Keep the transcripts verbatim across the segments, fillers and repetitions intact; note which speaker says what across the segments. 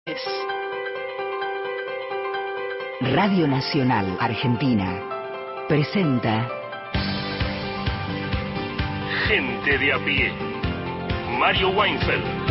Speaker 1: Radio Nacional Argentina presenta
Speaker 2: Gente de a pie. Mario Weinfeld.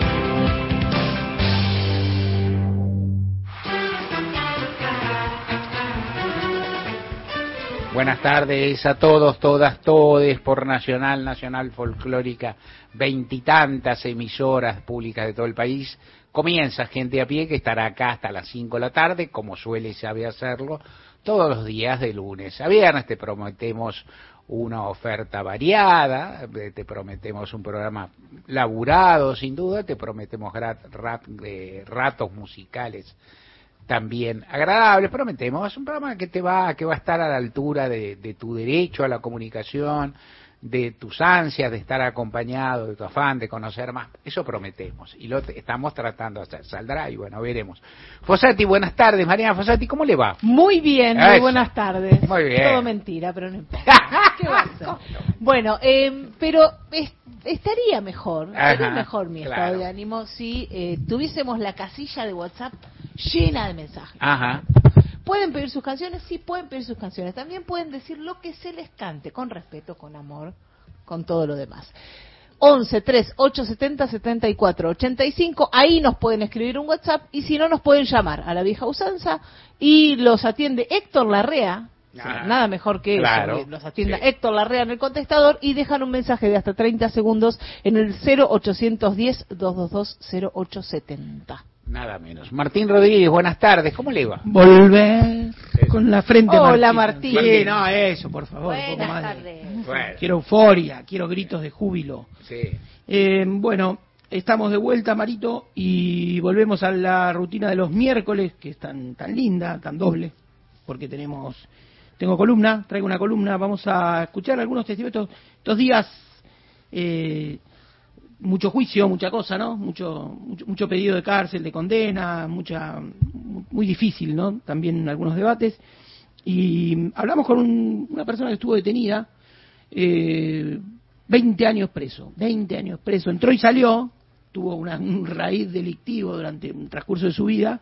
Speaker 3: Buenas tardes a todos, todas, todes, por Nacional, Nacional Folclórica, veintitantas emisoras públicas de todo el país. Comienza Gente a Pie, que estará acá hasta las cinco de la tarde, como suele sabe hacerlo, todos los días de lunes a viernes. Te prometemos una oferta variada, te prometemos un programa laburado, sin duda, te prometemos rat, rat, eh, ratos musicales también agradables. Prometemos un programa que te va, que va a estar a la altura de, de tu derecho a la comunicación, de tus ansias de estar acompañado, de tu afán de conocer más. Eso prometemos y lo estamos tratando de hacer. Saldrá y bueno, veremos. Fossati, buenas tardes. Mariana Fossati, ¿cómo le va?
Speaker 4: Muy bien, muy
Speaker 3: Eso.
Speaker 4: Buenas tardes.
Speaker 3: Muy bien.
Speaker 4: Todo mentira, pero no importa. ¿Qué va a ser? Bueno, eh, pero es, estaría mejor,
Speaker 3: Ajá,
Speaker 4: estaría mejor mi estado
Speaker 3: claro.
Speaker 4: de ánimo si eh, tuviésemos la casilla de WhatsApp llena de mensajes.
Speaker 3: Ajá.
Speaker 4: ¿Pueden pedir sus canciones? Sí, pueden pedir sus canciones. También pueden decir lo que se les cante, con respeto, con amor, con todo lo demás. once, tres, ocho, setenta, setenta y cuatro, ochenta y cinco, ahí nos pueden escribir un WhatsApp, y si no, nos pueden llamar a la vieja usanza, y los atiende Héctor Larrea.
Speaker 3: Ah,
Speaker 4: Nada mejor que
Speaker 3: claro,
Speaker 4: eso, que los atienda
Speaker 3: sí.
Speaker 4: Héctor Larrea en el contestador, y dejan un mensaje de hasta treinta segundos en el cero ochocientos diez, doscientos veintidós, cero ocho setenta.
Speaker 3: Nada menos. Martín Rodríguez, buenas tardes. ¿Cómo le va?
Speaker 5: Volver con la frente
Speaker 4: Hola,
Speaker 5: Martín.
Speaker 4: Martín.
Speaker 5: Sí, no, eso, por favor. un poco
Speaker 4: Buenas
Speaker 5: más de-
Speaker 4: tardes.
Speaker 3: Bueno,
Speaker 5: Quiero euforia, quiero gritos de júbilo.
Speaker 3: sí.
Speaker 5: Eh, bueno, estamos de vuelta, Marito, y volvemos a la rutina de los miércoles, que es tan, tan linda, tan doble, porque tenemos, tengo columna, traigo una columna, vamos a escuchar algunos testimonios. Estos, estos días, eh, mucho juicio, mucha cosa, ¿no? Mucho, mucho, mucho pedido de cárcel, de condena, mucha, muy difícil, ¿no? También algunos debates. Y hablamos con un, una persona que estuvo detenida, eh, veinte años preso, veinte años preso, entró y salió, tuvo una, un raíz delictivo durante un transcurso de su vida,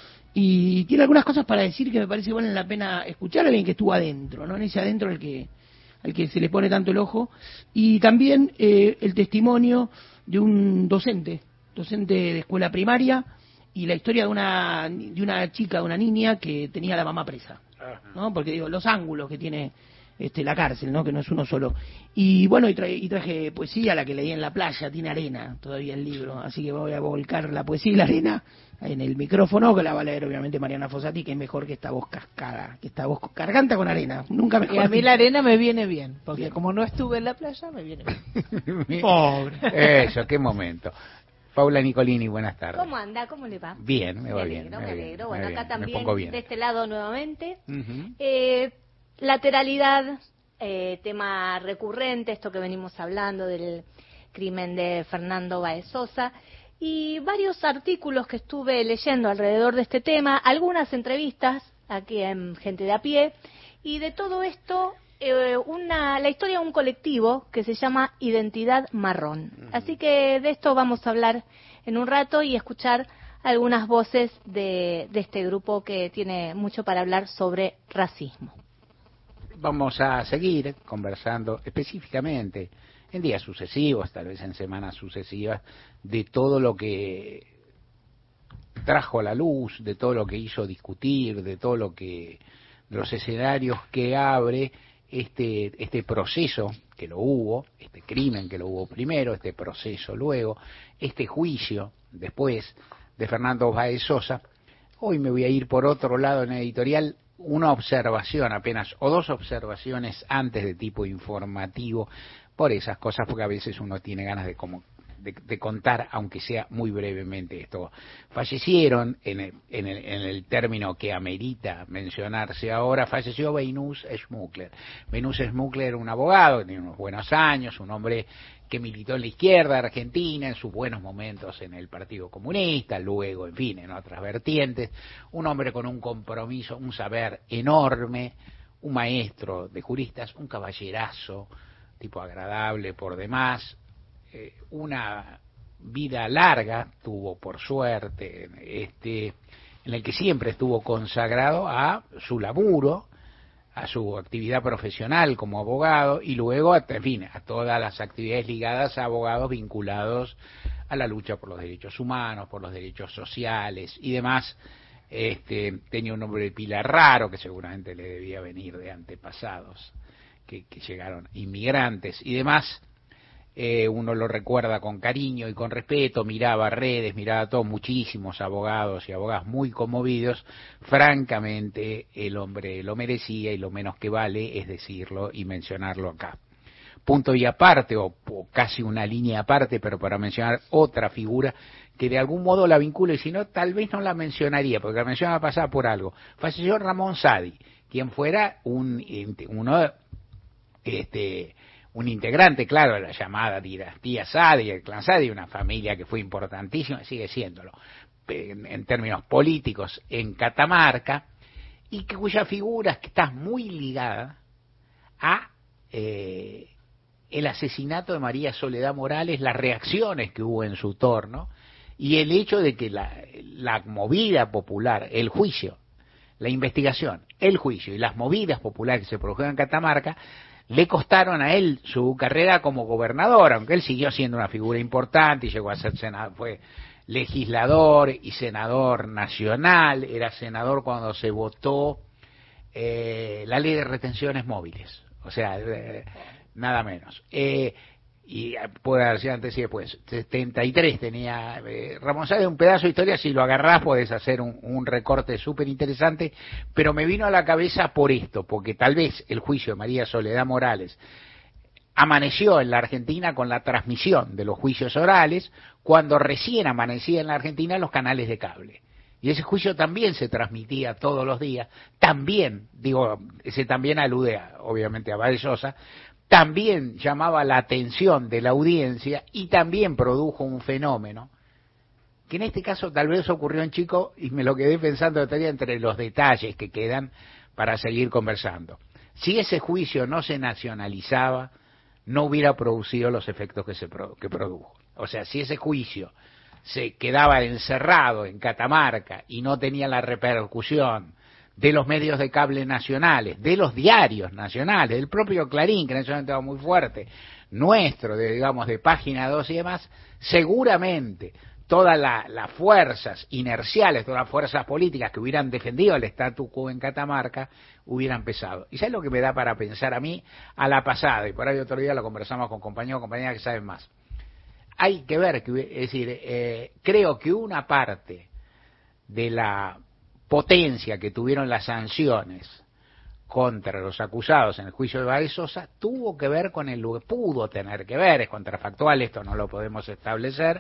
Speaker 5: y tiene algunas cosas para decir que me parece que valen la pena escuchar a alguien que estuvo adentro, ¿no? En ese adentro al que, al que se le pone tanto el ojo, y también eh, el testimonio de un docente, docente de escuela primaria, y la historia de una, de una chica, de una niña que tenía a la mamá presa, ¿no? Porque digo, los ángulos que tiene este, la cárcel, ¿no? Que no es uno solo. Y bueno, y, tra y traje poesía, la que leí en la playa, tiene arena todavía el libro, así que voy a volcar la poesía y la arena en el micrófono, que la va a leer obviamente Mariana Fossati, que es mejor que esta voz cascada, que esta voz garganta con arena, nunca mejor.
Speaker 4: Y a mí la arena me viene bien, porque bien. Como no estuve en la playa, me viene bien.
Speaker 5: Pobre.
Speaker 3: Eso, qué momento. Paula Nicolini, buenas tardes.
Speaker 6: ¿Cómo anda? ¿Cómo le va?
Speaker 3: Bien, me va
Speaker 6: me
Speaker 3: bien.
Speaker 6: alegro,
Speaker 3: me
Speaker 6: me
Speaker 3: va bien,
Speaker 6: alegro.
Speaker 3: me
Speaker 6: Bueno,
Speaker 3: va
Speaker 6: acá
Speaker 3: bien, me
Speaker 6: también,
Speaker 3: pongo bien.
Speaker 6: de este lado nuevamente.
Speaker 3: Uh-huh.
Speaker 6: eh, lateralidad, eh, tema recurrente, esto que venimos hablando del crimen de Fernando Báez Sosa, y varios artículos que estuve leyendo alrededor de este tema, algunas entrevistas aquí en Gente de a Pie, y de todo esto, eh, una, la historia de un colectivo que se llama Identidad Marrón. Uh-huh. Así que de esto vamos a hablar en un rato y escuchar algunas voces de, de este grupo que tiene mucho para hablar sobre racismo.
Speaker 3: Vamos a seguir conversando específicamente en días sucesivos, tal vez en semanas sucesivas, de todo lo que trajo a la luz, de todo lo que hizo discutir, de todo lo que, de los escenarios que abre este, este proceso que lo hubo, este crimen que lo hubo primero, este proceso luego, este juicio después de Fernando Báez Sosa. Hoy me voy a ir por otro lado en editorial, una observación apenas, o dos observaciones antes de tipo informativo, por esas cosas, porque a veces uno tiene ganas de como de, de contar, aunque sea muy brevemente esto. Fallecieron, en el, en, el, en el término que amerita mencionarse ahora, falleció Beynús Schmuckler. Beynús Schmuckler era un abogado, tenía unos buenos años, un hombre que militó en la izquierda argentina, en sus buenos momentos en el Partido Comunista, luego, en fin, en otras vertientes, un hombre con un compromiso, un saber enorme, un maestro de juristas, un caballerazo, tipo agradable por demás, eh, una vida larga tuvo, por suerte, este, en el que siempre estuvo consagrado a su laburo, a su actividad profesional como abogado y luego, a, en fin, a todas las actividades ligadas a abogados vinculados a la lucha por los derechos humanos, por los derechos sociales y demás. Este, tenía un nombre de pila raro que seguramente le debía venir de antepasados que, que llegaron inmigrantes y demás. Eh, uno lo recuerda con cariño y con respeto, miraba redes, miraba todos, muchísimos abogados y abogadas muy conmovidos. Francamente, el hombre lo merecía y lo menos que vale es decirlo y mencionarlo acá. Punto y aparte, o, o casi una línea aparte, pero para mencionar otra figura que de algún modo la vincula, y si no, tal vez no la mencionaría, porque la mencionaba pasada por algo. Falleció Ramón Sadi, quien fuera un uno este un integrante, claro, de la llamada dinastía Sadi, el clan Sadi, una familia que fue importantísima, sigue siéndolo, en, en términos políticos, en Catamarca, y que cuya figura está muy ligada a eh, el asesinato de María Soledad Morales, las reacciones que hubo en su torno, y el hecho de que la, la movida popular, el juicio, la investigación, el juicio y las movidas populares que se produjeron en Catamarca, le costaron a él su carrera como gobernador, aunque él siguió siendo una figura importante y llegó a ser senador, fue legislador y senador nacional, era senador cuando se votó eh, la ley de retenciones móviles, o sea, eh, nada menos. Eh, y puede haber antes y después, setenta y tres tenía eh, Ramón Sadi, un pedazo de historia, si lo agarrás podés hacer un, un recorte súper interesante, pero me vino a la cabeza por esto, porque tal vez el juicio de María Soledad Morales amaneció en la Argentina con la transmisión de los juicios orales, cuando recién amanecía en la Argentina los canales de cable. Y ese juicio también se transmitía todos los días, también, digo, ese también alude a, obviamente a Varela Llosa, también llamaba la atención de la audiencia y también produjo un fenómeno que en este caso tal vez ocurrió en Chico y me lo quedé pensando todavía entre los detalles que quedan para seguir conversando. Si ese juicio no se nacionalizaba, no hubiera producido los efectos que se que produjo. O sea, si ese juicio se quedaba encerrado en Catamarca y no tenía la repercusión de los medios de cable nacionales, de los diarios nacionales, del propio Clarín, que en ese momento estaba muy fuerte, nuestro, de, digamos, de Página dos y demás, seguramente todas la, las fuerzas inerciales, todas las fuerzas políticas que hubieran defendido el statu quo en Catamarca, hubieran pesado. ¿Y sabes lo que me da para pensar a mí? A la pasada, y por ahí otro día lo conversamos con compañeros o compañeras que saben más. Hay que ver, que, es decir, eh, creo que una parte de la potencia que tuvieron las sanciones contra los acusados en el juicio de Varela Llosa tuvo que ver con el pudo tener que ver, es contrafactual, esto no lo podemos establecer,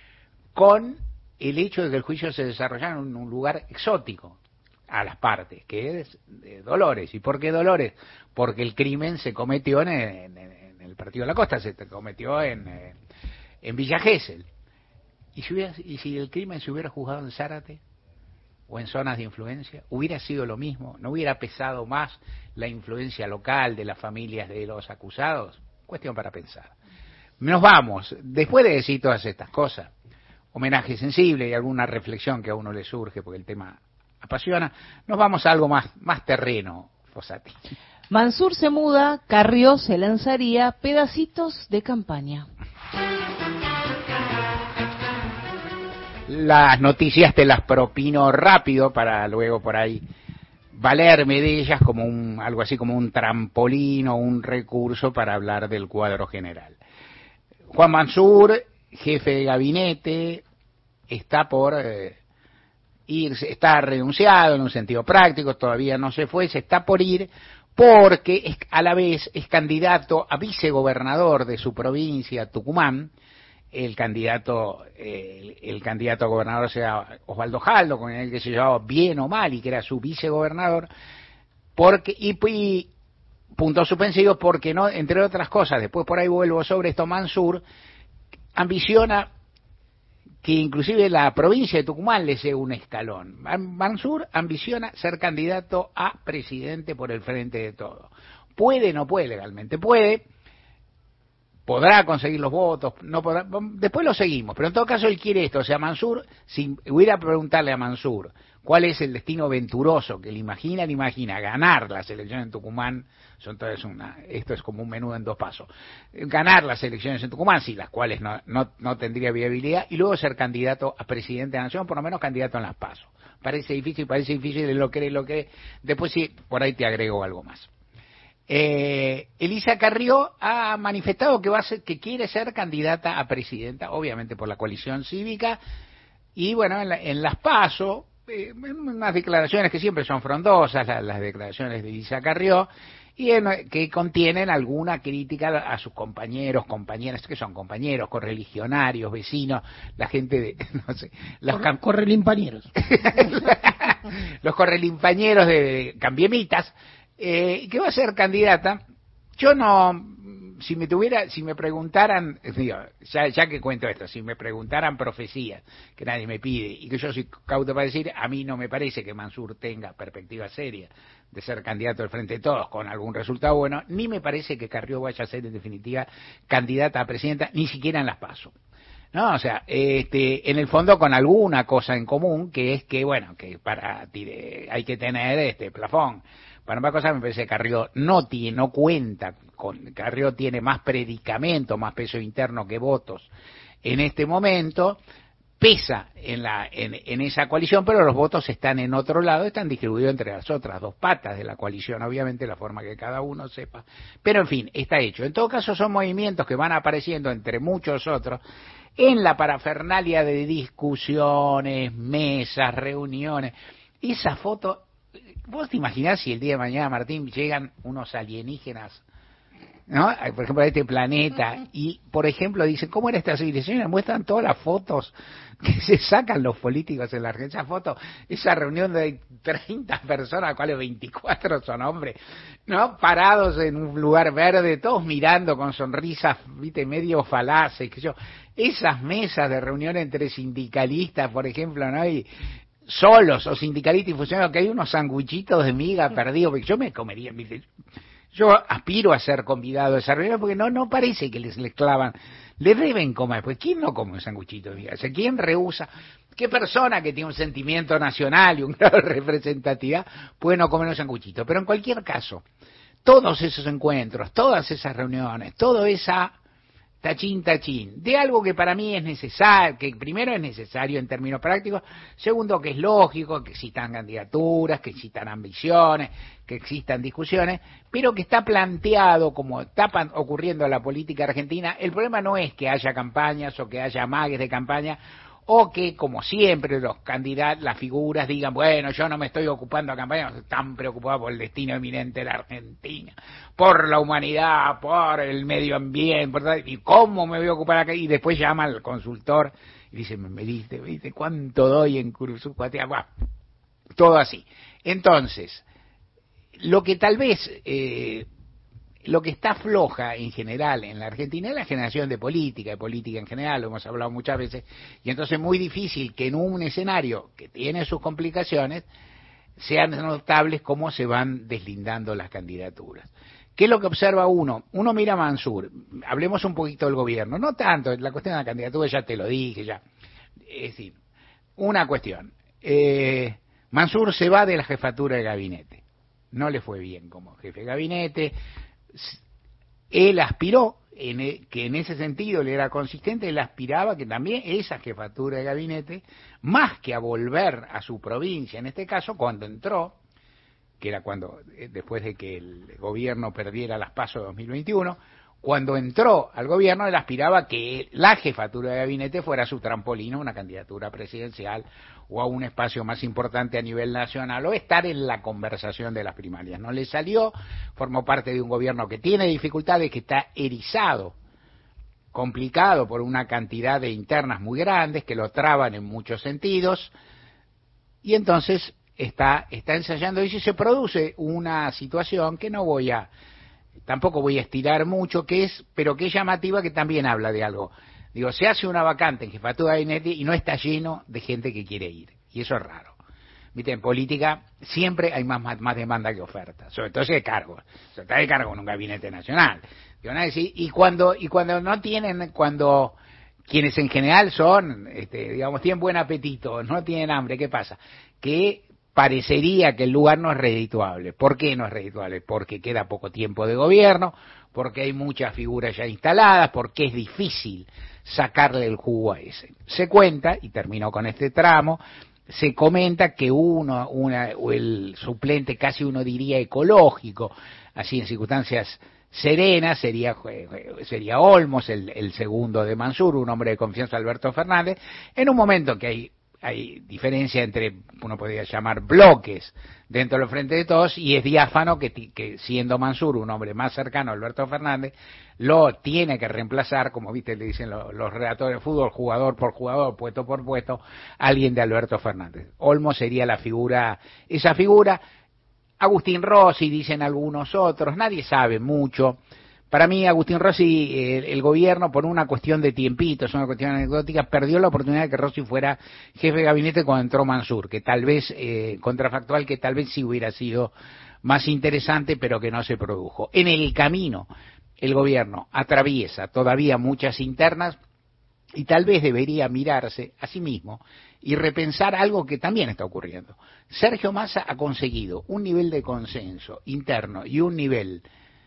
Speaker 3: con el hecho de que el juicio se desarrollara en un lugar exótico a las partes, que es de Dolores. ¿Y por qué Dolores? Porque el crimen se cometió en, en, en el Partido de la Costa, se cometió en, en Villa Gesell. ¿Y si, hubiera, ¿Y si el crimen se hubiera juzgado en Zárate? ¿O en zonas de influencia? ¿Hubiera sido lo mismo? ¿No hubiera pesado más la influencia local de las familias de los acusados? Cuestión para pensar. Nos vamos, después de decir todas estas cosas, homenaje sensible y alguna reflexión que a uno le surge porque el tema apasiona, nos vamos a algo más, más terreno, Fossati.
Speaker 4: Mansur se muda, Carrió se lanzaría, pedacitos de campaña.
Speaker 3: Las noticias te las propino rápido para luego por ahí valerme de ellas como un algo así como un trampolín o un recurso para hablar del cuadro general. Juan Mansur, jefe de gabinete, está por eh, irse, está renunciado en un sentido práctico, todavía no se fue, se está por ir porque es, a la vez es candidato a vicegobernador de su provincia, Tucumán. El candidato eh, el, el candidato a gobernador sea Osvaldo Jaldo, con el que se llevaba bien o mal y que era su vicegobernador, porque y, y puntos suspensivos porque no, entre otras cosas, después por ahí vuelvo sobre esto, Mansur ambiciona que inclusive la provincia de Tucumán le sea un escalón. Mansur ambiciona ser candidato a presidente por el Frente de Todos. Puede, no puede legalmente, puede, podrá conseguir los votos, no podrá, después lo seguimos, pero en todo caso él quiere esto, o sea, Mansur, si hubiera a preguntarle a Mansur cuál es el destino venturoso que le imagina, le imagina ganar las elecciones en Tucumán, son todas una, esto es como un menú en dos pasos, ganar las elecciones en Tucumán, sí, las cuales no, no, no tendría viabilidad, y luego ser candidato a presidente de la nación, por lo menos candidato en las PASO. Parece difícil, parece difícil, lo cree, lo cree, después sí, por ahí te agrego algo más. Eh, Elisa Carrió ha manifestado que va a ser, que quiere ser candidata a presidenta, obviamente por la coalición cívica, y bueno, en, la, en las PASO, eh, unas declaraciones que siempre son frondosas, las, las declaraciones de Elisa Carrió, y en, que contienen alguna crítica a sus compañeros, compañeras, que son compañeros, correligionarios, vecinos, la gente de, no sé, los
Speaker 5: Corre, correlimpañeros.
Speaker 3: los correlimpañeros de Cambiemitas, eh, que va a ser candidata. Yo no, si me tuviera, si me preguntaran, digo, ya, ya que cuento esto, si me preguntaran profecías que nadie me pide y que yo soy cauto para decir, a mí no me parece que Mansur tenga perspectiva seria de ser candidato del Frente de Todos con algún resultado bueno, ni me parece que Carrió vaya a ser en definitiva candidata a presidenta, ni siquiera en las PASO. No, o sea, este, en el fondo con alguna cosa en común, que es que, bueno, que para tire, hay que tener este plafón. Para una cosa me parece que Carrió no tiene, no cuenta con, Carrió tiene más predicamento, más peso interno que votos en este momento, pesa en la, en, en esa coalición, pero los votos están en otro lado, están distribuidos entre las otras dos patas de la coalición, obviamente la forma que cada uno sepa, pero en fin, está hecho. En todo caso son movimientos que van apareciendo entre muchos otros, en la parafernalia de discusiones, mesas, reuniones, esa foto. ¿Vos te imaginás si el día de mañana, Martín, llegan unos alienígenas, ¿no? Por ejemplo, a este planeta, y, por ejemplo, dicen, ¿cómo era esta civilización? Muestran todas las fotos que se sacan los políticos en la Argentina. Esa foto, esa reunión de treinta personas, las cuales veinticuatro son hombres, ¿no? Parados en un lugar verde, todos mirando con sonrisas, viste, medio falaces, que yo. Esas mesas de reunión entre sindicalistas, por ejemplo, ¿no? Y solos o sindicalistas y funcionarios, que hay unos sanguichitos de miga perdidos, porque yo me comería, yo aspiro a ser convidado a esa reunión, porque no no parece que les, les clavan, le deben comer, pues ¿quién no come un sanguichito de miga? O sea, ¿quién rehúsa? ¿Qué persona que tiene un sentimiento nacional y un grado de representatividad puede no comer un sanguichito? Pero en cualquier caso, todos esos encuentros, todas esas reuniones, toda esa tachín, tachín, de algo que para mí es necesario, que primero es necesario en términos prácticos, segundo que es lógico, que existan candidaturas, que existan ambiciones, que existan discusiones, pero que está planteado como está ocurriendo en la política argentina. El problema no es que haya campañas o que haya amagues de campaña, o que, como siempre, los candidatos, las figuras digan, bueno, yo no me estoy ocupando de campaña, están preocupados por el destino eminente de la Argentina, por la humanidad, por el medio ambiente, por, y cómo me voy a ocupar acá, y después llama al consultor y dice, me diste, me diste, ¿cuánto doy en Curuzúcuatea? Bueno, todo así. Entonces, lo que tal vez... Eh, lo que está floja en general en la Argentina es la generación de política, de política en general, lo hemos hablado muchas veces, y entonces es muy difícil que en un escenario que tiene sus complicaciones sean notables cómo se van deslindando las candidaturas. ¿Qué es lo que observa uno? Uno mira a Mansur, hablemos un poquito del gobierno, no tanto, la cuestión de la candidatura ya te lo dije, ya. Es decir, una cuestión, eh, Mansur se va de la jefatura de gabinete, no le fue bien como jefe de gabinete. Él aspiró, en el, que en ese sentido le era consistente, él aspiraba que también esa jefatura de gabinete, más que a volver a su provincia, en este caso, cuando entró, que era cuando después de que el gobierno perdiera las PASO de dos mil veintiuno, cuando entró al gobierno, él aspiraba que la jefatura de gabinete fuera su trampolín a una candidatura presidencial o a un espacio más importante a nivel nacional, o estar en la conversación de las primarias. No le salió, formó parte de un gobierno que tiene dificultades, que está erizado, complicado por una cantidad de internas muy grandes que lo traban en muchos sentidos, y entonces está, está ensayando, y si se produce una situación que no voy a... tampoco voy a estirar mucho, que es, pero que es llamativa, que también habla de algo. Digo, se hace una vacante en jefatura de gabinete y no está lleno de gente que quiere ir, y eso es raro. viste, en política siempre hay más, más, más demanda que oferta, sobre todo si hay cargo, sobre todo hay cargo en un gabinete nacional. Y cuando, y cuando no tienen, cuando quienes en general son, este, digamos, tienen buen apetito, no tienen hambre, ¿qué pasa? Que parecería que el lugar no es redituable. ¿Por qué no es redituable? Porque queda poco tiempo de gobierno, porque hay muchas figuras ya instaladas, porque es difícil sacarle el jugo a ese. Se cuenta, y termino con este tramo, se comenta que uno, una, o el suplente casi uno diría ecológico, así en circunstancias serenas, sería, sería Olmos, el, el segundo de Mansur, un hombre de confianza, Alberto Fernández, en un momento que hay hay diferencia entre, uno podría llamar bloques dentro del Frente de Todos, y es diáfano que, que siendo Mansur un hombre más cercano a Alberto Fernández, lo tiene que reemplazar, como viste le dicen los, los redactores de fútbol, jugador por jugador, puesto por puesto, alguien de Alberto Fernández. Olmos sería la figura, esa figura. Agustín Rossi, dicen algunos otros, nadie sabe mucho. Para mí, Agustín Rossi, el, el gobierno, por una cuestión de tiempitos, una cuestión anecdótica, perdió la oportunidad de que Rossi fuera jefe de gabinete cuando entró Mansur, que tal vez, eh, contrafactual, que tal vez sí hubiera sido más interesante, pero que no se produjo. En el camino, el gobierno atraviesa todavía muchas internas y tal vez debería mirarse a sí mismo y repensar algo que también está ocurriendo. Sergio Massa ha conseguido un nivel de consenso interno y un nivel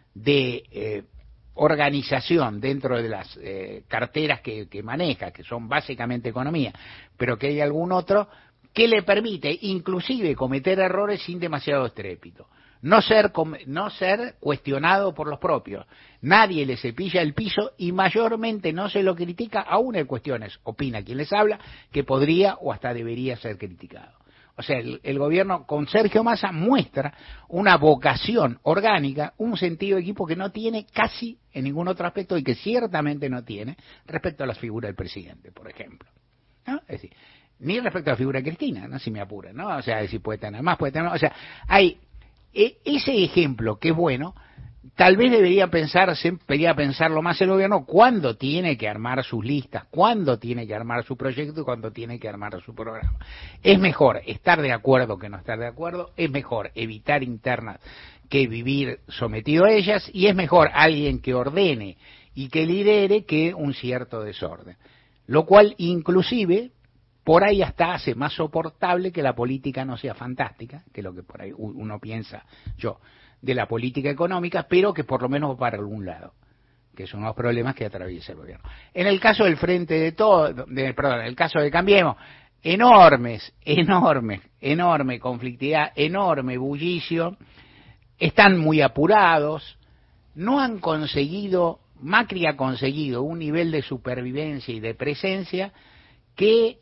Speaker 3: de eh, organización dentro de las eh, carteras que, que maneja, que son básicamente economía, pero que hay algún otro que le permite inclusive cometer errores sin demasiado estrépito, no ser no ser cuestionado por los propios, nadie le cepilla el piso y mayormente no se lo critica, aún en cuestiones, opina quien les habla, que podría o hasta debería ser criticado. O sea, el, el gobierno con Sergio Massa muestra una vocación orgánica, un sentido de equipo que no tiene casi en ningún otro aspecto y que ciertamente no tiene respecto a la figura del presidente, por ejemplo, ¿no? Es decir, ni respecto a la figura de Cristina, ¿no? Si me apuran, ¿no? O sea, es decir, puede tener más, puede tener más. O sea, hay e, ese ejemplo que es bueno. Tal vez debería pensarse, debería pensarlo más el gobierno cuándo tiene que armar sus listas, cuándo tiene que armar su proyecto y cuándo tiene que armar su programa. Es mejor estar de acuerdo que no estar de acuerdo, es mejor evitar internas que vivir sometido a ellas, y es mejor alguien que ordene y que lidere que un cierto desorden. Lo cual inclusive por ahí hasta hace más soportable que la política no sea fantástica, que es lo que por ahí uno piensa yo, de la política económica, pero que por lo menos va para algún lado, que son los problemas que atraviesa el gobierno. En el caso del Frente de Todo, de, perdón, en el caso de Cambiemos, enormes, enormes, enorme conflictividad, enorme bullicio, están muy apurados, no han conseguido, Macri ha conseguido un nivel de supervivencia y de presencia que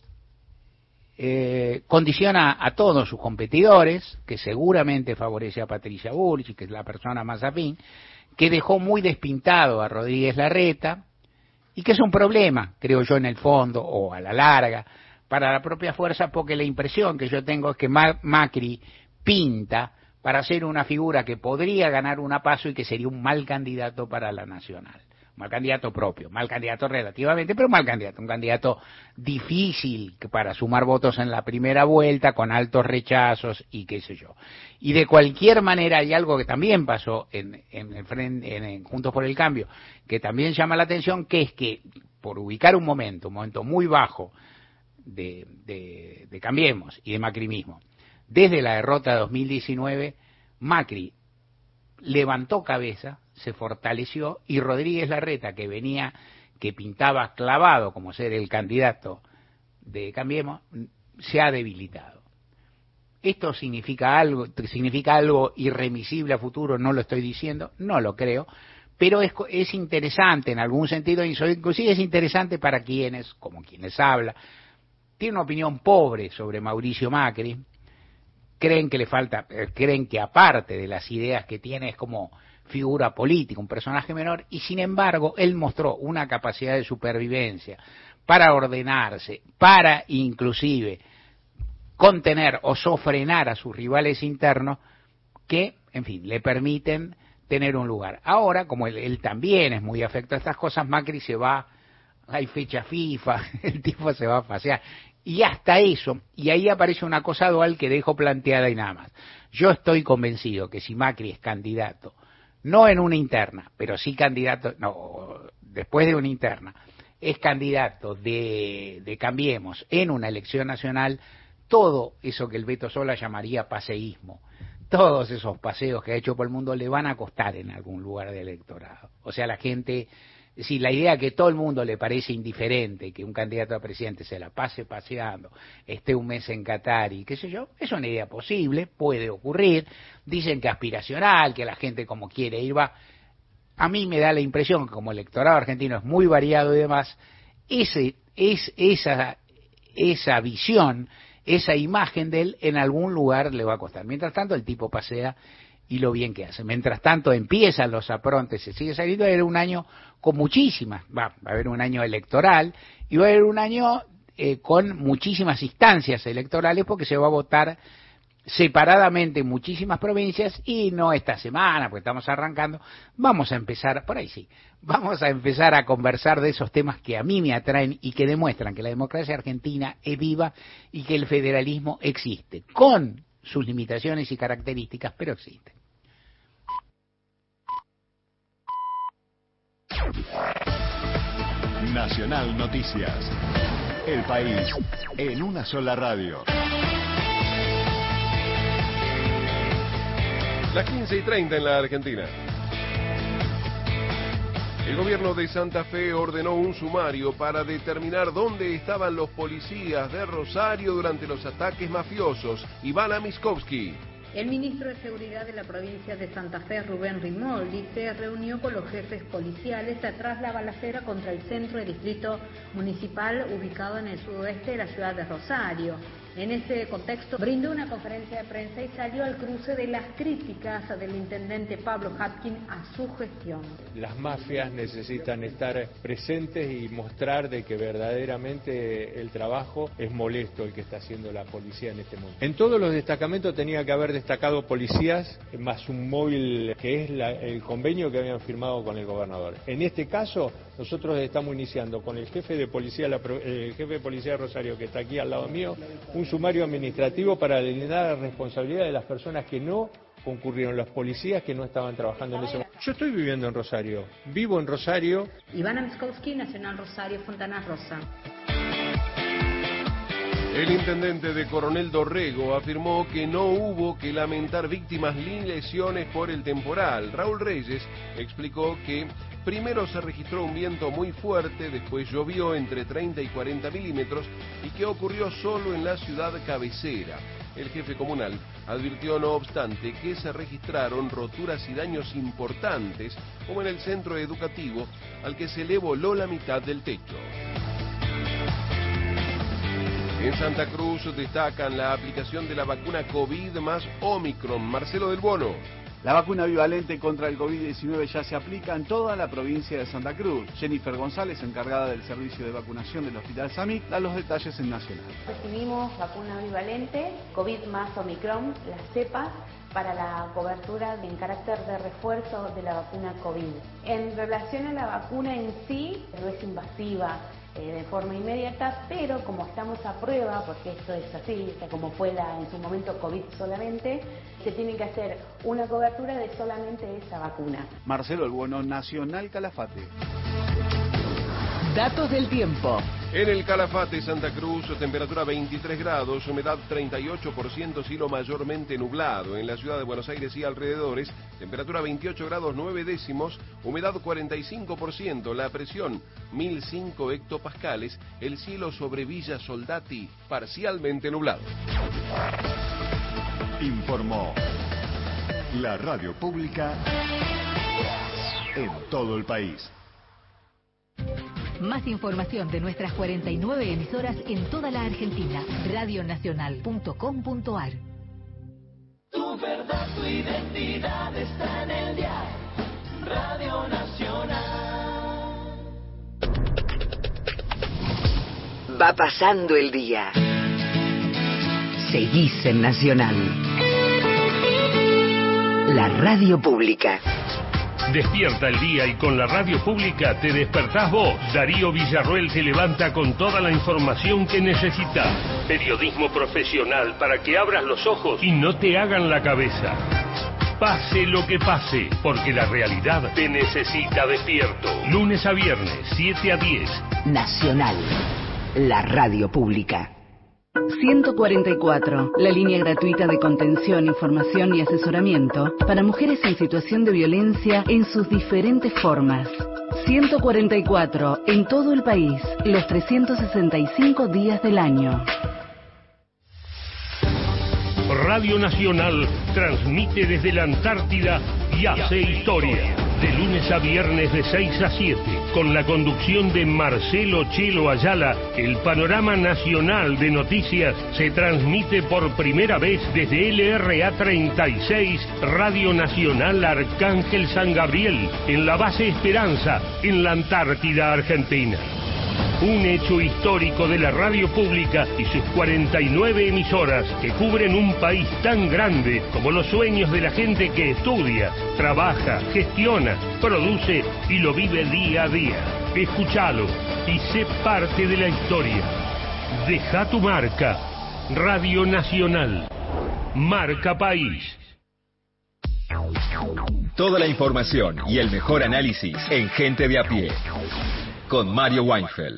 Speaker 3: Eh, condiciona a todos sus competidores, que seguramente favorece a Patricia Bullrich, que es la persona más afín, que dejó muy despintado a Rodríguez Larreta, y que es un problema, creo yo, en el fondo, o a la larga, para la propia fuerza, porque la impresión que yo tengo es que Macri pinta para ser una figura que podría ganar una PASO y que sería un mal candidato para la nacional. Mal candidato propio, mal candidato relativamente, pero mal candidato, un candidato difícil para sumar votos en la primera vuelta, con altos rechazos y qué sé yo. Y de cualquier manera hay algo que también pasó en, en, el frente, en, en Juntos por el Cambio, que también llama la atención, que es que por ubicar un momento, un momento muy bajo de, de, de Cambiemos y de macrimismo, desde la derrota de dos mil diecinueve, Macri levantó cabeza, se fortaleció, y Rodríguez Larreta, que venía, que pintaba clavado como ser el candidato de Cambiemos, se ha debilitado. ¿Esto significa algo, significa algo irremisible a futuro? No lo estoy diciendo, no lo creo, pero es, es interesante en algún sentido, inclusive es interesante para quienes, como quienes habla, tienen una opinión pobre sobre Mauricio Macri, creen que le falta, creen que aparte de las ideas que tiene es como figura política, un personaje menor, y sin embargo él mostró una capacidad de supervivencia para ordenarse, para inclusive contener o sofrenar a sus rivales internos que, en fin, le permiten tener un lugar. Ahora, como él, él también es muy afecto a estas cosas, Macri se va, hay fecha FIFA, el tipo se va a pasear, Y hasta eso, y ahí aparece una cosa dual que dejo planteada y nada más. Yo estoy convencido que si Macri es candidato, no en una interna, pero sí candidato, no, después de una interna, es candidato de, de Cambiemos en una elección nacional, todo eso que el Beto Sola llamaría paseísmo, todos esos paseos que ha hecho por el mundo le van a costar en algún lugar de electorado. O sea, la gente, si la idea que todo el mundo le parece indiferente, que un candidato a presidente se la pase paseando, esté un mes en Qatar y qué sé yo, es una idea posible, puede ocurrir, dicen que aspiracional, que la gente como quiere ir va. A mí me da la impresión que como el electorado argentino es muy variado y demás, ese, es, esa, esa visión, esa imagen de él en algún lugar le va a costar. Mientras tanto el tipo pasea y lo bien que hace. Mientras tanto empiezan los aprontes, se sigue saliendo, va a haber un año con muchísimas, va, va a haber un año electoral y va a haber un año eh, con muchísimas instancias electorales porque se va a votar separadamente en muchísimas provincias y no esta semana, porque estamos arrancando, vamos a empezar, por ahí sí, vamos a empezar a conversar de esos temas que a mí me atraen y que demuestran que la democracia argentina es viva y que el federalismo existe, con sus limitaciones y características, pero existe.
Speaker 7: Nacional Noticias. El país en una sola radio.
Speaker 8: Las quince y treinta en la Argentina. El gobierno de Santa Fe ordenó un sumario para determinar dónde estaban los policías de Rosario durante los ataques mafiosos. Ivana Miskovsky.
Speaker 9: El ministro de Seguridad de la provincia de Santa Fe, Rubén Rimoldi, se reunió con los jefes policiales tras la balacera contra el centro del distrito municipal ubicado en el sudoeste de la ciudad de Rosario. En ese contexto, brindó una conferencia de prensa y salió al cruce de las críticas del intendente Pablo Hatkin a su gestión.
Speaker 10: Las mafias necesitan estar presentes y mostrar de que verdaderamente el trabajo es molesto el que está haciendo la policía en este momento. En todos los destacamentos tenía que haber destacado policías, más un móvil que es la, el convenio que habían firmado con el gobernador. En este caso, nosotros estamos iniciando con el jefe de policía, la, el jefe de policía de Rosario, que está aquí al lado mío, un sumario administrativo para delinear la responsabilidad de las personas que no concurrieron, los policías que no estaban trabajando en ese momento. Yo estoy viviendo en Rosario, vivo en Rosario.
Speaker 9: Ivana Miskovsky, Nacional Rosario, Fontana Rosa.
Speaker 8: El intendente de Coronel Dorrego afirmó que no hubo que lamentar víctimas ni lesiones por el temporal. Raúl Reyes explicó que primero se registró un viento muy fuerte, después llovió entre treinta y cuarenta milímetros y que ocurrió solo en la ciudad cabecera. El jefe comunal advirtió, no obstante, que se registraron roturas y daños importantes, como en el centro educativo, al que se le voló la mitad del techo. En Santa Cruz destacan la aplicación de la vacuna COVID más Omicron. Marcelo del Bono.
Speaker 11: La vacuna bivalente contra el COVID diecinueve ya se aplica en toda la provincia de Santa Cruz. Jennifer González, encargada del servicio de vacunación del Hospital Sami, da los detalles en Nacional.
Speaker 12: Recibimos vacuna bivalente, COVID más Omicron, las cepas, para la cobertura en carácter de refuerzo de la vacuna COVID. En relación a la vacuna en sí, no es invasiva eh, de forma inmediata, pero como estamos a prueba, porque esto es así, o sea, como fue la, en su momento COVID solamente, se tiene que hacer una cobertura de solamente esa vacuna.
Speaker 11: Marcelo, el bueno Nacional Calafate.
Speaker 1: Datos del tiempo.
Speaker 8: En el Calafate, Santa Cruz, temperatura veintitrés grados, humedad treinta y ocho por ciento, cielo mayormente nublado. En la ciudad de Buenos Aires y alrededores, temperatura veintiocho grados nueve décimos, humedad cuarenta y cinco por ciento, la presión mil cinco hectopascales, el cielo sobre Villa Soldati parcialmente nublado.
Speaker 7: Informó la radio pública en todo el país.
Speaker 13: Más información de nuestras cuarenta y nueve emisoras en toda la Argentina. radio nacional punto com punto ar.
Speaker 14: Tu verdad, tu identidad está en el dial. Radio Nacional.
Speaker 1: Va pasando el día. Seguís en Nacional. La radio pública.
Speaker 2: Despierta el día y con la radio pública te despertás vos. Darío Villarroel te levanta con toda la información que necesitas. Periodismo profesional para que abras los ojos y no te hagan la cabeza. Pase lo que pase, porque la realidad te necesita despierto. Lunes a viernes, siete a diez.
Speaker 1: Nacional, la radio pública. ciento cuarenta y cuatro, la línea gratuita de contención, información y asesoramiento para mujeres en situación de violencia en sus diferentes formas. ciento cuarenta y cuatro, en todo el país, los trescientos sesenta y cinco días del año.
Speaker 2: Radio Nacional transmite desde la Antártida y hace historia. De lunes a viernes de seis a siete, con la conducción de Marcelo Chelo Ayala, el panorama nacional de noticias se transmite por primera vez desde L R A treinta y seis, Radio Nacional Arcángel San Gabriel, en la base Esperanza, en la Antártida Argentina. Un hecho histórico de la radio pública y sus cuarenta y nueve emisoras que cubren un país tan grande como los sueños de la gente que estudia, trabaja, gestiona, produce y lo vive día a día. Escúchalo y sé parte de la historia. Deja tu marca. Radio Nacional. Marca País.
Speaker 15: Toda la información y el mejor análisis en Gente de a Pie. Con Mario Weinfeld.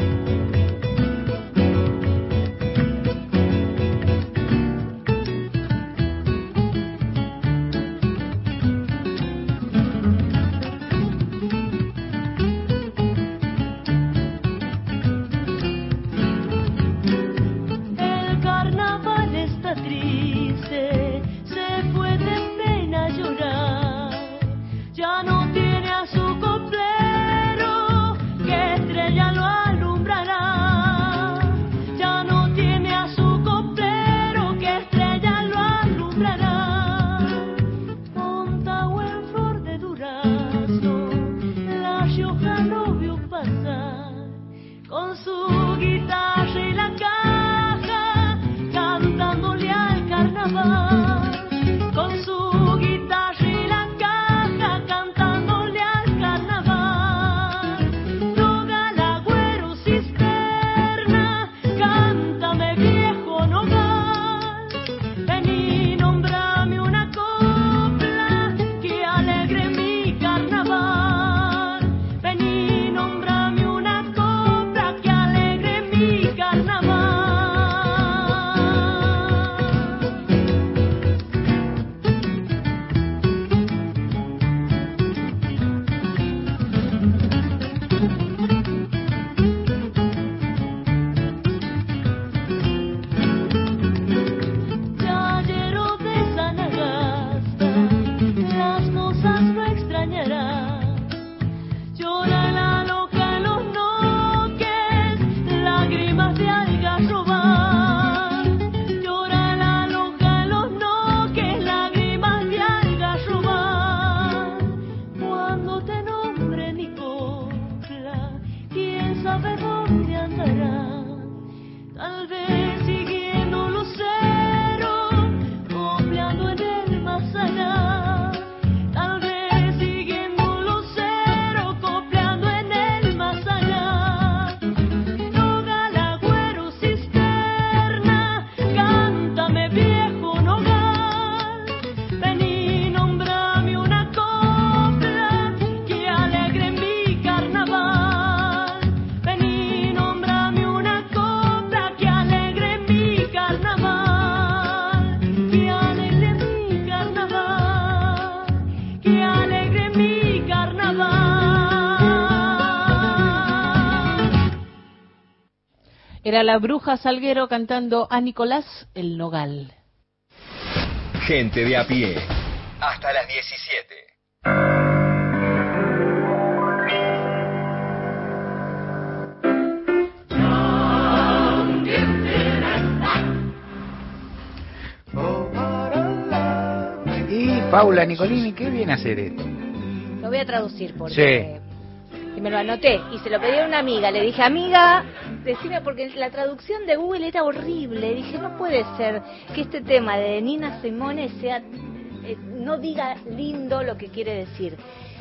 Speaker 14: El carnaval está triste, se fue de pena a llorar, ya no tiene a su coplero, que estrella lo alumbrará, ya no tiene a su coplero, que estrella lo alumbrará. Montado en flor de durazno, la Rioja lo vio pasar, con su guitarra y la caja, cantándole al carnaval, con su guitarra y la caja, cantándole al carnaval. Toca el agüero cisterna, cántame viejo nogal, vení nombrame una copla que alegre mi carnaval, vení nombrame una copla que alegre mi carnaval. Yayero de Sanagasta, las mozas no extrañarán. Llora la loca en los noques, lágrimas de algarrobal. Llora la loca en los noques, lágrimas de algarrobal. Cuando te nombre mi copla, quién sabe dónde andará. Tal vez siguiendo lucero, copleando en el más allá. Tal vez siguiendo lucero, copleando en el más allá. Toca el agüero cisterna, cántame viejo nogal, vení nombrame una copla que alegre mi carnaval, vení nombrame una copla que alegre mi carnaval, que alegre mi carnaval, que alegre mi carnaval.
Speaker 4: Era la Bruja Salguero cantando a Nicolás el Nogal.
Speaker 15: Gente de a Pie. Hasta las diecisiete.
Speaker 3: Y Paula Nicolini, ¿qué viene a hacer esto?
Speaker 6: Lo voy a traducir porque y me lo anoté y se lo pedí a una amiga. Le dije, amiga, decime, porque la traducción de Google era horrible. Dije, no puede ser que este tema de Nina Simone sea eh, no diga lindo lo que quiere decir.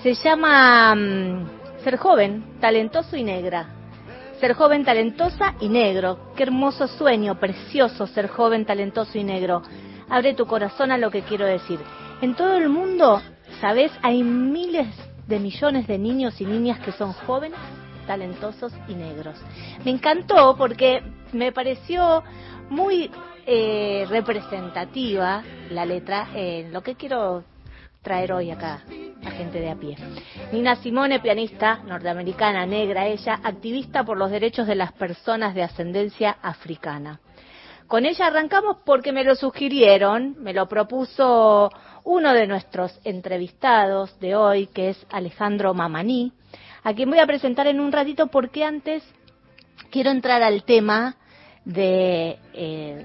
Speaker 6: Se llama um, Ser joven, talentoso y negra. Ser joven, talentosa y negro. Qué hermoso sueño, precioso ser joven, talentoso y negro. Abre tu corazón a lo que quiero decir. En todo el mundo, ¿sabes? Hay miles de millones de niños y niñas que son jóvenes, talentosos y negros. Me encantó porque me pareció muy eh, representativa la letra en eh, lo que quiero traer hoy acá a gente de a pie. Nina Simone, pianista norteamericana, negra, ella, activista por los derechos de las personas de ascendencia africana. Con ella arrancamos porque me lo sugirieron, me lo propuso uno de nuestros entrevistados de hoy, que es Alejandro Mamani, a quien voy a presentar en un ratito, porque antes quiero entrar al tema de, eh,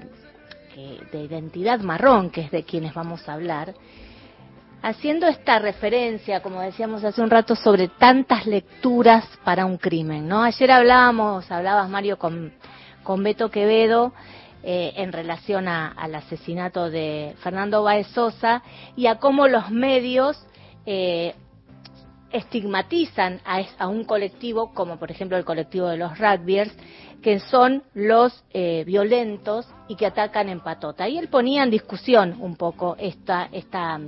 Speaker 6: de identidad marrón, que es de quienes vamos a hablar, haciendo esta referencia, como decíamos hace un rato, sobre tantas lecturas para un crimen, ¿no? Ayer hablábamos, hablabas, Mario, con, con Beto Quevedo, eh, en relación a, al asesinato de Fernando Báez Sosa y a cómo los medios eh, estigmatizan a, a un colectivo, como por ejemplo el colectivo de los rugbyers, que son los eh, violentos y que atacan en patota. Y él ponía en discusión un poco esta esta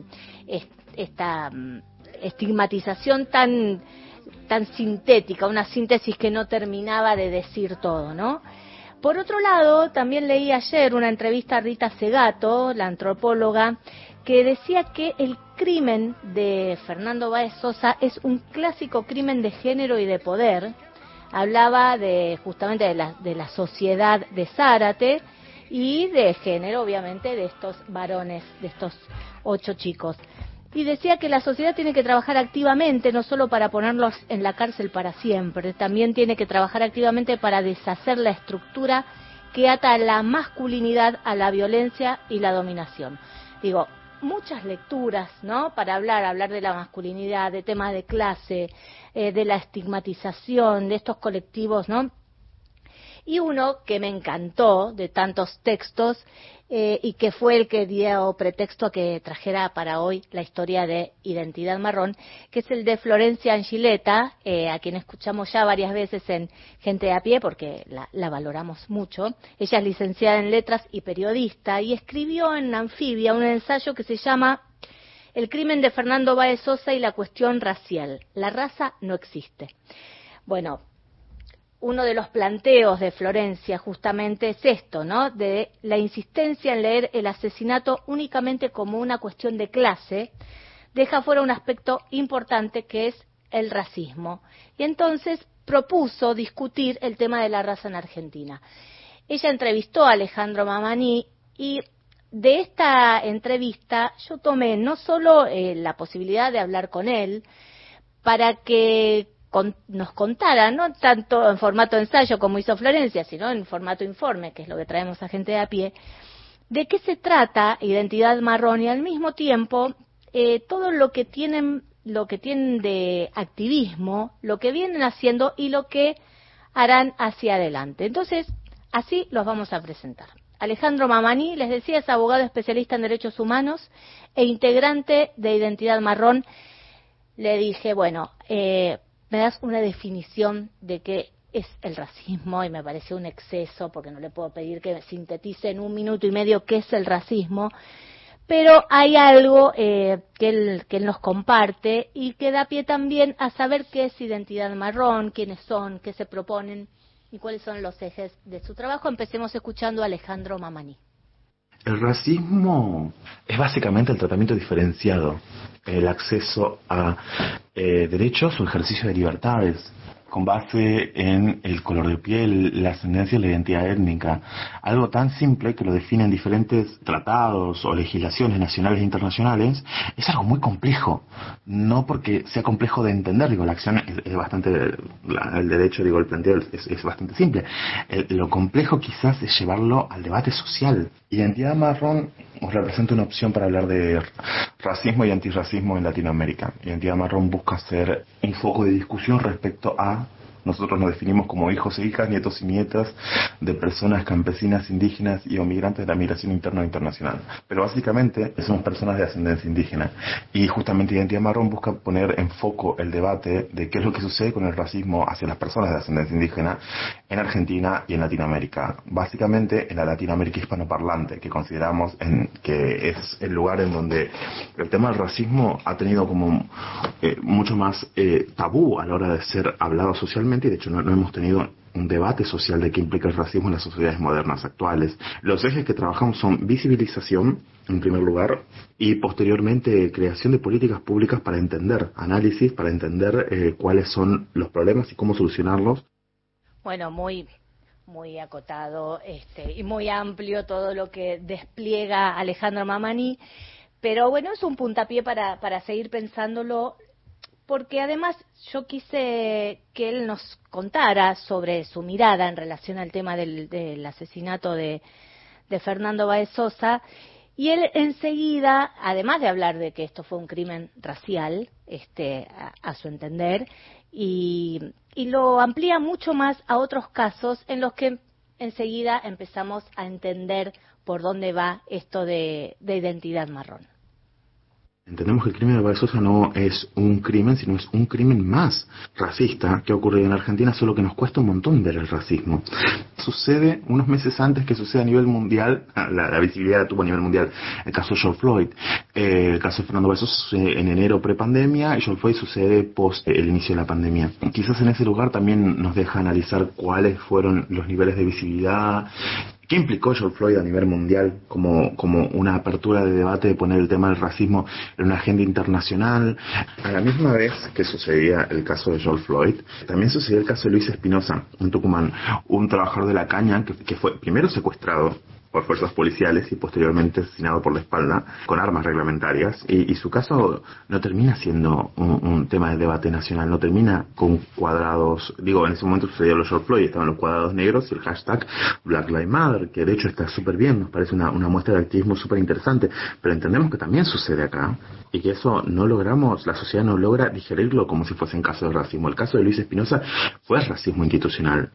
Speaker 6: esta estigmatización tan tan sintética, una síntesis que no terminaba de decir todo, ¿no? Por otro lado, también leí ayer una entrevista a Rita Segato, la antropóloga, que decía que el crimen de Fernando Báez Sosa es un clásico crimen de género y de poder. Hablaba de justamente de la, de la sociedad de Zárate y de género, obviamente, de estos varones, de estos ocho chicos. Y decía que la sociedad tiene que trabajar activamente, no solo para ponerlos en la cárcel para siempre, también tiene que trabajar activamente para deshacer la estructura que ata a la masculinidad, a la violencia y la dominación. Digo, muchas lecturas, ¿no? Para hablar, hablar de la masculinidad, de temas de clase, eh, de la estigmatización de estos colectivos, ¿no? Y uno que me encantó de tantos textos eh, y que fue el que dio pretexto a que trajera para hoy la historia de Identidad Marrón, que es el de Florencia Angiletta, eh, a quien escuchamos ya varias veces en Gente de a Pie, porque la, la valoramos mucho. Ella es licenciada en Letras y periodista, y escribió en Anfibia un ensayo que se llama El crimen de Fernando Báez Sosa y la cuestión racial. La raza no existe. Bueno, uno de los planteos de Florencia justamente es esto, ¿no? De la insistencia en leer el asesinato únicamente como una cuestión de clase, deja fuera un aspecto importante que es el racismo. Y entonces propuso discutir el tema de la raza en Argentina. Ella entrevistó a Alejandro Mamani y de esta entrevista yo tomé no solo eh, la posibilidad de hablar con él para que Con, nos contara, no tanto en formato ensayo como hizo Florencia, sino en formato informe, que es lo que traemos a Gente de a Pie, de qué se trata Identidad Marrón y al mismo tiempo eh, todo lo que tienen lo que tienen de activismo, lo que vienen haciendo y lo que harán hacia adelante. Entonces, así los vamos a presentar. Alejandro Mamani, les decía, es abogado especialista en derechos humanos e integrante de Identidad Marrón. Le dije, bueno, eh, me das una definición de qué es el racismo, y me pareció un exceso porque no le puedo pedir que sintetice en un minuto y medio qué es el racismo, pero hay algo eh, que, él, que él nos comparte y que da pie también a saber qué es Identidad Marrón, quiénes son, qué se proponen y cuáles son los ejes de su trabajo. Empecemos escuchando a Alejandro Mamani.
Speaker 16: El racismo es básicamente el tratamiento diferenciado, el acceso a eh, derechos o ejercicio de libertades con base en el color de piel, la ascendencia y la identidad étnica. Algo tan simple que lo definen diferentes tratados o legislaciones nacionales e internacionales, es algo muy complejo. No porque sea complejo de entender, digo, la acción es, es bastante, la, el derecho, digo, el planteo es, es bastante simple. El, lo complejo quizás es llevarlo al debate social. Identidad Marrón os representa una opción para hablar de racismo y antirracismo en Latinoamérica. Identidad Marrón busca ser un foco de discusión respecto a Nosotros nos definimos como hijos e hijas, nietos y nietas de personas campesinas, indígenas y o migrantes de la migración interna e internacional. Pero básicamente somos personas de ascendencia indígena. Y justamente Identidad Marrón busca poner en foco el debate de qué es lo que sucede con el racismo hacia las personas de ascendencia indígena en Argentina y en Latinoamérica. Básicamente en la Latinoamérica hispanoparlante, que consideramos en, que es el lugar en donde el tema del racismo ha tenido como eh, mucho más eh, tabú a la hora de ser hablado socialmente, y de hecho no, no hemos tenido un debate social de qué implica el racismo en las sociedades modernas actuales. Los ejes que trabajamos son visibilización, en primer lugar, y posteriormente creación de políticas públicas para entender, análisis, para entender eh, cuáles son los problemas y cómo solucionarlos.
Speaker 6: Bueno, muy muy acotado este, y muy amplio todo lo que despliega Alejandro Mamani, pero bueno, es un puntapié para, para seguir pensándolo, porque además yo quise que él nos contara sobre su mirada en relación al tema del, del asesinato de, de Fernando Báez Sosa, y él enseguida, además de hablar de que esto fue un crimen racial, este, a, a su entender, y, y lo amplía mucho más a otros casos en los que enseguida empezamos a entender por dónde va esto de, de identidad marrón.
Speaker 16: Entendemos que el crimen de Báez Sosa no es un crimen, sino es un crimen más racista que ha ocurrido en Argentina, solo que nos cuesta un montón ver el racismo. Sucede unos meses antes que sucede a nivel mundial, la, la visibilidad la tuvo a nivel mundial el caso de George Floyd. Eh, el caso de Fernando Báez Sosa sucede en enero prepandemia y George Floyd sucede post eh, el inicio de la pandemia. Quizás en ese lugar también nos deja analizar cuáles fueron los niveles de visibilidad. ¿Qué implicó George Floyd a nivel mundial como, como una apertura de debate de poner el tema del racismo en una agenda internacional? A la misma vez que sucedía el caso de George Floyd, también sucedió el caso de Luis Espinosa, en Tucumán, un trabajador de la caña que, que fue primero secuestrado por fuerzas policiales y posteriormente asesinado por la espalda con armas reglamentarias, y, y su caso no termina siendo un, un tema de debate nacional, no termina con cuadrados, digo, en ese momento sucedió lo de George Floyd, estaban los cuadrados negros y el hashtag Black Lives Matter, que de hecho está súper bien, nos parece una, una muestra de activismo súper interesante, pero entendemos que también sucede acá, y que eso no logramos, la sociedad no logra digerirlo como si fuese en caso de racismo. El caso de Luis Espinosa fue racismo institucional.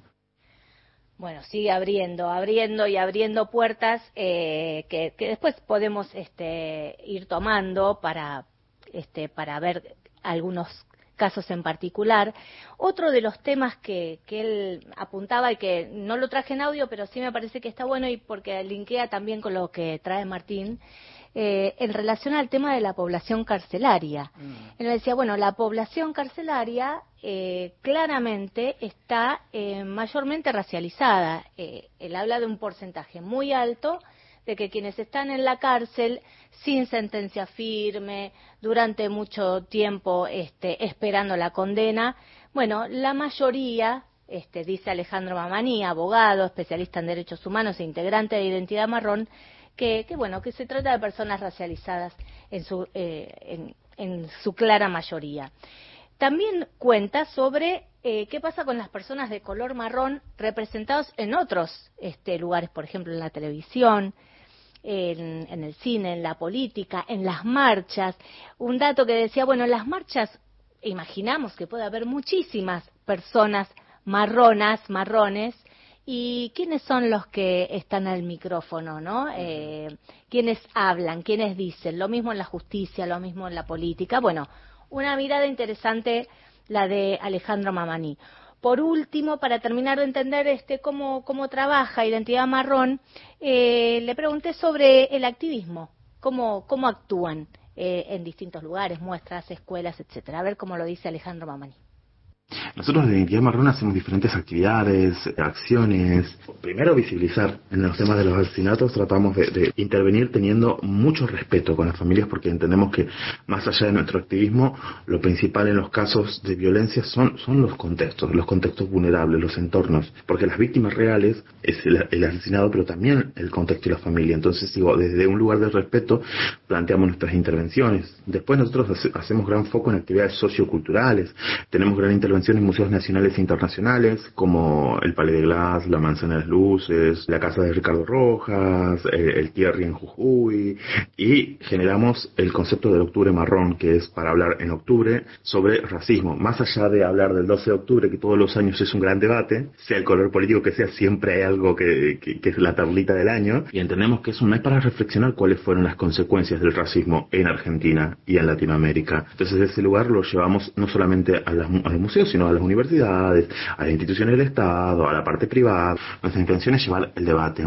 Speaker 6: Bueno, sigue abriendo, abriendo y abriendo puertas eh, que, que después podemos este, ir tomando para, este, para ver algunos casos en particular. Otro de los temas que, que él apuntaba y que no lo traje en audio, pero sí me parece que está bueno y porque linkea también con lo que trae Martín, eh, en relación al tema de la población carcelaria. Mm. Él decía, bueno, la población carcelaria eh, claramente está eh, mayormente racializada. Eh, él habla de un porcentaje muy alto de que quienes están en la cárcel sin sentencia firme, durante mucho tiempo este, esperando la condena, bueno, la mayoría, este, dice Alejandro Mamani, abogado, especialista en derechos humanos e integrante de Identidad Marrón, que, que bueno, que se trata de personas racializadas en su, eh, en, en su clara mayoría. También cuenta sobre eh, qué pasa con las personas de color marrón representados en otros este, lugares, por ejemplo en la televisión, en, en el cine, en la política, en las marchas. Un dato que decía, bueno, en las marchas imaginamos que puede haber muchísimas personas marronas, marrones, y quiénes son los que están al micrófono, ¿no? Eh, quiénes hablan, quiénes dicen, lo mismo en la justicia, lo mismo en la política. Bueno, una mirada interesante la de Alejandro Mamani. Por último, para terminar de entender este cómo, cómo trabaja Identidad Marrón, eh, le pregunté sobre el activismo, cómo, cómo actúan eh, en distintos lugares, muestras, escuelas, etcétera. A ver cómo lo dice Alejandro Mamani.
Speaker 16: Nosotros de Identidad Marrón hacemos diferentes actividades, acciones. Primero, visibilizar. En los temas de los asesinatos tratamos de, de intervenir teniendo mucho respeto con las familias, porque entendemos que más allá de nuestro activismo, lo principal en los casos de violencia son, son los contextos, los contextos vulnerables, los entornos. Porque las víctimas reales es el, el asesinado, pero también el contexto y la familia. Entonces, digo, desde un lugar de respeto planteamos nuestras intervenciones. Después nosotros hace, hacemos gran foco en actividades socioculturales. Tenemos gran intervención intervención en museos nacionales e internacionales, como el Palais de Glace, la Manzana de las Luces, la Casa de Ricardo Rojas, el, el Thierry en Jujuy, y generamos el concepto del Octubre Marrón, que es para hablar en octubre sobre racismo. Más allá de hablar del doce de octubre, que todos los años es un gran debate, sea el color político que sea, siempre hay algo que, que, que es la tablita del año, y entendemos que es un mes para reflexionar cuáles fueron las consecuencias del racismo en Argentina y en Latinoamérica. Entonces, ese lugar lo llevamos no solamente a, las, a los museos, sino a las universidades, a las instituciones del Estado, a la parte privada. Nuestra intención es llevar el debate.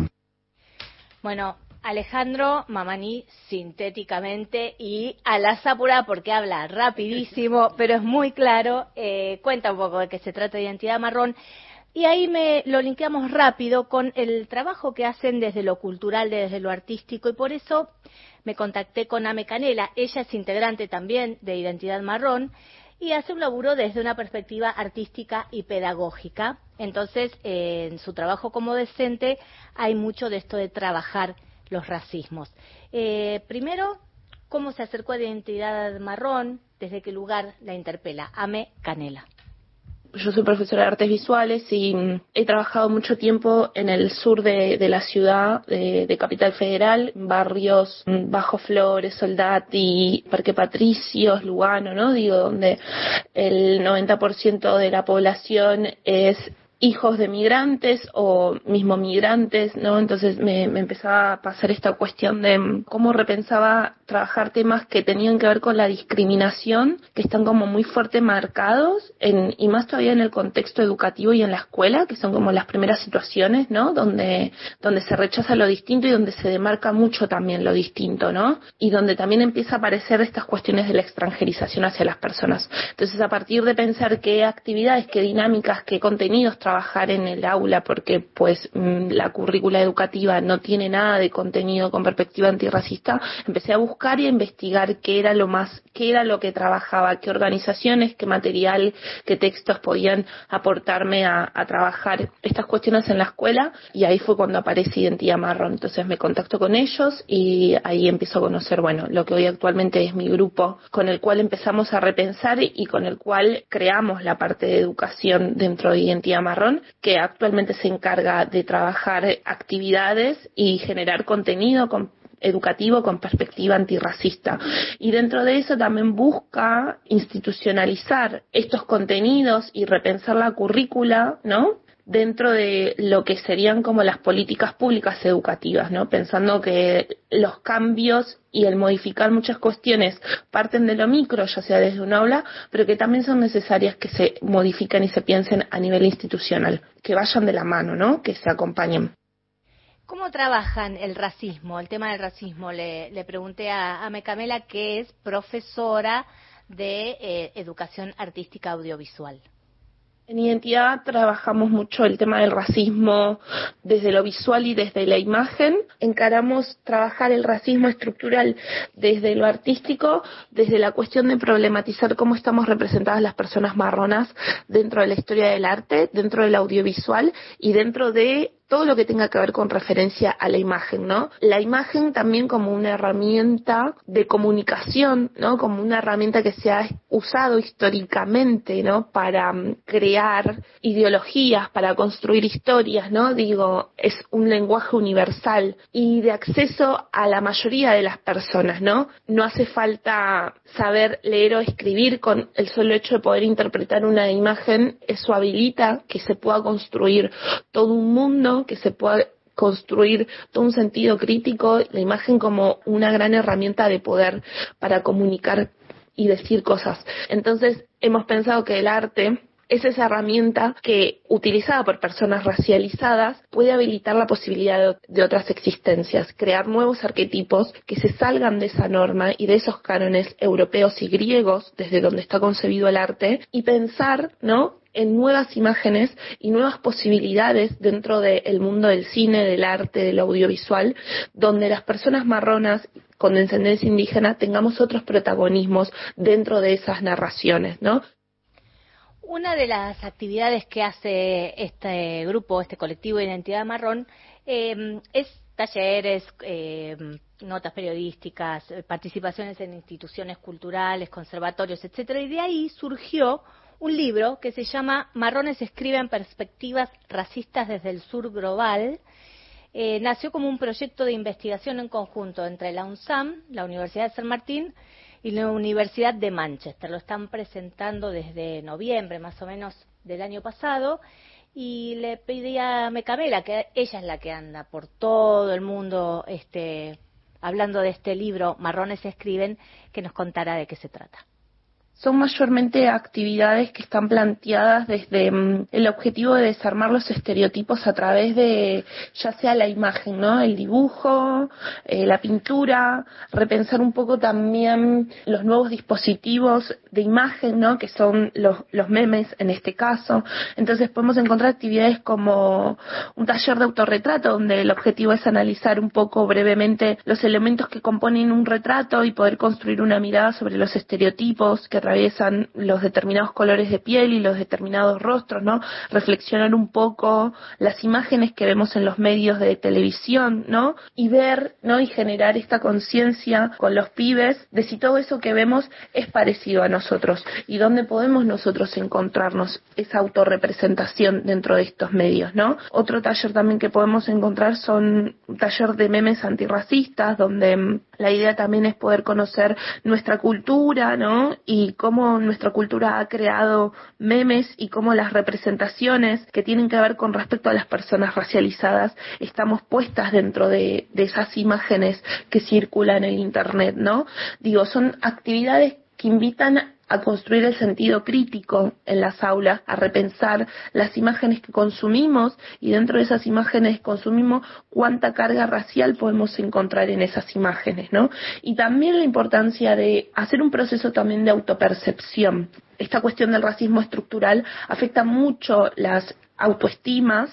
Speaker 6: Bueno, Alejandro Mamani, sintéticamente y a la apura, porque habla rapidísimo, pero es muy claro, eh, cuenta un poco de qué se trata de Identidad Marrón. Y ahí me lo linkeamos rápido con el trabajo que hacen desde lo cultural, desde lo artístico, y por eso me contacté con Ame Canela. Ella es integrante también de Identidad Marrón y hace un laburo desde una perspectiva artística y pedagógica. Entonces, eh, en su trabajo como docente hay mucho de esto de trabajar los racismos. Eh, primero, ¿cómo se acercó a Identidad Marrón? ¿Desde qué lugar la interpela? Ame Canela.
Speaker 17: Yo soy profesora de artes visuales y he trabajado mucho tiempo en el sur de, de la ciudad, de, de Capital Federal, barrios Bajo Flores, Soldati, Parque Patricios, Lugano, ¿no? Digo, donde el noventa por ciento de la población es hijos de migrantes o mismo migrantes, ¿no? Entonces me, me empezaba a pasar esta cuestión de cómo repensaba trabajar temas que tenían que ver con la discriminación, que están como muy fuerte marcados, en, y más todavía en el contexto educativo y en la escuela, que son como las primeras situaciones, ¿no? Donde, donde se rechaza lo distinto y donde se demarca mucho también lo distinto, ¿no? Y donde también empieza a aparecer estas cuestiones de la extranjerización hacia las personas. Entonces, a partir de pensar qué actividades, qué dinámicas, qué contenidos trabajar en el aula, porque pues la currícula educativa no tiene nada de contenido con perspectiva antirracista, empecé a buscar y a investigar qué era lo más, qué era lo que trabajaba, qué organizaciones, qué material, qué textos podían aportarme a, a trabajar estas cuestiones en la escuela, y ahí fue cuando aparece Identidad Marrón. Entonces me contacto con ellos y ahí empiezo a conocer, bueno, lo que hoy actualmente es mi grupo, con el cual empezamos a repensar y con el cual creamos la parte de educación dentro de Identidad Marrón, que actualmente se encarga de trabajar actividades y generar contenido con educativo con perspectiva antirracista. Y dentro de eso también busca institucionalizar estos contenidos y repensar la currícula, ¿no?, dentro de lo que serían como las políticas públicas educativas, ¿no? Pensando que los cambios y el modificar muchas cuestiones parten de lo micro, ya sea desde un aula, pero que también son necesarias que se modifiquen y se piensen a nivel institucional, que vayan de la mano, ¿no?, que se acompañen.
Speaker 6: ¿Cómo trabajan el racismo, el tema del racismo? Le, le pregunté a, a Mecamela, que es profesora de eh, educación artística audiovisual.
Speaker 17: En Identidad trabajamos mucho el tema del racismo desde lo visual y desde la imagen. Encaramos trabajar el racismo estructural desde lo artístico, desde la cuestión de problematizar cómo estamos representadas las personas marronas dentro de la historia del arte, dentro del audiovisual y dentro de todo lo que tenga que ver con referencia a la imagen, ¿no? La imagen también como una herramienta de comunicación, ¿no? Como una herramienta que se ha usado históricamente, ¿no?, para um, crear ideologías, para construir historias, ¿no? Digo, es un lenguaje universal y de acceso a la mayoría de las personas, ¿no? No hace falta saber leer o escribir, con el solo hecho de poder interpretar una imagen, eso habilita que se pueda construir todo un mundo, que se pueda construir todo un sentido crítico, la imagen como una gran herramienta de poder para comunicar y decir cosas. Entonces, hemos pensado que el arte es esa herramienta que, utilizada por personas racializadas, puede habilitar la posibilidad de, de otras existencias, crear nuevos arquetipos que se salgan de esa norma y de esos cánones europeos y griegos, desde donde está concebido el arte, y pensar, ¿no?, en nuevas imágenes y nuevas posibilidades dentro del mundo del cine, del arte, del audiovisual, donde las personas marronas con descendencia indígena tengamos otros protagonismos dentro de esas narraciones, ¿no?
Speaker 6: Una de las actividades que hace este grupo, este colectivo de Identidad Marrón, eh, es talleres, eh, notas periodísticas, participaciones en instituciones culturales, conservatorios, etcétera, y de ahí surgió un libro que se llama Marrones escriben perspectivas racistas desde el sur global. Eh, nació como un proyecto de investigación en conjunto entre la UNSAM, la Universidad de San Martín, y la Universidad de Manchester. Lo están presentando desde noviembre, más o menos, del año pasado, y le pedí a Mecamela, que ella es la que anda por todo el mundo este, hablando de este libro, Marrones escriben, que nos contara de qué se trata.
Speaker 17: Son mayormente actividades que están planteadas desde um, el objetivo de desarmar los estereotipos a través de, ya sea la imagen, ¿no? El dibujo, eh, la pintura, repensar un poco también los nuevos dispositivos de imagen, ¿no? Que son los, los memes en este caso. Entonces podemos encontrar actividades como un taller de autorretrato, donde el objetivo es analizar un poco brevemente los elementos que componen un retrato y poder construir una mirada sobre los estereotipos que atraviesan los determinados colores de piel y los determinados rostros, ¿no? Reflexionar un poco las imágenes que vemos en los medios de televisión, ¿no? Y ver, ¿no? Y generar esta conciencia con los pibes de si todo eso que vemos es parecido a nosotros y dónde podemos nosotros encontrarnos esa autorrepresentación dentro de estos medios, ¿no? Otro taller también que podemos encontrar son un taller de memes antirracistas, donde la idea también es poder conocer nuestra cultura, ¿no? Y cómo nuestra cultura ha creado memes y cómo las representaciones que tienen que ver con respecto a las personas racializadas estamos puestas dentro de, de esas imágenes que circulan en el Internet, ¿no? Digo, son actividades que invitan a construir el sentido crítico en las aulas, a repensar las imágenes que consumimos y dentro de esas imágenes que consumimos cuánta carga racial podemos encontrar en esas imágenes, ¿no? Y también la importancia de hacer un proceso también de autopercepción. Esta cuestión del racismo estructural afecta mucho las autoestimas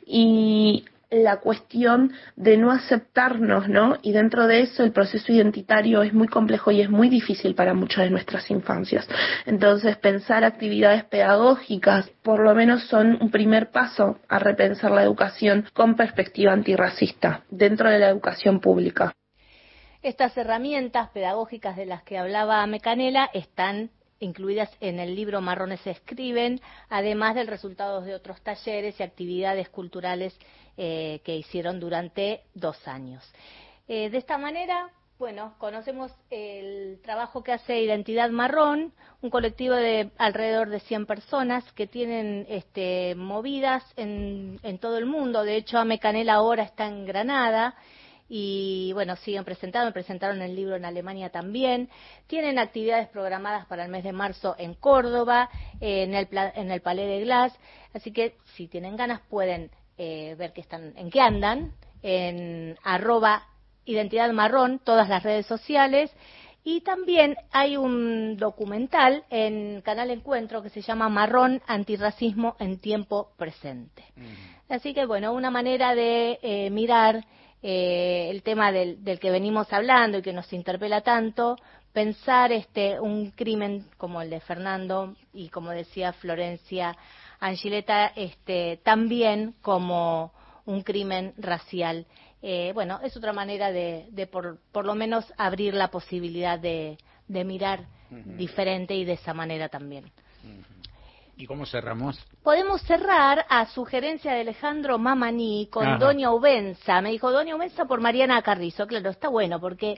Speaker 17: y la cuestión de no aceptarnos, ¿no? Y dentro de eso el proceso identitario es muy complejo y es muy difícil para muchas de nuestras infancias. Entonces, pensar actividades pedagógicas por lo menos son un primer paso a repensar la educación con perspectiva antirracista dentro de la educación pública.
Speaker 6: Estas herramientas pedagógicas de las que hablaba Mecanela están incluidas en el libro Marrones se escriben, además del resultado de otros talleres y actividades culturales eh, que hicieron durante dos años. Eh, de esta manera, bueno, conocemos el trabajo que hace Identidad Marrón, un colectivo de alrededor de cien personas que tienen este, movidas en, en todo el mundo. De hecho, Mecanela ahora está en Granada. Y bueno, siguen presentando, presentaron el libro en Alemania también, tienen actividades programadas para el mes de marzo en Córdoba, eh, en el en el Palais de Glass, así que si tienen ganas pueden eh, ver que están, en qué andan, en arroba Identidad Marrón, todas las redes sociales, y también hay un documental en Canal Encuentro que se llama Marrón, antirracismo en tiempo presente. Mm. Así que bueno, una manera de eh, mirar Eh, el tema del, del que venimos hablando y que nos interpela tanto, pensar este un crimen como el de Fernando y como decía Florencia Angileta, este, también como un crimen racial. Eh, bueno, es otra manera de, de por, por lo menos abrir la posibilidad de, de mirar uh-huh. diferente y de esa manera también.
Speaker 3: Uh-huh. ¿Y cómo cerramos?
Speaker 6: Podemos cerrar a sugerencia de Alejandro Mamani con Ajá. Doña Ubenza. Me dijo Doña Ubenza por Mariana Carrizo. Claro, está bueno porque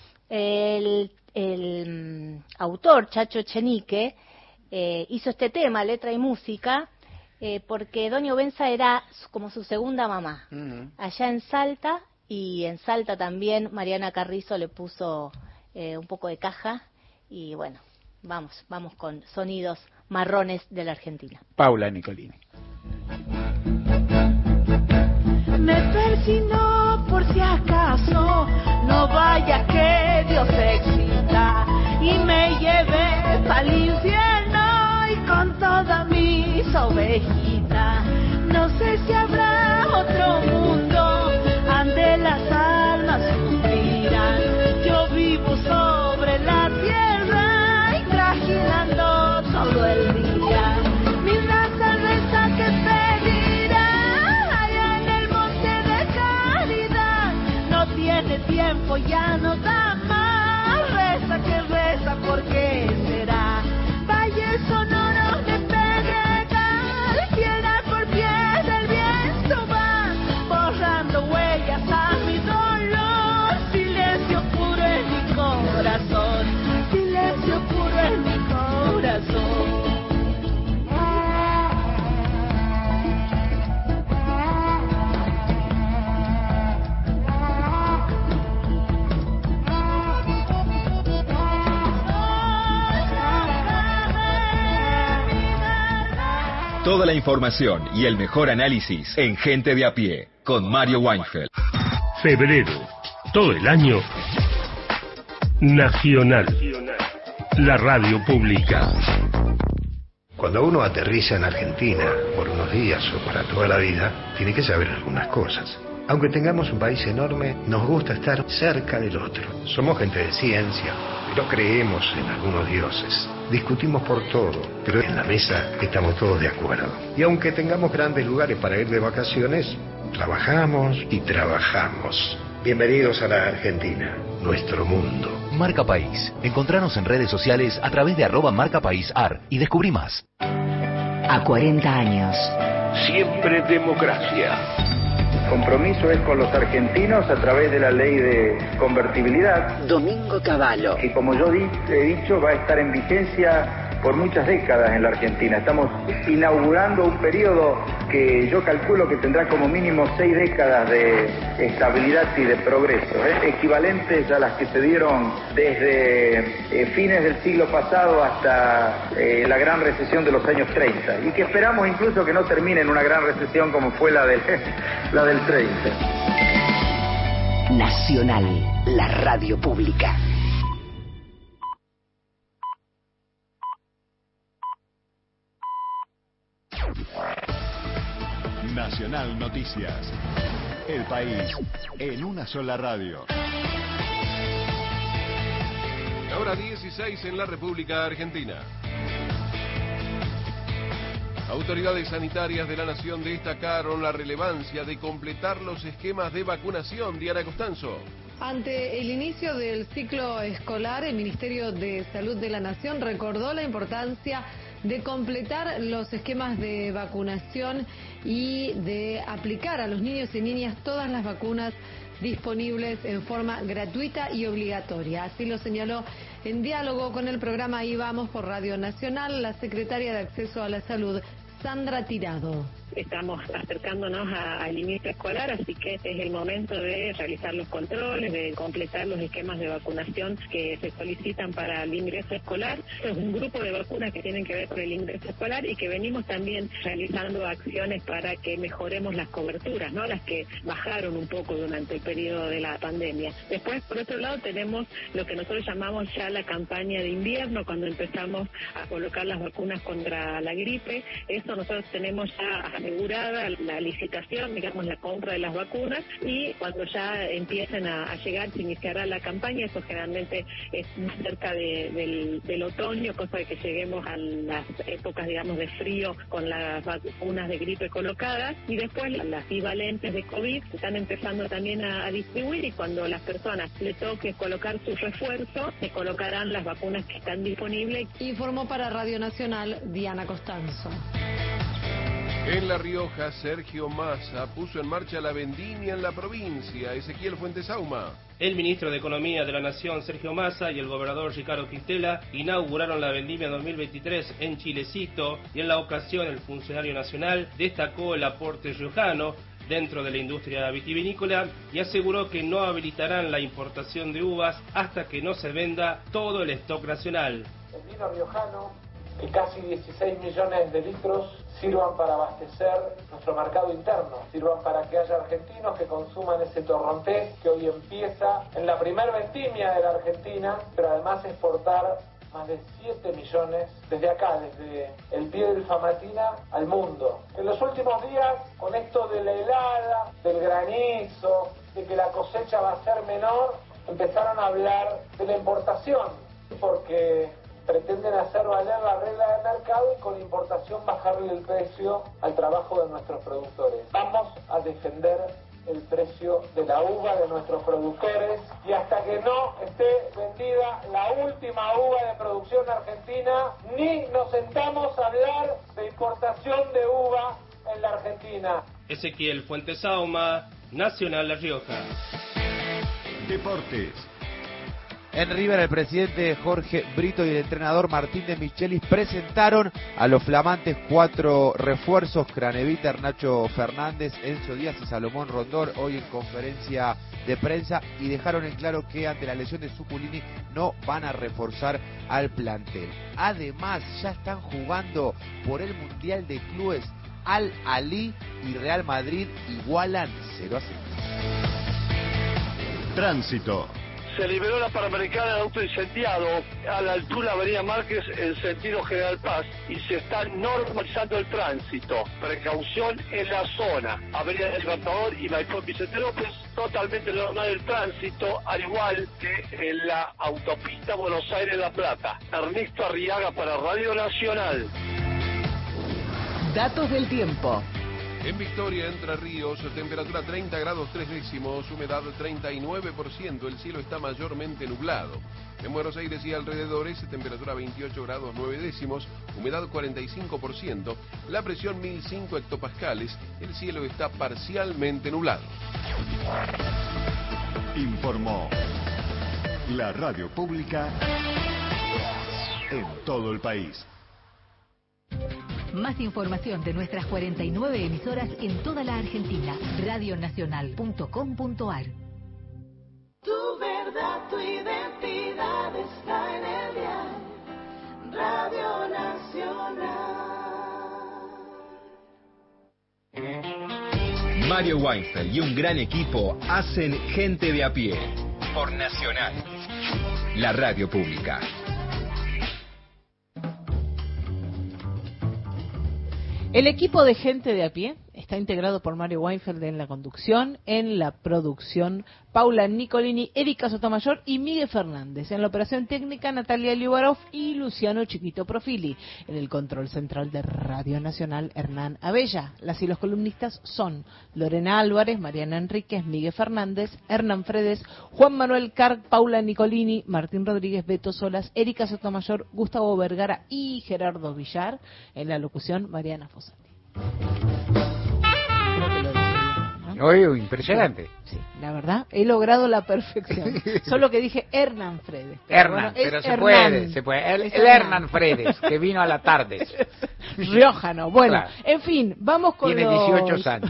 Speaker 6: el, el autor, Chacho Echenique, eh, hizo este tema, letra y música, eh, porque Doña Ubenza era como su segunda mamá. Uh-huh. Allá en Salta, y en Salta también Mariana Carrizo le puso eh, un poco de caja. Y bueno, vamos, vamos con sonidos marrones de la Argentina.
Speaker 3: Paula Nicolini.
Speaker 14: Me persino por si acaso, no vaya que Dios excita y me lleve pa'l infierno y con todas mis ovejitas. No sé si habrá otro mundo ande las almas suspiran. Yo vivo sobre la tierra y trajinando todo el día. Mi raza reza que pedirá allá en el monte de caridad. No tiene tiempo, ya no da más. Reza que reza, ¿por qué será? Valle sonoro de
Speaker 15: Toda la información y el mejor análisis en Gente de a pie, con Mario Weinfeld.
Speaker 2: Febrero, todo el año, Nacional, la radio pública.
Speaker 18: Cuando uno aterriza en Argentina por unos días o para toda la vida, tiene que saber algunas cosas. Aunque tengamos un país enorme, nos gusta estar cerca del otro. Somos gente de ciencia, pero creemos en algunos dioses. Discutimos por todo, pero en la mesa estamos todos de acuerdo. Y aunque tengamos grandes lugares para ir de vacaciones, trabajamos y trabajamos. Bienvenidos a la Argentina, nuestro mundo.
Speaker 19: Marca País. Encontranos en redes sociales a través de arroba Marca País Ar y descubrí más.
Speaker 1: A cuarenta años.
Speaker 2: Siempre democracia.
Speaker 20: Compromiso es con los argentinos a través de la ley de convertibilidad.
Speaker 1: Domingo Cavallo.
Speaker 20: Y como yo he dicho, va a estar en vigencia por muchas décadas en la Argentina. Estamos inaugurando un periodo que yo calculo que tendrá como mínimo seis décadas de estabilidad y de progreso, ¿eh? equivalentes a las que se dieron desde eh, fines del siglo pasado hasta eh, la gran recesión de los años treinta, y que esperamos incluso que no termine en una gran recesión como fue la del, la del treinta.
Speaker 1: Nacional, la radio pública.
Speaker 7: Nacional Noticias. El país en una sola radio.
Speaker 8: Ahora dieciséis en la República Argentina. Autoridades sanitarias de la Nación destacaron la relevancia de completar los esquemas de vacunación. Diana Costanzo.
Speaker 21: Ante el inicio del ciclo escolar, el Ministerio de Salud de la Nación recordó la importancia de completar los esquemas de vacunación y de aplicar a los niños y niñas todas las vacunas disponibles en forma gratuita y obligatoria. Así lo señaló en diálogo con el programa Ahí Vamos por Radio Nacional la secretaria de Acceso a la Salud, Sandra Tirado.
Speaker 22: Estamos acercándonos a, al inicio escolar, así que es el momento de realizar los controles, de completar los esquemas de vacunación que se solicitan para el ingreso escolar. Es un grupo de vacunas que tienen que ver con el ingreso escolar y que venimos también realizando acciones para que mejoremos las coberturas, ¿no? Las que bajaron un poco durante el periodo de la pandemia. Después, por otro lado, tenemos lo que nosotros llamamos ya la campaña de invierno, cuando empezamos a colocar las vacunas contra la gripe. Eso nosotros tenemos ya asegurada la licitación, digamos, la compra de las vacunas, y cuando ya empiecen a, a llegar se iniciará la campaña. Eso generalmente es más cerca de, del, del otoño, cosa de que lleguemos a las épocas, digamos, de frío con las vacunas de gripe colocadas, y después las bivalentes de COVID se están empezando también a, a distribuir, y cuando las personas le toque colocar su refuerzo, se colocarán las vacunas que están disponibles.
Speaker 21: Informó para Radio Nacional Diana Costanzo.
Speaker 8: En La Rioja, Sergio Massa puso en marcha la vendimia en la provincia. Ezequiel Fuentesauma.
Speaker 23: El ministro de Economía de la Nación, Sergio Massa, y el gobernador Ricardo Quintela inauguraron la vendimia dos mil veintitrés en Chilecito, y en la ocasión el funcionario nacional destacó el aporte riojano dentro de la industria vitivinícola y aseguró que no habilitarán la importación de uvas hasta que no se venda todo el stock nacional.
Speaker 24: El vino riojano, que casi dieciséis millones de litros sirvan para abastecer nuestro mercado interno, sirvan para que haya argentinos que consuman ese torrontés que hoy empieza en la primer vendimia de la Argentina, pero además exportar más de siete millones desde acá, desde el pie del Famatina al mundo. En los últimos días, con esto de la helada, del granizo, de que la cosecha va a ser menor, empezaron a hablar de la importación, porque pretenden hacer valer la regla de mercado y con importación bajarle el precio al trabajo de nuestros productores. Vamos a defender el precio de la uva de nuestros productores, y hasta que no esté vendida la última uva de producción argentina, ni nos sentamos a hablar de importación de uva en la Argentina.
Speaker 23: Ezequiel Fuentesauma, Nacional La Rioja.
Speaker 7: Deportes.
Speaker 5: En River, el presidente Jorge Brito y el entrenador Martín de Michelis presentaron a los flamantes cuatro refuerzos: Craneviter, Nacho Fernández, Enzo Díaz y Salomón Rondón, hoy en conferencia de prensa, y dejaron en claro que ante la lesión de Zuculini no van a reforzar al plantel. Además, ya están jugando por el Mundial de Clubes. Al Ahly y Real Madrid igualan cero a cero.
Speaker 7: Tránsito.
Speaker 9: Se liberó la Panamericana de auto incendiado a la altura de Avenida Márquez en sentido General Paz y se está normalizando el tránsito. Precaución en la zona. Avenida del Libertador y Maipú Vicente López, totalmente normal el tránsito, al igual que en la autopista Buenos Aires-La Plata. Ernesto Arriaga para Radio Nacional.
Speaker 1: Datos del tiempo.
Speaker 8: En Victoria, Entre Ríos, temperatura treinta grados tres décimos, humedad treinta y nueve por ciento, el cielo está mayormente nublado. En Buenos Aires y alrededores, temperatura veintiocho grados nueve décimos, humedad cuarenta y cinco por ciento, la presión mil cinco hectopascales, el cielo está parcialmente nublado.
Speaker 7: Informó la radio pública en todo el país.
Speaker 13: Más información de nuestras cuarenta y nueve emisoras en toda la Argentina. radio nacional punto com punto ar.
Speaker 14: Tu verdad, tu identidad está en el dial. Radio Nacional.
Speaker 15: Mario Weinfeld y un gran equipo hacen Gente de a Pie por Nacional, la radio pública.
Speaker 4: El equipo de Gente de a Pie está integrado por Mario Weinfeld en la conducción, en la producción Paula Nicolini, Erika Sotomayor y Miguel Fernández. En la operación técnica Natalia Liubarov y Luciano Chiquito Profili. En el control central de Radio Nacional, Hernán Abella. Las y los columnistas son Lorena Álvarez, Mariana Enríquez, Miguel Fernández, Hernán Fredes, Juan Manuel Carg, Paula Nicolini, Martín Rodríguez, Beto Solas, Erika Sotomayor, Gustavo Vergara y Gerardo Villar. En la locución, Mariana Fossati.
Speaker 3: Oye, impresionante.
Speaker 4: Sí, la verdad, he logrado la perfección. Solo que dije Hernán Fredes.
Speaker 3: Pero Hernán, bueno, pero se Hernán. puede, se puede. El, el Hernán Fredes, que vino a la tarde.
Speaker 4: Riojano. Bueno, claro. En fin, vamos con
Speaker 3: Tiene
Speaker 4: los...
Speaker 3: dieciocho años.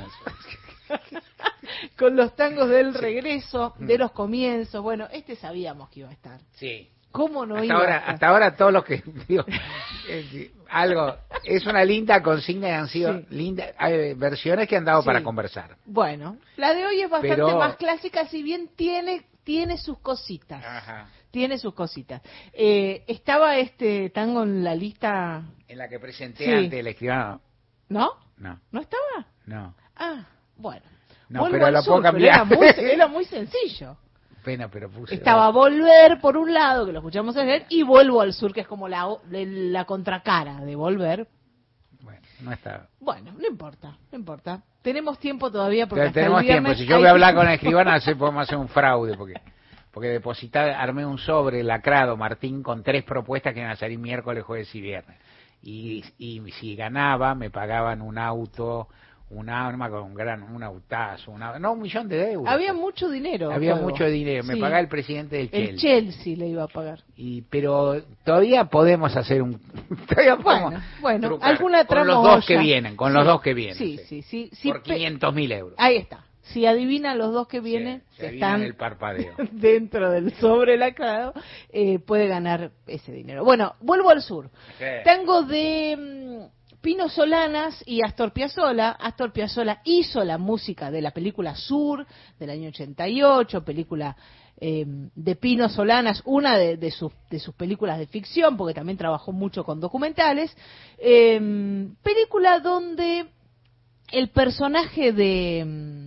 Speaker 4: Con los tangos del regreso, de los comienzos. Bueno, este sabíamos que iba a estar.
Speaker 3: Sí.
Speaker 4: ¿Cómo no
Speaker 3: hasta
Speaker 4: iba
Speaker 3: ahora,
Speaker 4: a estar?
Speaker 3: Hasta ahora todo lo que digo, eh, algo, es una linda consigna y han sido sí. lindas hay versiones que han dado sí. para conversar.
Speaker 4: Bueno, la de hoy es bastante
Speaker 3: Pero...
Speaker 4: más clásica, si bien tiene tiene sus cositas.
Speaker 3: Ajá.
Speaker 4: Tiene sus cositas. Eh, estaba este tango en la lista...
Speaker 3: En la que presenté
Speaker 4: sí.
Speaker 3: ante el escribano.
Speaker 4: ¿No?
Speaker 3: No.
Speaker 4: ¿No estaba?
Speaker 3: No.
Speaker 4: Ah, bueno.
Speaker 3: No,
Speaker 4: Vuelvo
Speaker 3: pero
Speaker 4: al
Speaker 3: lo
Speaker 4: sur,
Speaker 3: puedo cambiar.
Speaker 4: Pero era, muy, era muy sencillo.
Speaker 3: Pena, pero puse...
Speaker 4: Estaba Volver por un lado, que lo escuchamos ayer, y Vuelvo al Sur, que es como la, la contracara de Volver.
Speaker 3: Bueno, no está...
Speaker 4: Bueno, no importa, no importa. Tenemos tiempo todavía porque hasta
Speaker 3: tenemos
Speaker 4: el viernes
Speaker 3: tiempo. Si yo voy a hablar con el escribano, así podemos hacer un fraude, porque porque depositar, armé un sobre lacrado, Martín, con tres propuestas que iban a salir miércoles, jueves y viernes. Y, y si ganaba, me pagaban un auto... un arma con un gran un autazo, una, no un millón de euros.
Speaker 4: Había mucho dinero.
Speaker 3: Había
Speaker 4: juego.
Speaker 3: mucho dinero. Me
Speaker 4: sí.
Speaker 3: pagaba el presidente del Chelsea.
Speaker 4: El Chelsea le iba a pagar.
Speaker 3: Y pero todavía podemos hacer un. Todavía podemos
Speaker 4: bueno, bueno
Speaker 3: trucar.
Speaker 4: alguna
Speaker 3: con los dos que vienen, con sí. los dos que vienen.
Speaker 4: Sí, sí, sí, sí
Speaker 3: por quinientos mil euros.
Speaker 4: Ahí está. Si adivina los dos que vienen,
Speaker 3: sí,
Speaker 4: que
Speaker 3: están
Speaker 4: están
Speaker 3: el parpadeo.
Speaker 4: dentro del sobre lacrado, eh, puede ganar ese dinero. Bueno, vuelvo al sur.
Speaker 3: Sí.
Speaker 4: Tengo de Pino Solanas y Astor Piazzolla. Astor Piazzolla hizo la música de la película Sur del año ochenta y ocho, película eh, de Pino Solanas, una de, de, sus, de sus películas de ficción, porque también trabajó mucho con documentales. Eh, película donde el personaje de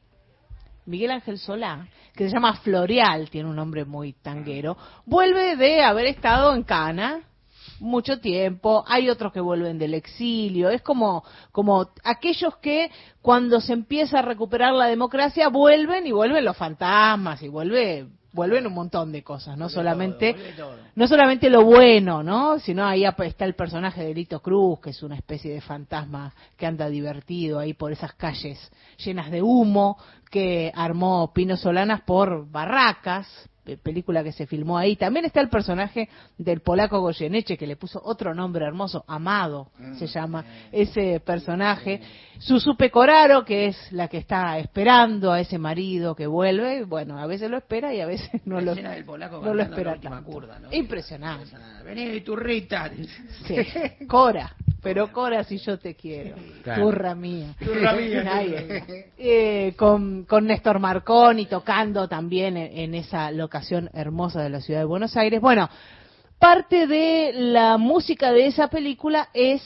Speaker 4: Miguel Ángel Solá, que se llama Floreal, tiene un nombre muy tanguero, vuelve de haber estado en Cana mucho tiempo. Hay otros que vuelven del exilio. Es como como aquellos que cuando se empieza a recuperar la democracia vuelven y vuelven los fantasmas y vuelve vuelven un montón de cosas, no vuelve solamente todo, no solamente lo bueno, ¿no? Sino ahí está el personaje de Lito Cruz, que es una especie de fantasma que anda divertido ahí por esas calles llenas de humo que armó Pino Solanas por Barracas, película que se filmó ahí. También está el personaje del polaco Goyeneche, que le puso otro nombre hermoso, Amado, mm, se llama eh, ese personaje. Eh. Susu Pecoraro, que es la que está esperando a ese marido que vuelve, bueno, a veces lo espera y a veces no lo,
Speaker 10: del polaco
Speaker 4: no lo espera
Speaker 10: la última curda, ¿no?
Speaker 4: Impresionante.
Speaker 10: Impresionante. Vení, turrita.
Speaker 4: Sí. Cora, pero Cora si yo te quiero. Claro. Turra mía.
Speaker 10: Turra mía.
Speaker 4: eh, con, con Néstor Marconi tocando también en, en esa locación hermosa de la ciudad de Buenos Aires. Bueno, parte de la música de esa película es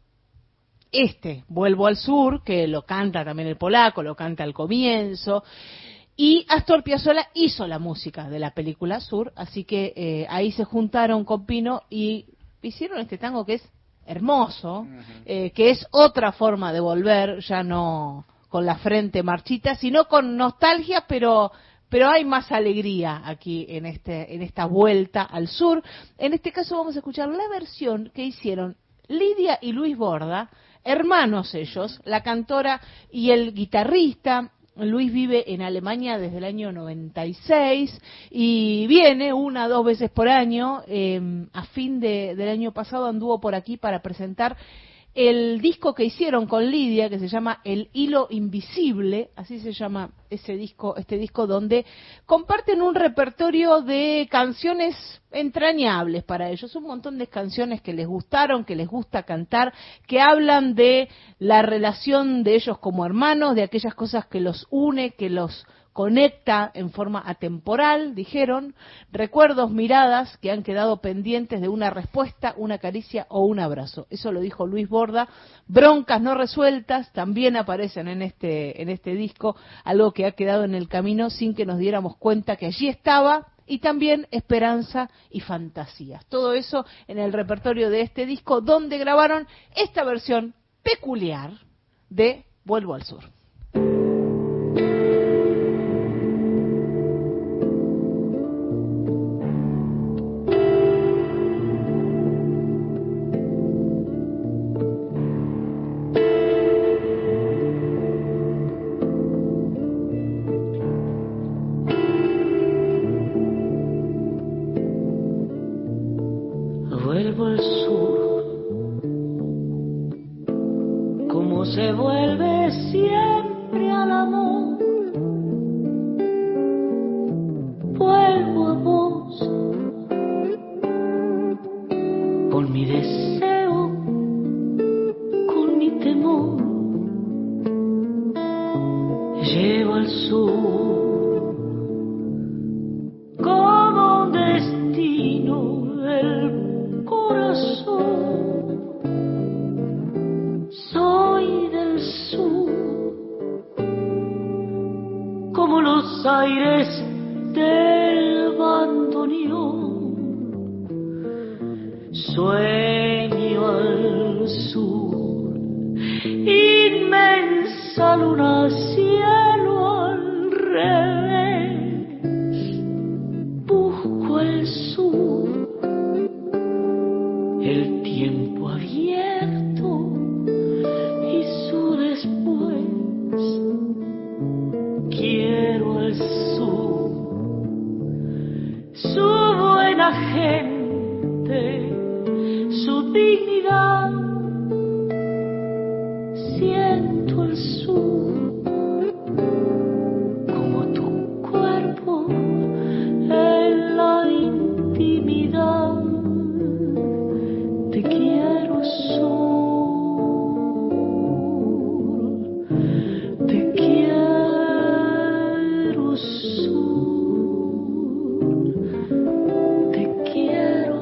Speaker 4: este, Vuelvo al Sur, que lo canta también el polaco, lo canta al comienzo. Y Astor Piazzolla hizo la música de la película Sur, así que eh, ahí se juntaron con Pino y hicieron este tango que es hermoso, uh-huh. eh, que es otra forma de volver, ya no con la frente marchita, sino con nostalgia, pero pero hay más alegría aquí en este en esta vuelta al sur. En este caso vamos a escuchar la versión que hicieron Lidia y Luis Borda, hermanos ellos, la cantora y el guitarrista. Luis vive en Alemania desde el año noventa y seis y viene una dos veces por año. Eh, a fin de, del año pasado anduvo por aquí para presentar el disco que hicieron con Lidia, que se llama El Hilo Invisible, así se llama ese disco, este disco donde comparten un repertorio de canciones entrañables para ellos, un montón de canciones que les gustaron, que les gusta cantar, que hablan de la relación de ellos como hermanos, de aquellas cosas que los une, que los conecta en forma atemporal, dijeron, recuerdos, miradas que han quedado pendientes de una respuesta, una caricia o un abrazo. Eso lo dijo Luis Borda. Broncas no resueltas también aparecen en este, en este disco, algo que ha quedado en el camino sin que nos diéramos cuenta que allí estaba, y también esperanza y fantasías. Todo eso en el repertorio de este disco, donde grabaron esta versión peculiar de Vuelvo al Sur.
Speaker 11: Vuelvo al sur, como se vuelve siempre al amor. Vuelvo a vos, con mi deseo, con mi temor. Llevo al sur como un destino el corazón. Soy del sur como los aires del bandoneón. Sueño al sur, inmensa luna, cielo al revés. Busco el sur, el tiempo abierto y su después. Quiero al sur, su buena gente, su dignidad. Siento el sur como tu cuerpo en la intimidad. Te quiero sur, te quiero sur, te quiero.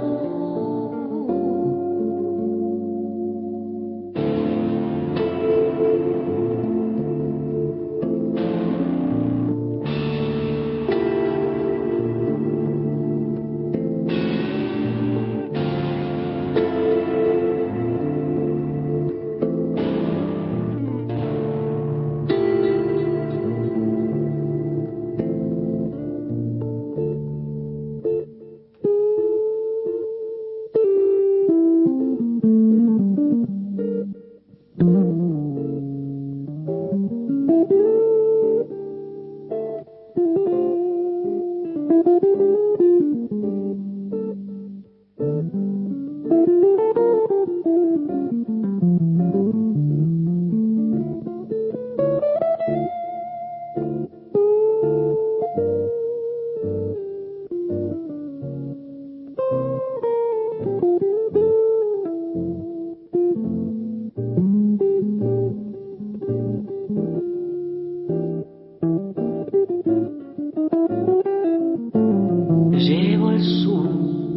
Speaker 11: Llevo el sur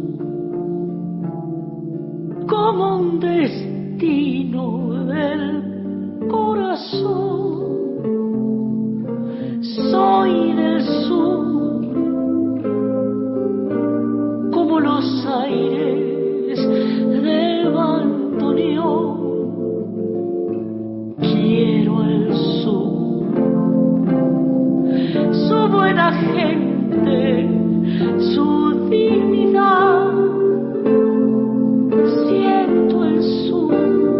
Speaker 11: como un destino del corazón. Soy del sur como los aires del bandoneón. Quiero el sur, su buena gente, su dignidad. Siento el sur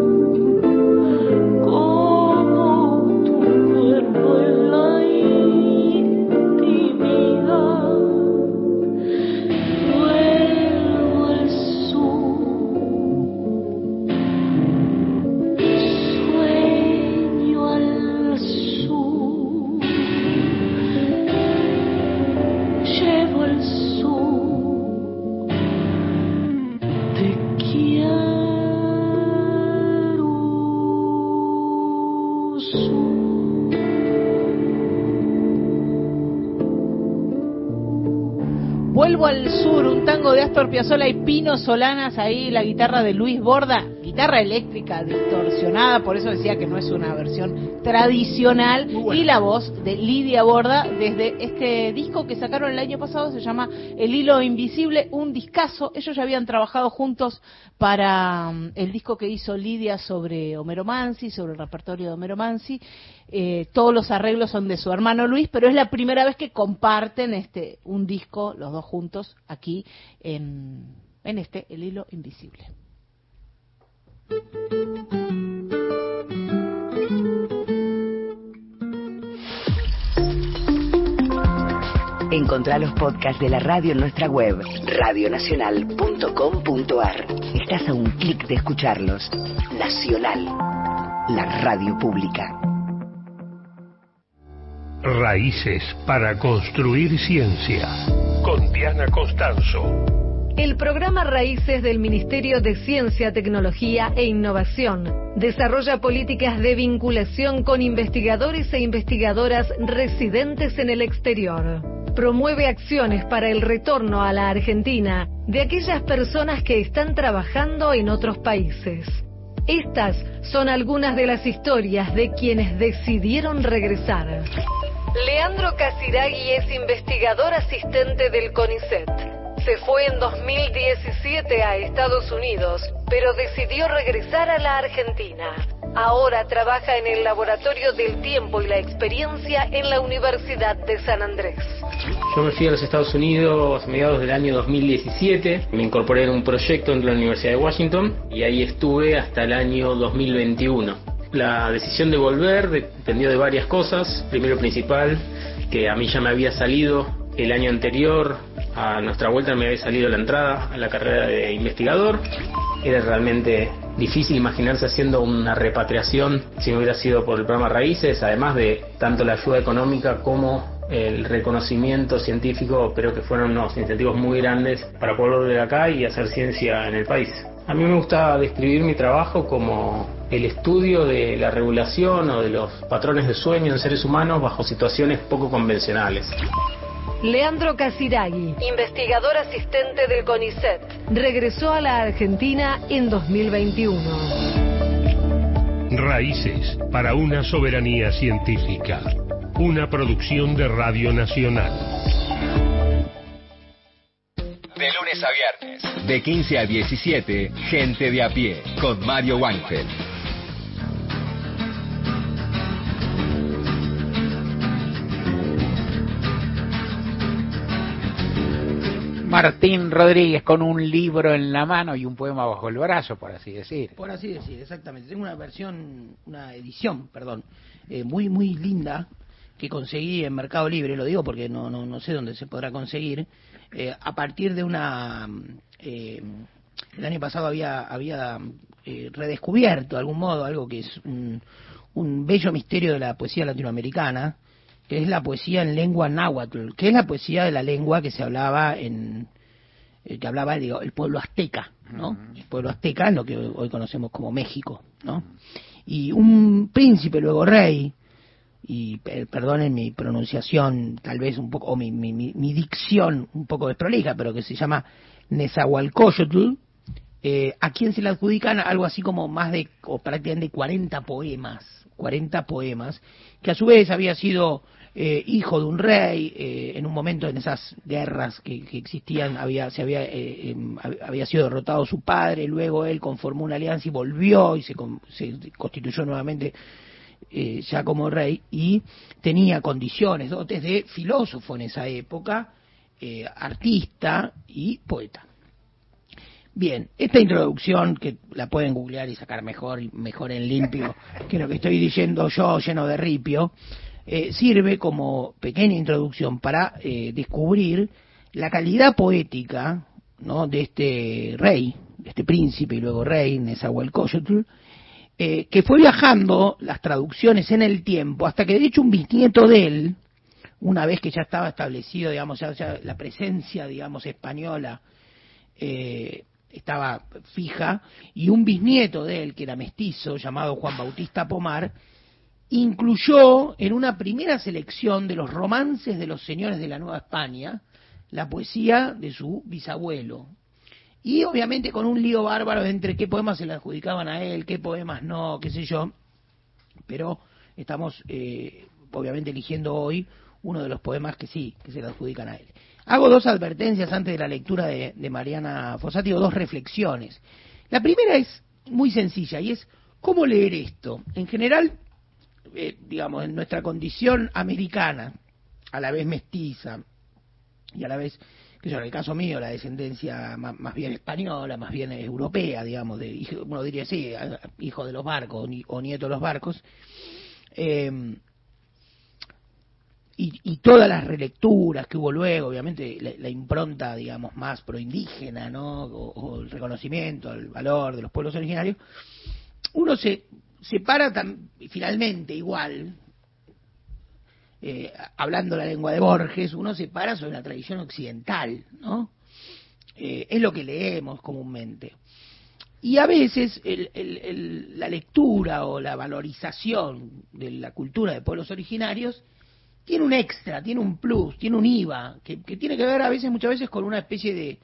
Speaker 11: como tu cuerpo en la intimidad. Vuelvo al sur, sueño al sur, llevo el sur, te quiero sur.
Speaker 4: Vuelvo al sur, un tango de Astor Piazzolla y Pino Solanas, ahí la guitarra de Luis Borda, guitarra eléctrica distorsionada, por eso decía que no es una versión tradicional, y la voz de Lidia Borda desde este disco que sacaron el año pasado, se llama El Hilo Invisible, un discazo. Ellos ya habían trabajado juntos para um, el disco que hizo Lidia sobre Homero Mansi, sobre el repertorio de Homero Mansi. Eh, todos los arreglos son de su hermano Luis, pero es la primera vez que comparten este un disco los dos juntos aquí en, en este El Hilo Invisible.
Speaker 1: Encontrá los podcasts de la radio en nuestra web, radio nacional punto com punto a r. Estás a un clic de escucharlos. Nacional, la radio pública.
Speaker 2: Raíces para construir ciencia. Con Diana Costanzo.
Speaker 6: El programa Raíces del Ministerio de Ciencia, Tecnología e Innovación desarrolla políticas de vinculación con investigadores e investigadoras residentes en el exterior. Promueve acciones para el retorno a la Argentina de aquellas personas que están trabajando en otros países. Estas son algunas de las historias de quienes decidieron regresar. Leandro Casiraghi es investigador asistente del CONICET. Se fue en dos mil diecisiete a Estados Unidos, pero decidió regresar a la Argentina. Ahora trabaja en el Laboratorio del Tiempo y la Experiencia en la Universidad de San Andrés.
Speaker 12: Yo me fui a los Estados Unidos a mediados del año dos mil diecisiete. Me incorporé en un proyecto en la Universidad de Washington y ahí estuve hasta el año dos mil veintiuno. La decisión de volver dependió de varias cosas. Primero principal, que a mí ya me había salido el año anterior, a nuestra vuelta me había salido la entrada a la carrera de investigador. Era realmente difícil imaginarse haciendo una repatriación si no hubiera sido por el programa Raíces, además de tanto la ayuda económica como el reconocimiento científico, pero que fueron unos incentivos muy grandes para poder volver acá y hacer ciencia en el país. A mí me gusta describir mi trabajo como el estudio de la regulación o de los patrones de sueño en seres humanos bajo situaciones poco convencionales.
Speaker 6: Leandro Casiraghi, investigador asistente del CONICET, regresó a la Argentina en dos mil veintiuno.
Speaker 2: Raíces para una soberanía científica. Una producción de Radio Nacional.
Speaker 15: De lunes a viernes, de quince a diecisiete, Gente de a pie, con Mario Weinfeld.
Speaker 3: Martín Rodríguez con un libro en la mano y un poema bajo el brazo, por así decir.
Speaker 10: Por así decir, exactamente. Tengo una versión, una edición, perdón, eh, muy muy linda que conseguí en Mercado Libre, lo digo porque no no no sé dónde se podrá conseguir, eh, a partir de una... Eh, el año pasado había, había eh, redescubierto de algún modo algo que es un, un bello misterio de la poesía latinoamericana, que es la poesía en lengua náhuatl, que es la poesía de la lengua que se hablaba en... que hablaba digo, el pueblo azteca, ¿no? Uh-huh. El pueblo azteca es lo que hoy, hoy conocemos como México, ¿no? Uh-huh. Y un príncipe, luego rey, y per, perdonen mi pronunciación, tal vez un poco, o mi, mi, mi, mi dicción un poco desprolija, pero que se llama Nezahualcóyotl, eh, a quien se le adjudican algo así como más de, o prácticamente cuarenta poemas, cuarenta poemas, que a su vez había sido eh, hijo de un rey, eh, en un momento en esas guerras que, que existían, había, se había, eh, eh, había sido derrotado su padre, luego él conformó una alianza y volvió y se, se constituyó nuevamente eh, ya como rey, y tenía condiciones, dotes de filósofo en esa época, eh, artista y poeta. Bien, esta introducción, que la pueden googlear y sacar mejor, mejor en limpio que lo que estoy diciendo yo, lleno de ripio, eh, sirve como pequeña introducción para eh, descubrir la calidad poética, ¿no?, de este rey, de este príncipe y luego rey, Nezahualcóyotl, eh, que fue viajando las traducciones en el tiempo, hasta que de hecho un bisnieto de él, una vez que ya estaba establecido, digamos, ya, ya la presencia, digamos, española, eh, estaba fija, y un bisnieto de él, que era mestizo, llamado Juan Bautista Pomar, incluyó en una primera selección de los romances de los señores de la Nueva España la poesía de su bisabuelo. Y obviamente con un lío bárbaro entre qué poemas se le adjudicaban a él, qué poemas no, qué sé yo, pero estamos eh, obviamente eligiendo hoy uno de los poemas que sí, que se le adjudican a él. Hago dos advertencias antes de la lectura de, de Mariana Fossati, o dos reflexiones. La primera es muy sencilla, y es cómo leer esto. En general, eh, digamos, en nuestra condición americana, a la vez mestiza, y a la vez, que yo en el caso mío, la descendencia más, más bien española, más bien europea, digamos, de, uno diría sí, hijo de los barcos o nieto de los barcos, eh, Y, y todas las relecturas que hubo luego, obviamente la, la impronta, digamos, más proindígena, ¿no?, o, o el reconocimiento, el valor de los pueblos originarios, uno se separa tan, finalmente igual, eh, hablando la lengua de Borges, uno se para sobre la tradición occidental, ¿no? Eh, es lo que leemos comúnmente. Y a veces el, el, el, la lectura o la valorización de la cultura de pueblos originarios tiene un extra, tiene un plus, tiene un I V A, que, que tiene que ver a veces, muchas veces, con una especie de,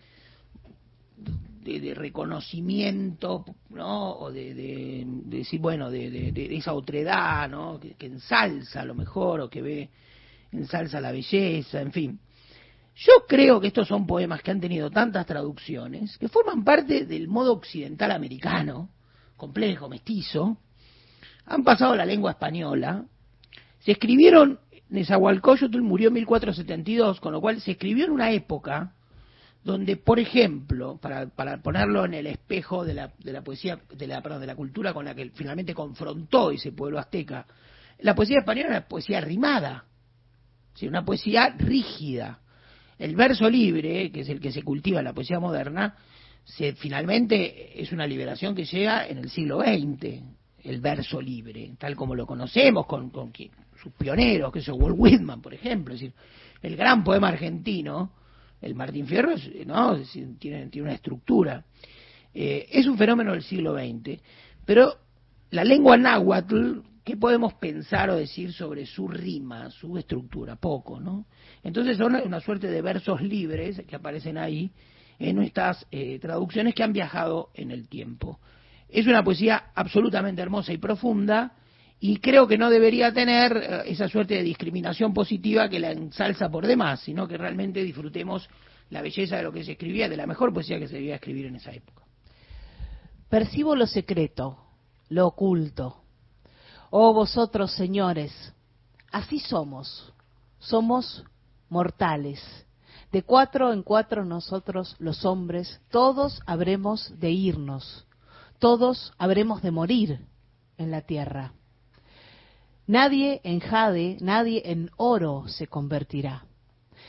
Speaker 10: de, de reconocimiento, ¿no?, o de, de, de decir, bueno, de, de, de esa otredad, ¿no?, que, que ensalza a lo mejor, o que ve, ensalza la belleza, en fin. Yo creo que estos son poemas que han tenido tantas traducciones, que forman parte del modo occidental americano, complejo, mestizo, han pasado a la lengua española, se escribieron. Nezahualcóyotl murió en mil cuatrocientos setenta y dos, con lo cual se escribió en una época donde, por ejemplo, para, para ponerlo en el espejo de la, de la poesía, de la, perdón, de la cultura con la que finalmente confrontó ese pueblo azteca, la poesía española era poesía rimada, ¿sí?, una poesía rígida. El verso libre, que es el que se cultiva en la poesía moderna, se, finalmente es una liberación que llega en el siglo veinte, el verso libre, tal como lo conocemos, con, con sus pioneros, que es Walt Whitman, por ejemplo, es decir, el gran poema argentino, el Martín Fierro, ¿no?, es decir, tiene, tiene una estructura. Eh, es un fenómeno del siglo veinte, pero la lengua náhuatl, ¿qué podemos pensar o decir sobre su rima, su estructura? Poco, ¿no? Entonces son una suerte de versos libres que aparecen ahí en nuestras eh, traducciones que han viajado en el tiempo. Es una poesía absolutamente hermosa y profunda, y creo que no debería tener eh, esa suerte de discriminación positiva que la ensalza por demás, sino que realmente disfrutemos la belleza de lo que se escribía, de la mejor poesía que se debía escribir en esa época.
Speaker 4: Percibo lo secreto, lo oculto. Oh vosotros, señores, así somos, somos mortales. De cuatro en cuatro nosotros, los hombres, todos habremos de irnos, todos habremos de morir en la tierra. Nadie en jade, nadie en oro se convertirá.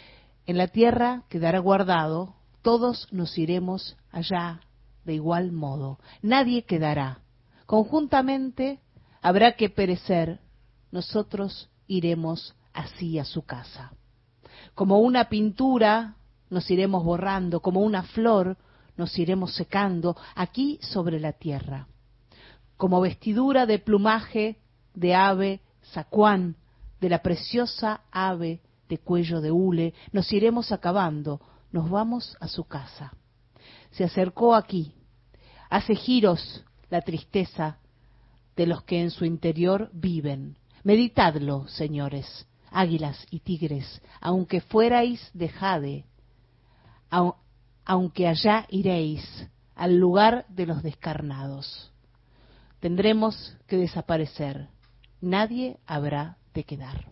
Speaker 4: En la tierra quedará guardado, todos nos iremos allá de igual modo. Nadie quedará. Conjuntamente habrá que perecer. Nosotros iremos así a su casa. Como una pintura nos iremos borrando, como una flor nos iremos secando aquí sobre la tierra. Como vestidura de plumaje de ave zacuán, de la preciosa ave de cuello de hule, nos iremos acabando, nos vamos a su casa. Se acercó aquí, hace giros la tristeza de los que en su interior viven. Meditadlo, señores, águilas y tigres, aunque fuerais de Jade, au, aunque allá iréis, al lugar de los descarnados. Tendremos que desaparecer, nadie habrá de quedar.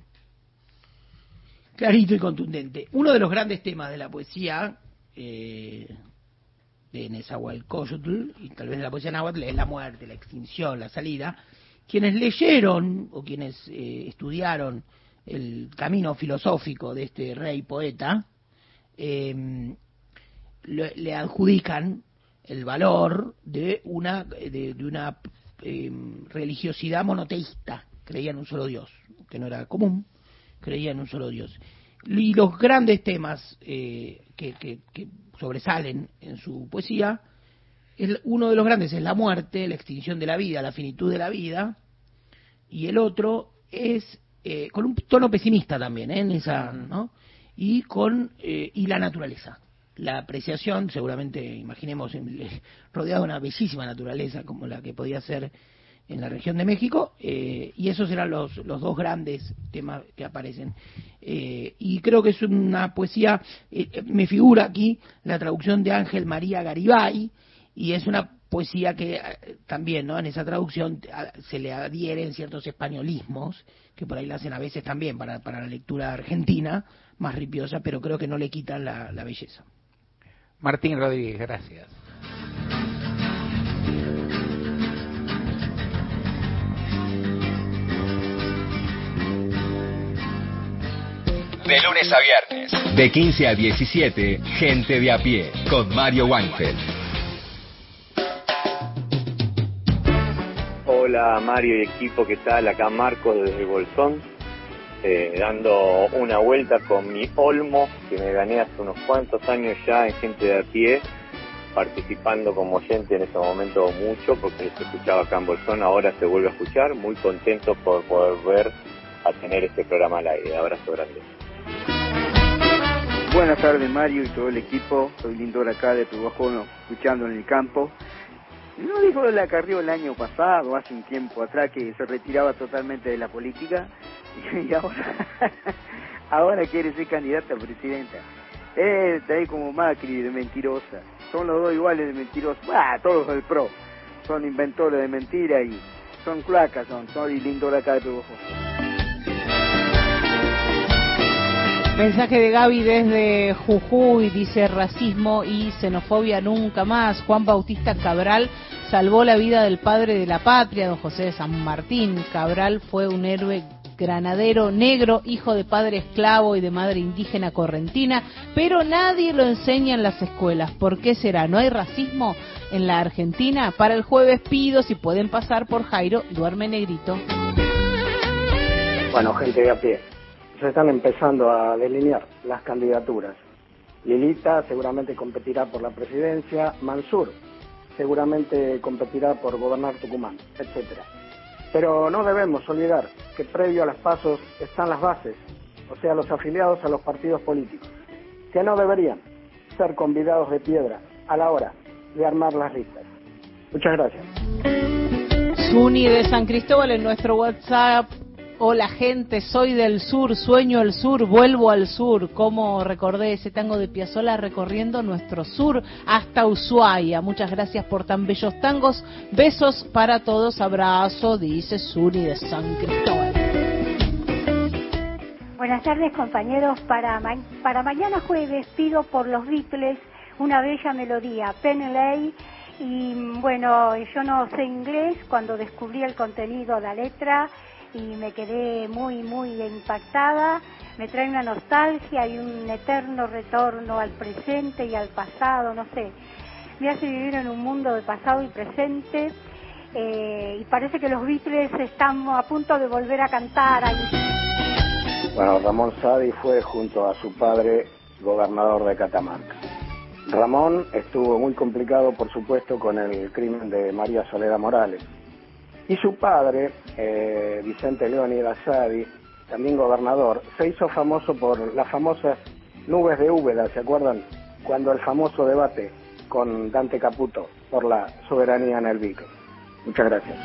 Speaker 10: Clarito y contundente. Uno de los grandes temas de la poesía eh, de Nezahualcóyotl, y tal vez de la poesía náhuatl, es la muerte, la extinción, la salida. Quienes leyeron o quienes eh, estudiaron el camino filosófico de este rey poeta, eh, le, le adjudican el valor de una, de, de una eh, religiosidad monoteísta. Creía en un solo Dios, que no era común, creía en un solo Dios. Y los grandes temas eh, que, que, que sobresalen en su poesía, el, uno de los grandes es la muerte, la extinción de la vida, la finitud de la vida, y el otro es eh, con un tono pesimista también, ¿eh? en esa, ¿no? y con eh, y la naturaleza, la apreciación, seguramente imaginemos en, rodeado de una bellísima naturaleza como la que podía ser en la región de México, eh, y esos eran los, los dos grandes temas que aparecen. Eh, y creo que es una poesía, eh, me figura aquí la traducción de Ángel María Garibay, y es una poesía que eh, también, ¿no? En esa traducción a, se le adhieren ciertos españolismos, que por ahí la hacen a veces también para, para la lectura argentina, más ripiosa, pero creo que no le quitan la, la belleza.
Speaker 3: Martín Rodríguez, gracias.
Speaker 15: De lunes a viernes, de quince a diecisiete, Gente de a pie, con Mario Weinfeld.
Speaker 16: Hola Mario y equipo, ¿qué tal? Acá Marcos desde el Bolsón, eh, dando una vuelta con mi Olmo, que me gané hace unos cuantos años ya en Gente de a pie, participando como oyente en ese momento mucho, porque se escuchaba acá en Bolsón, ahora se vuelve a escuchar, muy contento por poder ver a tener este programa al aire. Abrazo grande.
Speaker 17: Buenas tardes Mario y todo el equipo, soy Lindor acá de Tubajono, escuchando en el campo. ¿No dijo la Carrió el año pasado, hace un tiempo atrás, que se retiraba totalmente de la política? Y ahora, ahora quiere ser candidata a presidenta. Eh, está ahí como Macri de mentirosa. Son los dos iguales de mentirosos. Ah, todos del PRO. Son inventores de mentira y son cloacas, son. Soy Lindor acá de Tubajono.
Speaker 4: Mensaje de Gaby desde Jujuy, dice: racismo y xenofobia nunca más. Juan Bautista Cabral salvó la vida del padre de la patria, don José de San Martín. Cabral fue un héroe granadero negro, hijo de padre esclavo y de madre indígena correntina, pero nadie lo enseña en las escuelas. ¿Por qué será? ¿No hay racismo en la Argentina? Para el jueves pido si pueden pasar por Jairo Duerme Negrito.
Speaker 18: Bueno, gente de a pie. Se están empezando a delinear las candidaturas. Lilita seguramente competirá por la presidencia, Mansur seguramente competirá por gobernar Tucumán, etcétera. Pero no debemos olvidar que previo a las pasos están las bases, o sea, los afiliados a los partidos políticos, que no deberían ser convidados de piedra a la hora de armar las listas. Muchas gracias.
Speaker 4: Zuni de San Cristóbal en nuestro WhatsApp. Hola gente, soy del sur, sueño el sur, vuelvo al sur. Como recordé ese tango de Piazzolla recorriendo nuestro sur hasta Ushuaia. Muchas gracias por tan bellos tangos. Besos para todos, abrazo, dice Zuni de San Cristóbal.
Speaker 19: Buenas tardes compañeros, para, ma para mañana jueves pido por los Beatles una bella melodía, Penny Lane. Y bueno, yo no sé inglés, cuando descubrí el contenido, la letra, y me quedé muy, muy impactada. Me trae una nostalgia y un eterno retorno al presente y al pasado, no sé. Me hace vivir en un mundo de pasado y presente, eh, y parece que los Beatles están a punto de volver a cantar ahí.
Speaker 18: Bueno, Ramón Sadi fue junto a su padre gobernador de Catamarca. Ramón estuvo muy complicado, por supuesto, con el crimen de María Soledad Morales. Y su padre, eh, Vicente Leónidas Sadi, también gobernador, se hizo famoso por las famosas nubes de Úbeda, ¿se acuerdan? Cuando el famoso debate con Dante Caputo por la soberanía en el Bico. Muchas gracias.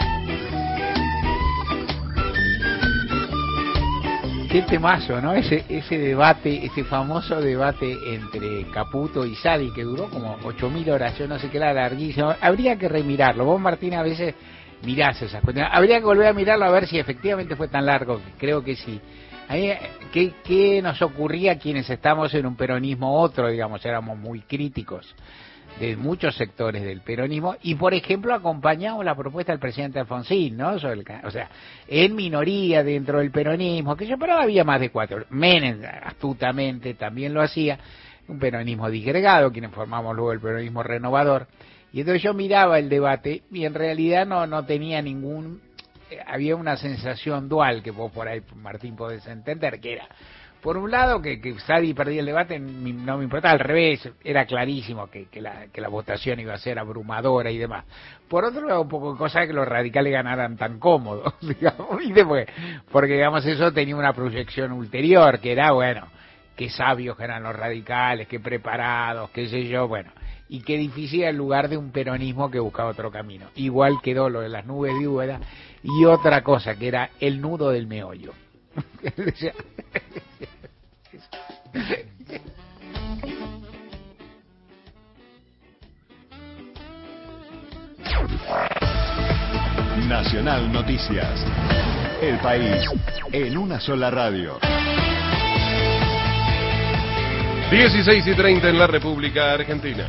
Speaker 3: Qué temazo, ¿no? Ese ese debate, ese famoso debate entre Caputo y Sadi, que duró como ocho mil horas, yo no sé qué, era larguísimo. Habría que remirarlo. Vos, Martín, a veces mirás esas cuestiones. Habría que volver a mirarlo a ver si efectivamente fue tan largo. Creo que sí. Ahí, ¿qué, ¿Qué nos ocurría a quienes estamos en un peronismo otro, digamos? Éramos muy críticos de muchos sectores del peronismo y, por ejemplo, acompañamos la propuesta del presidente Alfonsín, ¿no? Sobre el, o sea, en minoría dentro del peronismo, que yo, pero había más de cuatro. Menem, astutamente, también lo hacía, un peronismo disgregado, quienes formamos luego el peronismo renovador. Y entonces yo miraba el debate y en realidad no, no tenía ningún... Había una sensación dual que vos por ahí, Martín, podés entender, que era... Por un lado, que, que Sadi perdía el debate, no me importaba, al revés, era clarísimo que, que, la, que la votación iba a ser abrumadora y demás. Por otro lado, un poco de cosa que los radicales ganaran tan cómodos, digamos, y después, porque digamos eso tenía una proyección ulterior, que era, bueno, qué sabios que eran los radicales, qué preparados, qué sé yo, bueno, y qué difícil era el lugar de un peronismo que buscaba otro camino. Igual quedó lo de las nubes de Úbeda y otra cosa, que era el nudo del meollo.
Speaker 7: Nacional Noticias. El país en una sola radio.
Speaker 8: dieciséis y treinta en la República Argentina.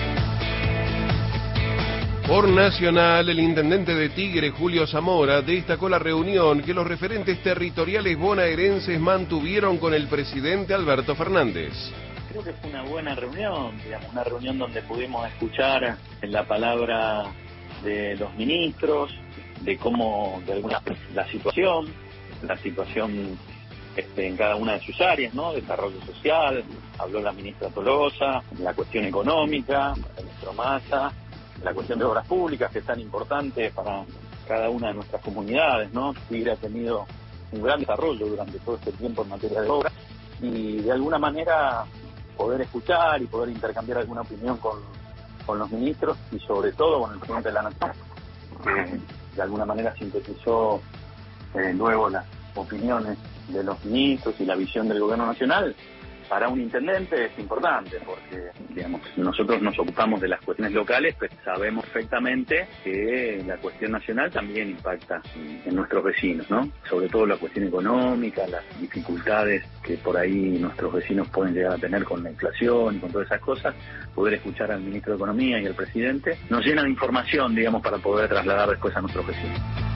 Speaker 8: Por Nacional, el intendente de Tigre, Julio Zamora, destacó la reunión que los referentes territoriales bonaerenses mantuvieron con el presidente Alberto Fernández.
Speaker 20: Creo que fue una buena reunión, digamos, una reunión donde pudimos escuchar la palabra de los ministros, de cómo, de alguna la situación, la situación este, en cada una de sus áreas, ¿no? Desarrollo social, habló la ministra Tolosa, la cuestión económica, el ministro Massa, la cuestión de obras públicas, que es tan importante para cada una de nuestras comunidades, ¿no? Tigre ha tenido un gran desarrollo durante todo este tiempo en materia de obras y de alguna manera poder escuchar y poder intercambiar alguna opinión con, con los ministros y sobre todo con el presidente de la Nación, que de alguna manera sintetizó eh, luego las opiniones de los ministros y la visión del gobierno nacional. Para un intendente es importante porque, digamos, nosotros nos ocupamos de las cuestiones locales, pero sabemos perfectamente que la cuestión nacional también impacta en, en nuestros vecinos, ¿no? Sobre todo la cuestión económica, las dificultades que por ahí nuestros vecinos pueden llegar a tener con la inflación y con todas esas cosas. Poder escuchar al ministro de Economía y al presidente nos llena de información, digamos, para poder trasladar después a nuestros vecinos.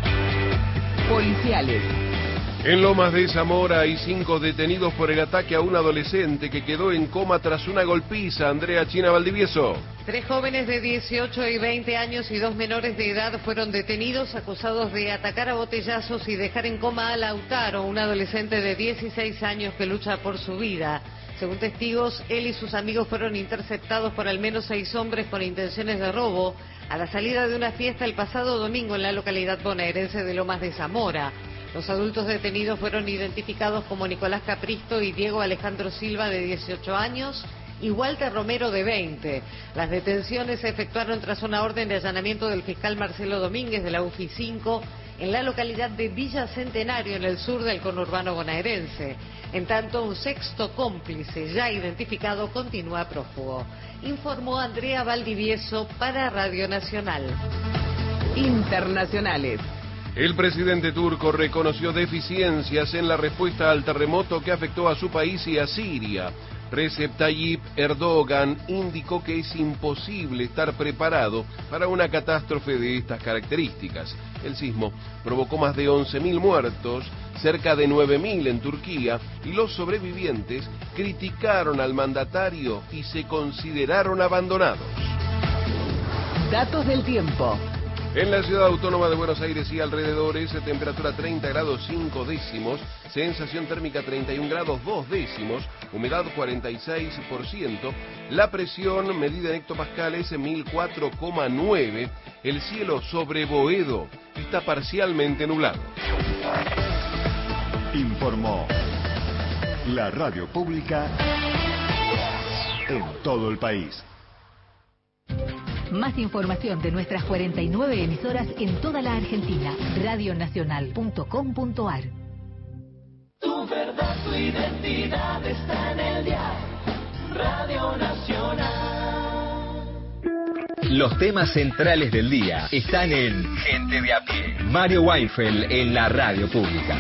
Speaker 1: Policiales.
Speaker 8: En Lomas de Zamora hay cinco detenidos por el ataque a un adolescente que quedó en coma tras una golpiza. Andrea China Valdivieso.
Speaker 6: Tres jóvenes de dieciocho y veinte años y dos menores de edad fueron detenidos acusados de atacar a botellazos y dejar en coma a Lautaro, un adolescente de dieciséis años que lucha por su vida. Según testigos, él y sus amigos fueron interceptados por al menos seis hombres con intenciones de robo a la salida de una fiesta el pasado domingo en la localidad bonaerense de Lomas de Zamora. Los adultos detenidos fueron identificados como Nicolás Capristo y Diego Alejandro Silva, de dieciocho años, y Walter Romero, de veinte. Las detenciones se efectuaron tras una orden de allanamiento del fiscal Marcelo Domínguez de la U F I cinco en la localidad de Villa Centenario, en el sur del conurbano bonaerense. En tanto, un sexto cómplice ya identificado continúa prófugo. Informó Andrea Valdivieso para Radio Nacional.
Speaker 1: Internacionales.
Speaker 8: El presidente turco reconoció deficiencias en la respuesta al terremoto que afectó a su país y a Siria. Recep Tayyip Erdogan indicó que es imposible estar preparado para una catástrofe de estas características. El sismo provocó más de once mil muertos, cerca de nueve mil en Turquía, y los sobrevivientes criticaron al mandatario y se consideraron abandonados.
Speaker 1: Datos del tiempo.
Speaker 8: En la ciudad autónoma de Buenos Aires y alrededores, temperatura treinta grados cinco décimos, sensación térmica treinta y un grados dos décimos, humedad cuarenta y seis por ciento, la presión medida en hectopascales mil cuatro coma nueve, el cielo sobre Boedo está parcialmente nublado.
Speaker 7: Informó la radio pública en todo el país.
Speaker 13: Más información de nuestras cuarenta y nueve emisoras en toda la Argentina. radio nacional punto com punto ar.
Speaker 11: Tu verdad, tu identidad está en el dial. Radio Nacional.
Speaker 15: Los temas centrales del día están en Gente de a pie. Mario Weinfeld en la radio pública.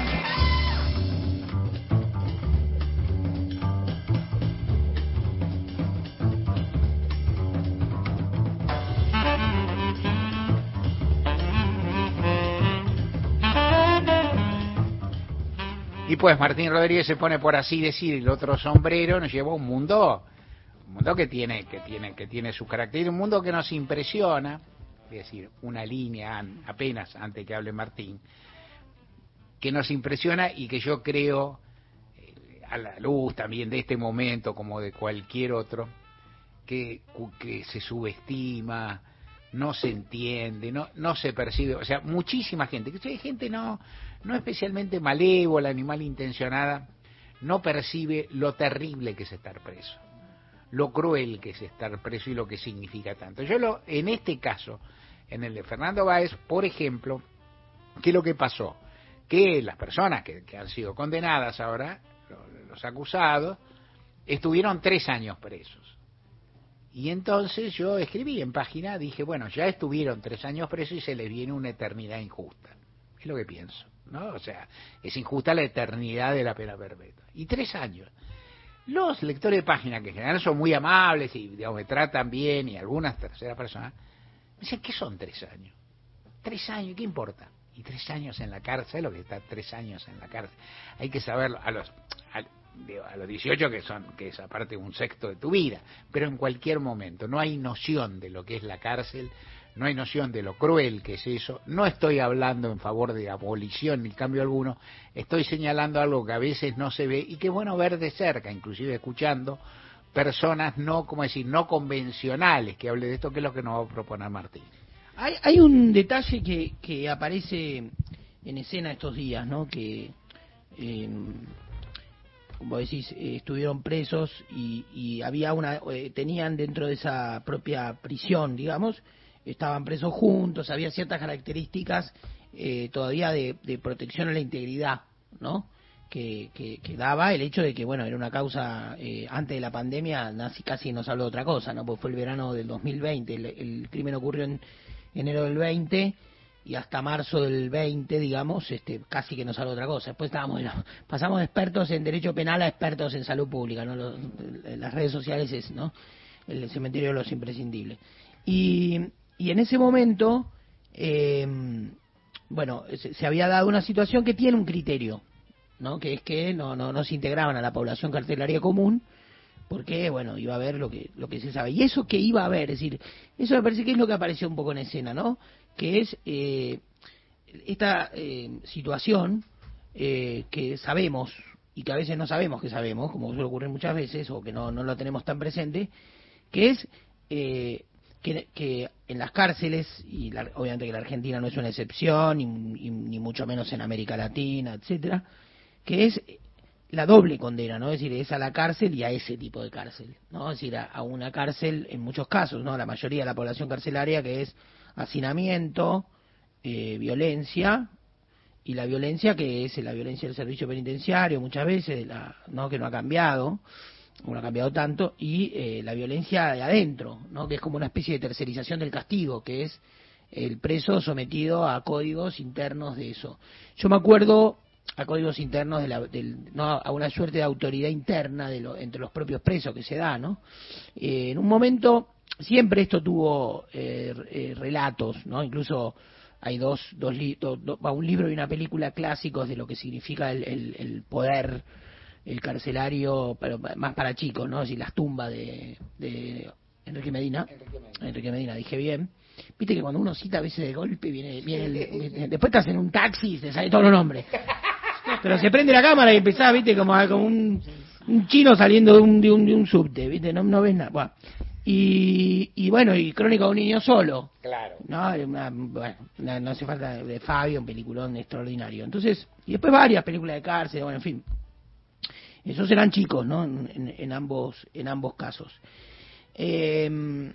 Speaker 3: Y pues Martín Rodríguez se pone, por así decir, el otro sombrero, nos llevó a un mundo, un mundo que tiene, que tiene, que tiene su carácter, un mundo que nos impresiona, es decir, una línea apenas antes que hable Martín, que nos impresiona y que yo creo, eh, a la luz también de este momento como de cualquier otro, que, que se subestima, no se entiende, no no se percibe, o sea, muchísima gente, que hay gente no no especialmente malévola ni malintencionada, no percibe lo terrible que es estar preso, lo cruel que es estar preso y lo que significa tanto. Yo lo, en este caso, en el de Fernando Báez, por ejemplo, ¿qué es lo que pasó? Que las personas que, que han sido condenadas ahora, los acusados, estuvieron tres años presos. Y entonces yo escribí en página, dije, bueno, ya estuvieron tres años presos y se les viene una eternidad injusta. Es lo que pienso, ¿no? O sea, es injusta la eternidad de la pena perpetua. Y tres años. Los lectores de página, que en general son muy amables y digamos, me tratan bien, y algunas terceras personas, me dicen, ¿qué son tres años? Tres años, ¿qué importa? Y tres años en la cárcel, lo que está tres años en la cárcel. Hay que saberlo, a los... A, a los dieciocho, que son que es aparte un sexto de tu vida, pero en cualquier momento no hay noción de lo que es la cárcel, no hay noción de lo cruel que es eso. No estoy hablando en favor de abolición ni cambio alguno, estoy señalando algo que a veces no se ve y que es bueno ver de cerca, inclusive escuchando personas no, como decir, no convencionales que hable de esto, que es lo que nos va a proponer Martín.
Speaker 10: Hay, hay un detalle que, que aparece en escena estos días, ¿no? Que eh, como decís, eh, estuvieron presos y, y había una, eh, tenían dentro de esa propia prisión, digamos, estaban presos juntos, había ciertas características eh, todavía de, de protección a la integridad, ¿no? Que, que, que daba el hecho de que, bueno, era una causa, eh, antes de la pandemia casi, casi nos habló de otra cosa, ¿no? Porque fue el verano del dos mil veinte, el, el crimen ocurrió en enero del veinte y hasta marzo del veinte, digamos, este, casi que nos habló de otra cosa. Después estábamos, bueno, pasamos de expertos en derecho penal a expertos en salud pública, ¿no? Los, las redes sociales es, ¿no? El cementerio de los imprescindibles. Y, y en ese momento, eh, bueno, se, se había dado una situación que tiene un criterio, ¿no? Que es que no, no, no se integraban a la población carcelaria común, porque, bueno, iba a haber lo que lo que se sabe. Y eso que iba a haber, es decir, eso me parece que es lo que apareció un poco en escena, ¿no? Que es eh, esta eh, situación eh, que sabemos, y que a veces no sabemos que sabemos, como suele ocurrir muchas veces, o que no, no lo tenemos tan presente, que es eh, que, que en las cárceles, y la, obviamente que la Argentina no es una excepción, ni, ni, ni mucho menos en América Latina, etcétera, que es la doble condena, ¿no? Es decir, es a la cárcel y a ese tipo de cárcel, ¿no? Es decir, a, a una cárcel en muchos casos, ¿no? La mayoría de la población carcelaria, que es hacinamiento, eh, violencia, y la violencia que es la violencia del servicio penitenciario, muchas veces, la, ¿no? Que no ha cambiado, no ha cambiado tanto, y eh, la violencia de adentro, ¿no? Que es como una especie de tercerización del castigo, que es el preso sometido a códigos internos de eso. Yo me acuerdo a códigos internos, de la, del, no a una suerte de autoridad interna de lo, entre los propios presos que se da, ¿no? Eh, en un momento, siempre esto tuvo eh, eh, relatos, ¿no? Incluso hay dos, dos, li, do, do, un libro y una película clásicos de lo que significa el, el, el poder, el carcelario, pero más para chicos, ¿no? Es decir, las tumbas de, de Enrique Medina. Enrique Medina. Enrique Medina, dije bien. Viste que cuando uno cita a veces de golpe, viene, viene el, después estás en un taxi y te salen todos los nombres. Pero se prende la cámara y empezás, viste, como, como un, un chino saliendo de un, de un, de un subte, viste, no, no ves nada. Bueno, y, y bueno, y Crónica de un niño solo. Claro. No, una, bueno, no, no hace falta, de Fabio, un peliculón extraordinario. Entonces, y después varias películas de cárcel, bueno, en fin. Esos eran chicos, ¿no? En, en, en ambos, en ambos casos. Eh,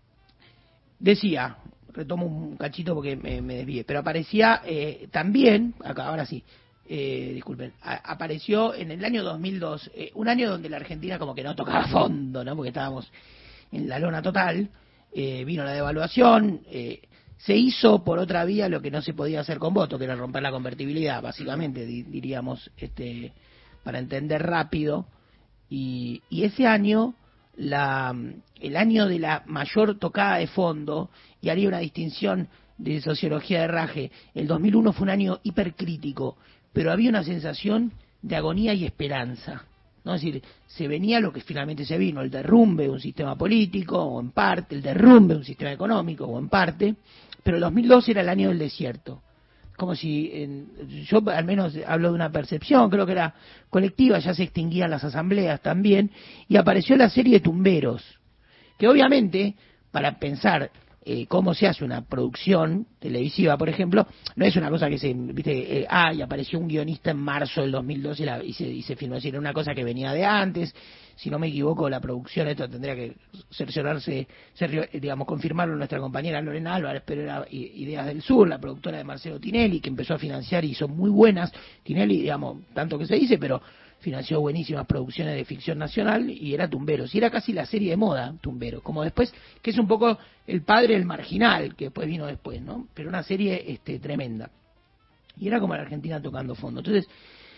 Speaker 10: decía, retomo un cachito porque me, me desvié, pero aparecía eh, también, acá, ahora sí, Eh, disculpen, a, apareció en el año dos mil dos, eh, un año donde la Argentina como que no tocaba fondo, ¿no? Porque estábamos en la lona total, eh, vino la devaluación, eh, se hizo por otra vía lo que no se podía hacer con voto, que era romper la convertibilidad, básicamente, di, diríamos, este, para entender rápido, y, y ese año, la, el año de la mayor tocada de fondo, y haría una distinción de sociología de Rage, el dos mil uno fue un año hipercrítico, pero había una sensación de agonía y esperanza, ¿no? Es decir, se venía lo que finalmente se vino, el derrumbe de un sistema político, o en parte, el derrumbe de un sistema económico, o en parte, pero el dos mil dos era el año del desierto. Como si, en, yo al menos hablo de una percepción, creo que era colectiva, ya se extinguían las asambleas también, y apareció la serie de Tumberos, que obviamente, para pensar Eh, cómo se hace una producción televisiva, por ejemplo, no es una cosa que se, viste, eh, ah, y apareció un guionista en marzo del dos mil dos y, la, y, se, y se filmó, es decir, era una cosa que venía de antes. Si no me equivoco, la producción, esto tendría que cerciorarse, ser, digamos, confirmarlo nuestra compañera Lorena Álvarez, pero era Ideas del Sur, la productora de Marcelo Tinelli, que empezó a financiar y son muy buenas. Tinelli, digamos, tanto que se dice, pero financió buenísimas producciones de ficción nacional, y era Tumberos, y era casi la serie de moda, Tumberos, como después, que es un poco el padre del Marginal, que después vino después, ¿no? Pero una serie este, tremenda. Y era como la Argentina tocando fondo. Entonces,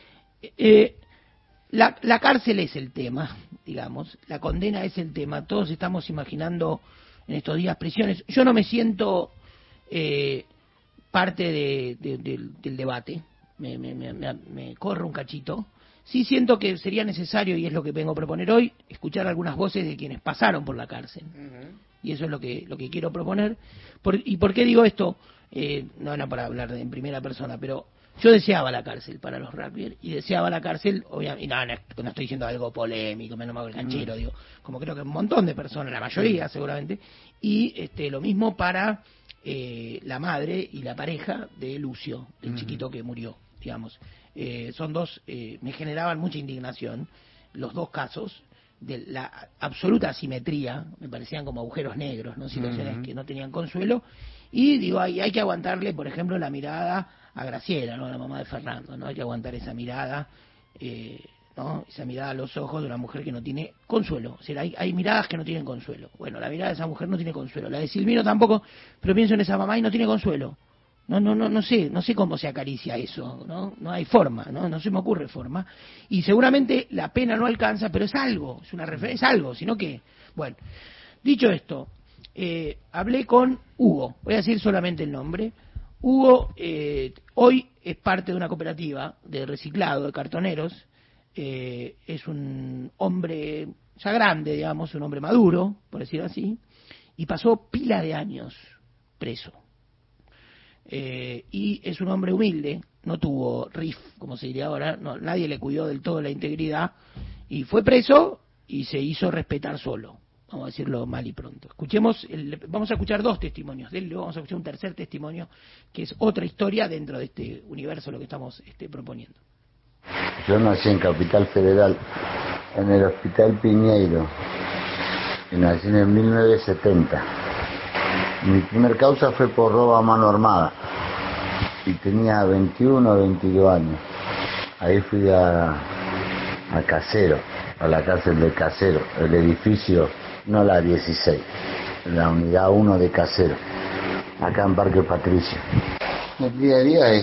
Speaker 10: eh, la, la cárcel es el tema, digamos, la condena es el tema, todos estamos imaginando en estos días prisiones. Yo no me siento eh, parte de, de, de, del debate, me, me, me, me, me corro un cachito. Sí siento que sería necesario, y es lo que vengo a proponer hoy, escuchar algunas voces de quienes pasaron por la cárcel. Uh-huh. Y eso es lo que lo que quiero proponer. Por, ¿Y por qué digo esto? Eh, no era para hablar de, en primera persona, pero yo deseaba la cárcel para los rugbyers, y deseaba la cárcel, obviamente, y no, no, no estoy diciendo algo polémico, menos mal que el canchero, uh-huh. digo, como creo que un montón de personas, la mayoría uh-huh. seguramente, y este lo mismo para eh, la madre y la pareja de Lucio, el uh-huh. chiquito que murió, digamos. Eh, son dos, eh, me generaban mucha indignación los dos casos, de la absoluta asimetría, me parecían como agujeros negros, no situaciones uh-huh. que no tenían consuelo, y digo, hay, hay que aguantarle, por ejemplo, la mirada a Graciela, ¿no? La mamá de Fernando, no hay que aguantar esa mirada, eh, ¿no? Esa mirada a los ojos de una mujer que no tiene consuelo, o sea, hay, hay miradas que no tienen consuelo. Bueno, la mirada de esa mujer no tiene consuelo, la de Silvino tampoco, pero pienso en esa mamá y no tiene consuelo. No, no, no, no sé, no sé cómo se acaricia eso, ¿no? No hay forma, ¿no? No se me ocurre forma. Y seguramente la pena no alcanza, pero es algo, es una referencia, es algo, sino que, bueno, dicho esto, eh, hablé con Hugo, voy a decir solamente el nombre. Hugo, eh, hoy es parte de una cooperativa de reciclado de cartoneros, eh, es un hombre ya grande, digamos, un hombre maduro, por decir así, y pasó pila de años preso. Eh, y es un hombre humilde, no tuvo R I F, como se diría ahora, no, nadie le cuidó del todo la integridad, y fue preso y se hizo respetar solo, vamos a decirlo mal y pronto. Escuchemos, el, vamos a escuchar dos testimonios de él, luego vamos a escuchar un tercer testimonio, que es otra historia dentro de este universo, lo que estamos este, proponiendo.
Speaker 21: Yo nací en Capital Federal, en el Hospital Piñeiro, y nací en mil novecientos setenta. Mi primer causa fue por robo a mano armada y tenía veintiuno o veintidós años. Ahí fui a, a Casero, a la cárcel de Casero, el edificio, no la dieciséis, la unidad uno de Casero, acá en Parque Patricio. El día a día es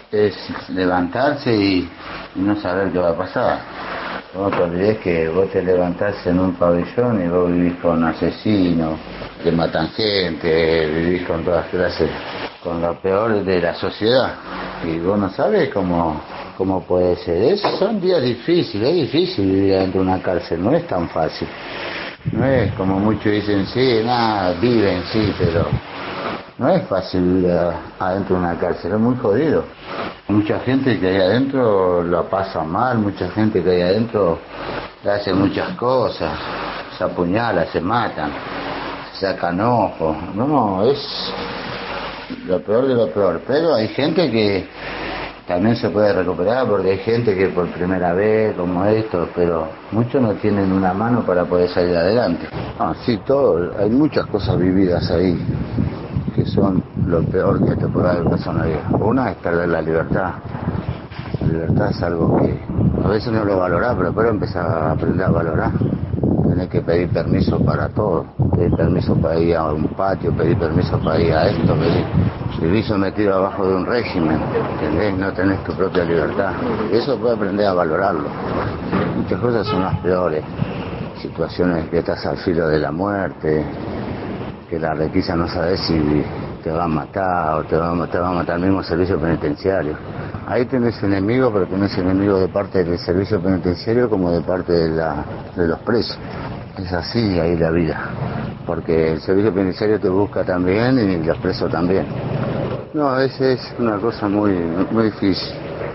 Speaker 21: es levantarse y, y no saber qué va a pasar. No te olvides que vos te levantás en un pabellón y vos vivís con asesinos, que matan gente, vivís con todas clases, con lo peor de la sociedad. Y vos no sabés cómo, cómo puede ser. Es, son días difíciles, es difícil vivir dentro de una cárcel, no es tan fácil. No es como muchos dicen, sí, nada, viven, sí, pero no es fácil vivir adentro de una cárcel, es muy jodido. Mucha gente que hay adentro la pasa mal, mucha gente que hay adentro le hace muchas cosas, se apuñala, se matan, se sacan ojos. No, es lo peor de lo peor, pero hay gente que también se puede recuperar porque hay gente que por primera vez, como esto, pero muchos no tienen una mano para poder salir adelante. No, sí, todo, hay muchas cosas vividas ahí que son lo peor que te puede haber pasado en la vida. Una es perder la libertad. La libertad es algo que a veces no lo valorás, pero después empezás a aprender a valorar. Tenés que pedir permiso para todo, pedir permiso para ir a un patio, pedir permiso para ir a esto, pedir... vivís sometido abajo de un régimen, ¿entendés? No tenés tu propia libertad. Eso puede aprender a valorarlo. Muchas cosas son las peores. Situaciones que estás al filo de la muerte, que la requisa no sabes si te va a matar o te va, te va a matar el mismo servicio penitenciario. Ahí tenés enemigos, pero tenés enemigos de parte del servicio penitenciario como de parte de, la, de los presos. Es así ahí la vida, porque el servicio penitenciario te busca también y los presos también. No, esa es una cosa muy, muy difícil.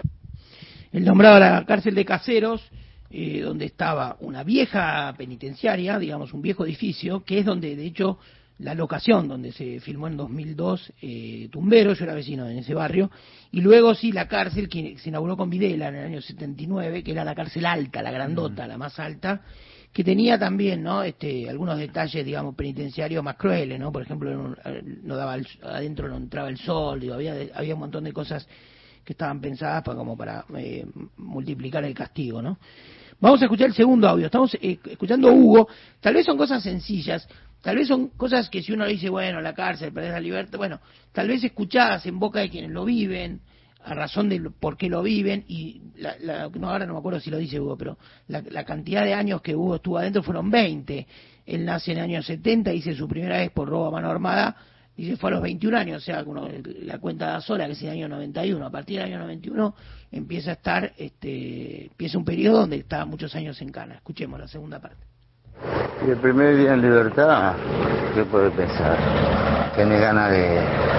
Speaker 10: Él nombraba la cárcel de Caseros, eh, donde estaba una vieja penitenciaria, digamos un viejo edificio, que es donde de hecho la locación donde se filmó en dos mil dos eh, Tumbero, yo era vecino en ese barrio, y luego sí la cárcel que se inauguró con Videla en el año setenta y nueve, que era la cárcel alta, la grandota, mm. la más alta, que tenía también, ¿no? Este, algunos detalles, digamos, penitenciarios más crueles, ¿no? Por ejemplo, no, no daba el, adentro no entraba el sol, digo, había había un montón de cosas que estaban pensadas para como para eh, multiplicar el castigo, ¿no? Vamos a escuchar el segundo audio. Estamos eh, escuchando a Hugo. Tal vez son cosas sencillas, tal vez son cosas que si uno dice, bueno, la cárcel, perder la libertad, bueno, tal vez escuchadas en boca de quienes lo viven, a razón de por qué lo viven, y la, la, no, ahora no me acuerdo si lo dice Hugo, pero la, la cantidad de años que Hugo estuvo adentro fueron veinte. Él nace en el año setenta, dice su primera vez por robo a mano armada, dice fue a los veintiún años, o sea, uno, la cuenta da sola, que es el año noventa y uno. A partir del año noventa y uno empieza a estar, este, empieza un periodo donde está muchos años en cana. Escuchemos la segunda parte.
Speaker 21: Y el primer día en libertad, ¿qué puede pensar? Tiene ganas de,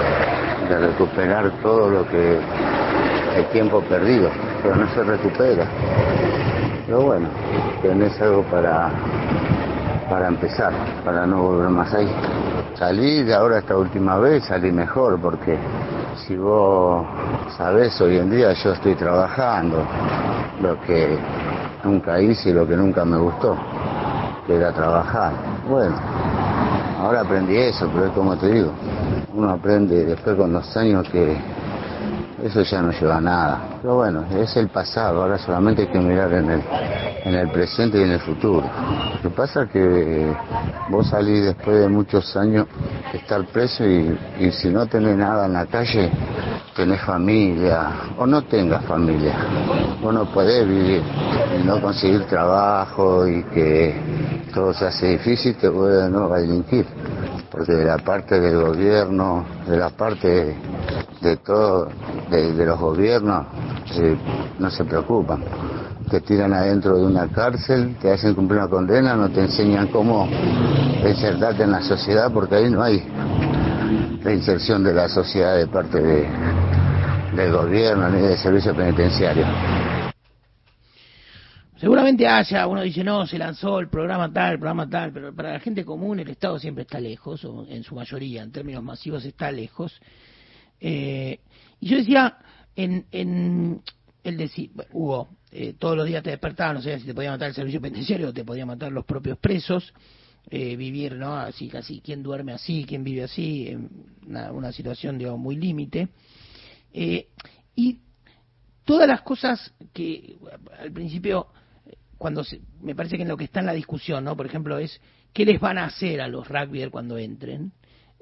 Speaker 21: de recuperar todo lo que el tiempo perdido, pero no se recupera. Pero bueno, tenés algo para, para empezar, para no volver más ahí. Salí de ahora esta última vez, salí mejor, porque si vos sabés, hoy en día yo estoy trabajando lo que nunca hice y lo que nunca me gustó, que era trabajar. Bueno, ahora aprendí eso, pero es como te digo, uno aprende después con los años que eso ya no lleva a nada. Pero bueno, es el pasado, ahora solamente hay que mirar en el, en el presente y en el futuro. Lo que pasa es que vos salís después de muchos años de estar preso y, y si no tenés nada en la calle, tenés familia o no tengas familia. Vos no podés vivir y no conseguir trabajo y que todo se hace difícil, te puede no a delinquir. Porque de la parte del gobierno, de la parte de todo, de, de los gobiernos, eh, no se preocupan. Te tiran adentro de una cárcel, te hacen cumplir una condena, no te enseñan cómo insertarte en la sociedad, porque ahí no hay la inserción de la sociedad de parte de, del gobierno ni del servicio penitenciario.
Speaker 10: Seguramente haya, uno dice, no, se lanzó el programa tal, el programa tal, pero para la gente común el Estado siempre está lejos, o en su mayoría, en términos masivos, está lejos. Eh, y yo decía, en, en el decir, bueno, Hugo, eh, todos los días te despertaban, no sé si te podía matar el servicio penitenciario o te podía matar los propios presos, eh, vivir, ¿no? Así, casi, ¿quién duerme así? ¿Quién vive así? En una, una situación, digamos, muy límite. Eh, y todas las cosas que al principio, cuando se, me parece que en lo que está en la discusión, ¿no? Por ejemplo, es qué les van a hacer a los rugbyers cuando entren.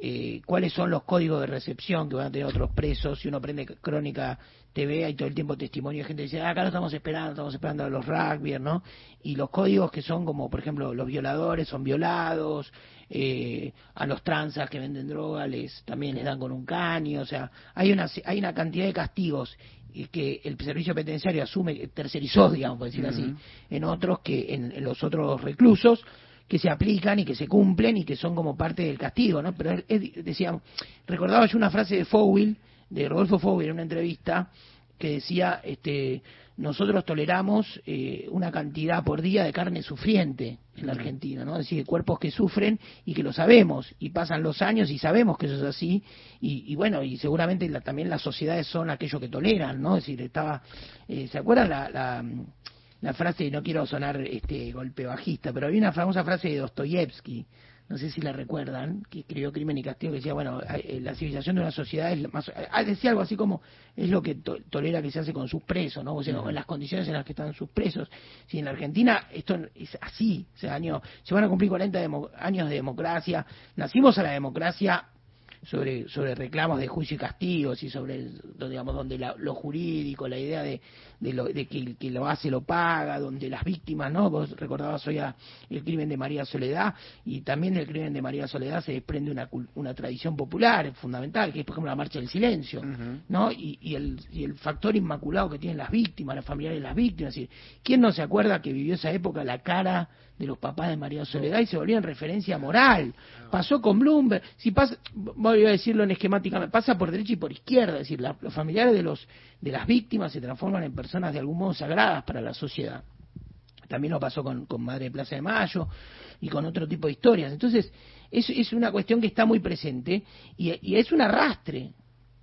Speaker 10: eh, cuáles son los códigos de recepción que van a tener otros presos. Si uno prende Crónica T V, hay todo el tiempo testimonio de gente que dice, ah, acá no estamos esperando, estamos esperando a los rugby, ¿no? Y los códigos que son como, por ejemplo, los violadores son violados, eh, a los transas que venden droga les también les dan con un caño, o sea, hay una hay una cantidad de castigos que el servicio penitenciario asume, tercerizó, digamos, por decirlo uh-huh. así, en otros que en, en los otros reclusos, que se aplican y que se cumplen y que son como parte del castigo, ¿no? Pero es, decía, recordaba yo una frase de Fowell, de Rodolfo Fowell, en una entrevista, que decía, este, nosotros toleramos eh, una cantidad por día de carne sufriente en la Argentina, ¿no? Es decir, cuerpos que sufren y que lo sabemos, y pasan los años y sabemos que eso es así, y, y bueno, y seguramente la, también las sociedades son aquello que toleran, ¿no? Es decir, estaba, eh, ¿se acuerdan la, la, la frase, no quiero sonar este golpe bajista, pero había una famosa frase de Dostoyevsky, no sé si la recuerdan, que escribió Crimen y Castigo, que decía, bueno, la civilización de una sociedad es más, decía algo así como, es lo que to tolera que se hace con sus presos, ¿no? O sea, uh-huh. en las condiciones en las que están sus presos. Si en la Argentina esto es así, o sea, año, se van a cumplir cuarenta años de democracia, nacimos a la democracia sobre sobre reclamos de juicio y castigos y sobre el, digamos donde la, lo jurídico, la idea de de, lo, de que el que lo hace lo paga, donde las víctimas, ¿no? Vos recordabas hoy a el crimen de María Soledad, y también del crimen de María Soledad se desprende una una tradición popular fundamental, que es por ejemplo la marcha del silencio, uh-huh. ¿no? Y, y el y el factor inmaculado que tienen las víctimas, los familiares de las víctimas, es decir, ¿quién no se acuerda que vivió esa época la cara de los papás de María Soledad y se volvía en referencia moral? Pasó con Bloomberg, si pasa, voy a decirlo en esquemáticamente, pasa por derecha y por izquierda, es decir, la, los familiares de los de las víctimas se transforman en personas de algún modo sagradas para la sociedad. También lo pasó con, con Madre de Plaza de Mayo y con otro tipo de historias. Entonces, es, es una cuestión que está muy presente y, y es un arrastre.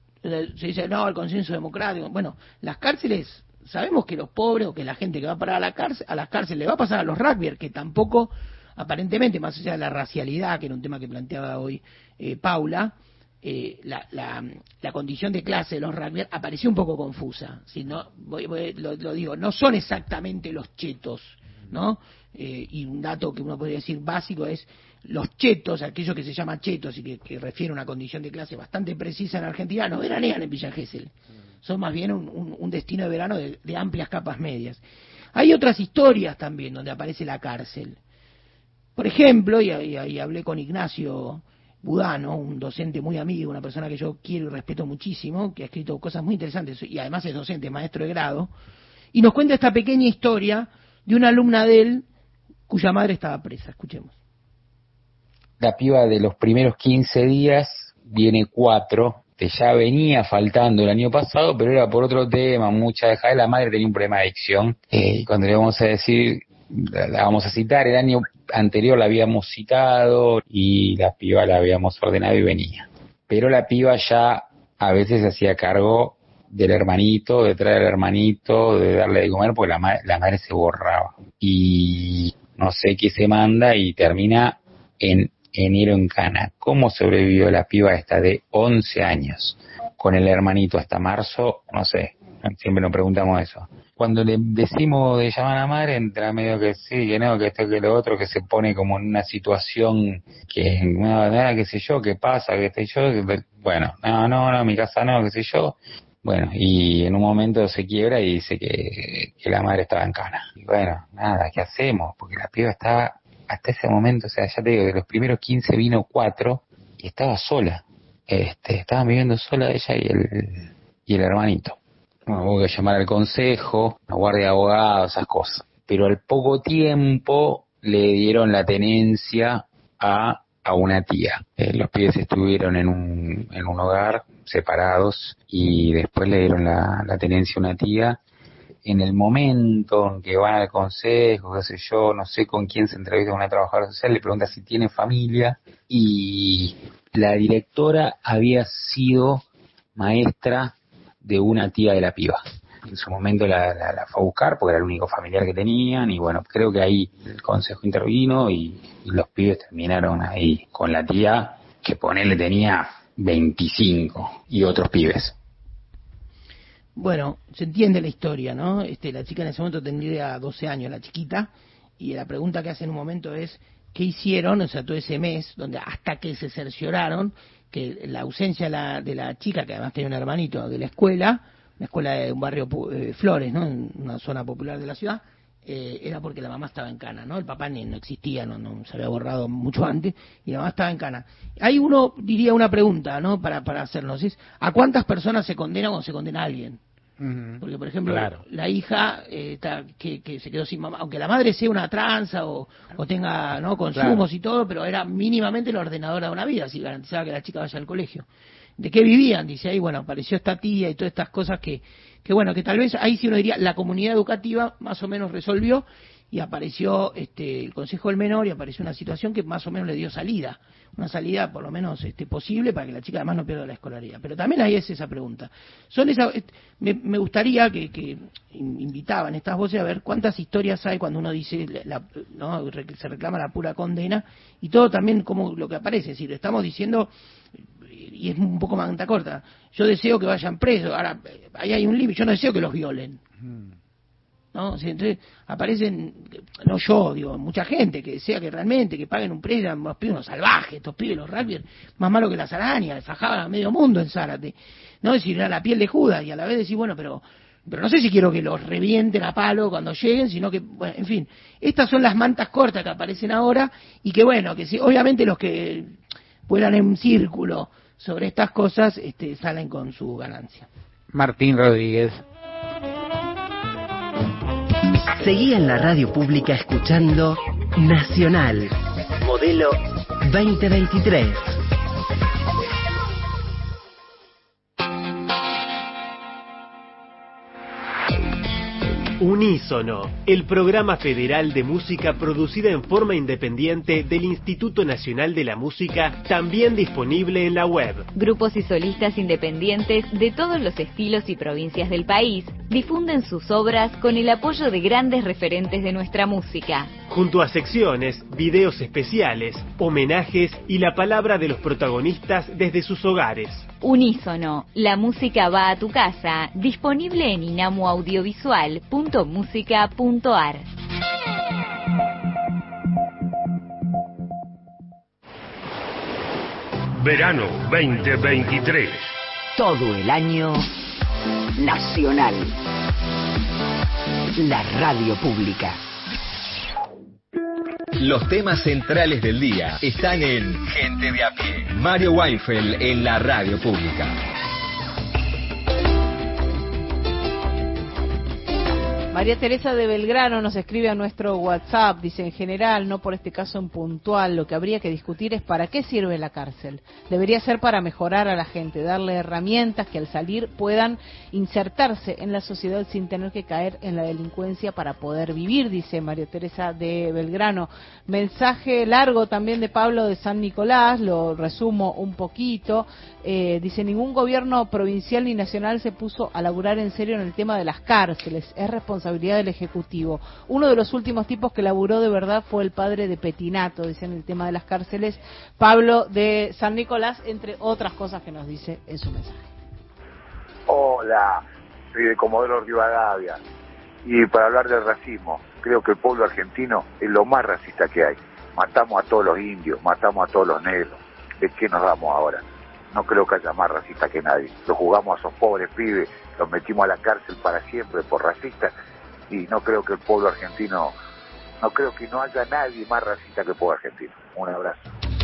Speaker 10: Se dice, no, el consenso democrático. Bueno, las cárceles, sabemos que los pobres o que la gente que va a parar a la cárcel, a las cárceles le va a pasar a los rugbyers, que tampoco, aparentemente, más allá de la racialidad, que era un tema que planteaba hoy eh, Paula, eh, la, la, la condición de clase de los rugbyers apareció un poco confusa. Si no, voy, voy, lo, lo digo, no son exactamente los chetos, ¿no? Eh, y un dato que uno podría decir básico es los chetos, aquello que se llama chetos y que, que refiere a una condición de clase bastante precisa en Argentina, no veranean en Villa Gesell, son más bien un, un, un destino de verano de, de amplias capas medias. Hay otras historias también donde aparece la cárcel. Por ejemplo, y, y, y hablé con Ignacio Budano, un docente muy amigo, una persona que yo quiero y respeto muchísimo, que ha escrito cosas muy interesantes y además es docente, maestro de grado, y nos cuenta esta pequeña historia de una alumna de él cuya madre estaba presa. Escuchemos.
Speaker 5: La piba de los primeros quince días viene cuatro, que ya venía faltando el año pasado, pero era por otro tema, mucha dejada. La madre tenía un problema de adicción, eh, y cuando le vamos a decir, la, la vamos a citar, el año anterior la habíamos citado y la piba la habíamos ordenado y venía. Pero la piba ya a veces se hacía cargo del hermanito, de traer al hermanito, de darle de comer, porque la, ma- la madre se borraba. Y no sé qué se manda y termina en enero en cana. ¿Cómo sobrevivió la piba esta de once años con el hermanito hasta marzo? No sé, siempre nos preguntamos eso. Cuando le decimos de llamar a la madre, entra medio que sí, que no, que esto, que lo otro, que se pone como en una situación que, no, nada, qué sé yo, qué pasa, qué sé yo, que, bueno, no, no, no, mi casa no, qué sé yo. Bueno, y en un momento se quiebra y dice que, que la madre estaba en cana. Y bueno, nada, ¿qué hacemos? Porque la piba estaba, hasta ese momento, o sea, ya te digo, de los primeros quince vino cuatro y estaba sola. Este, estaban viviendo sola ella y el, y el hermanito. Bueno, hubo que llamar al consejo, la guardia de abogados, esas cosas. Pero al poco tiempo le dieron la tenencia a, a una tía. Eh, los pibes estuvieron en un, en un hogar separados y después le dieron la, la tenencia a una tía. En el momento en que van al consejo, qué sé yo, no sé con quién se entrevista con una trabajadora social, le pregunta si tiene familia, y la directora había sido maestra de una tía de la piba. En su momento la, la, la fue a buscar porque era el único familiar que tenían, y bueno, creo que ahí el consejo intervino y, y los pibes terminaron ahí con la tía, que ponele tenía veinticinco, y otros pibes.
Speaker 10: Bueno, se entiende la historia, ¿no? Este, la chica en ese momento tendría doce años, la chiquita, y la pregunta que hace en un momento es, ¿qué hicieron? O sea, todo ese mes, donde hasta que se cercioraron que la ausencia de la, de la chica, que además tenía un hermanito de la escuela, una escuela de un barrio eh, Flores, ¿no? En una zona popular de la ciudad, eh, era porque la mamá estaba en cana, ¿no? El papá ni, no existía, no, no se había borrado mucho antes, y la mamá estaba en cana. Ahí uno diría una pregunta, ¿no? Para, para hacernos, es, ¿a cuántas personas se condena cuando se condena a alguien? Porque, por ejemplo, claro. la hija eh, ta, que, que se quedó sin mamá, aunque la madre sea una tranza o, o tenga no consumos claro. y todo, pero era mínimamente la ordenadora de una vida, si garantizaba que la chica vaya al colegio. ¿De qué vivían? Dice ahí, bueno, apareció esta tía y todas estas cosas que, que bueno, que tal vez ahí sí uno diría, la comunidad educativa más o menos resolvió y apareció este el Consejo del Menor y apareció una situación que más o menos le dio salida, una salida por lo menos este posible para que la chica además no pierda la escolaridad. Pero también ahí es esa pregunta. Son esa, me, me gustaría que, que invitaban estas voces a ver cuántas historias hay cuando uno dice, la, no se reclama la pura condena y todo también como lo que aparece, es decir, estamos diciendo, y es un poco manta corta, yo deseo que vayan presos, ahora ahí hay un límite, yo no deseo que los violen. ¿No? O sea, entonces aparecen, no yo, digo, mucha gente que desea que realmente, que paguen un precio, los pibes unos salvajes, estos pibes, los rugbyers, más malos que las arañas, fajaban a medio mundo en Zárate, ¿no? Es decir, era la piel de Judas, y a la vez decir, bueno, pero pero no sé si quiero que los revienten a palo cuando lleguen, sino que, bueno, en fin, estas son las mantas cortas que aparecen ahora, y que bueno, que si, obviamente los que vuelan en un círculo sobre estas cosas, este, salen con su ganancia.
Speaker 3: Martín Rodríguez.
Speaker 1: Seguí en la radio pública escuchando Nacional, modelo veinte veintitrés.
Speaker 9: Unísono, el programa federal de música producida en forma independiente del Instituto Nacional de la Música, también disponible en la web.
Speaker 22: Grupos y solistas independientes de todos los estilos y provincias del país difunden sus obras con el apoyo de grandes referentes de nuestra música.
Speaker 9: Junto a secciones, videos especiales, homenajes y la palabra de los protagonistas desde sus hogares.
Speaker 22: Unísono, la música va a tu casa, disponible en inamu audiovisual punto música punto ar.
Speaker 2: Verano veinte veintitrés.
Speaker 1: Todo el año Nacional. La radio pública.
Speaker 15: Los temas centrales del día están en Gente de a pie. Mario Weinfeld en la radio pública.
Speaker 4: María Teresa de Belgrano nos escribe a nuestro WhatsApp, dice, en general, no por este caso en puntual, lo que habría que discutir es para qué sirve la cárcel. Debería ser para mejorar a la gente, darle herramientas que al salir puedan insertarse en la sociedad sin tener que caer en la delincuencia para poder vivir, dice María Teresa de Belgrano. Mensaje largo también de Pablo de San Nicolás, lo resumo un poquito, eh, dice, ningún gobierno provincial ni nacional se puso a laburar en serio en el tema de las cárceles, es responsabilidad del Ejecutivo. Uno de los últimos tipos que laburó de verdad fue el padre de Petinato, dice en el tema de las cárceles, Pablo de San Nicolás, entre otras cosas que nos dice en su mensaje.
Speaker 23: Hola, soy de Comodoro Rivadavia, y para hablar del racismo, creo que el pueblo argentino es lo más racista que hay. Matamos a todos los indios, matamos a todos los negros. ¿De qué nos damos ahora? No creo que haya más racista que nadie. Los jugamos a esos pobres pibes, los metimos a la cárcel para siempre por racistas, y no creo que el pueblo argentino, no creo que no haya nadie más racista que el pueblo argentino. Un abrazo.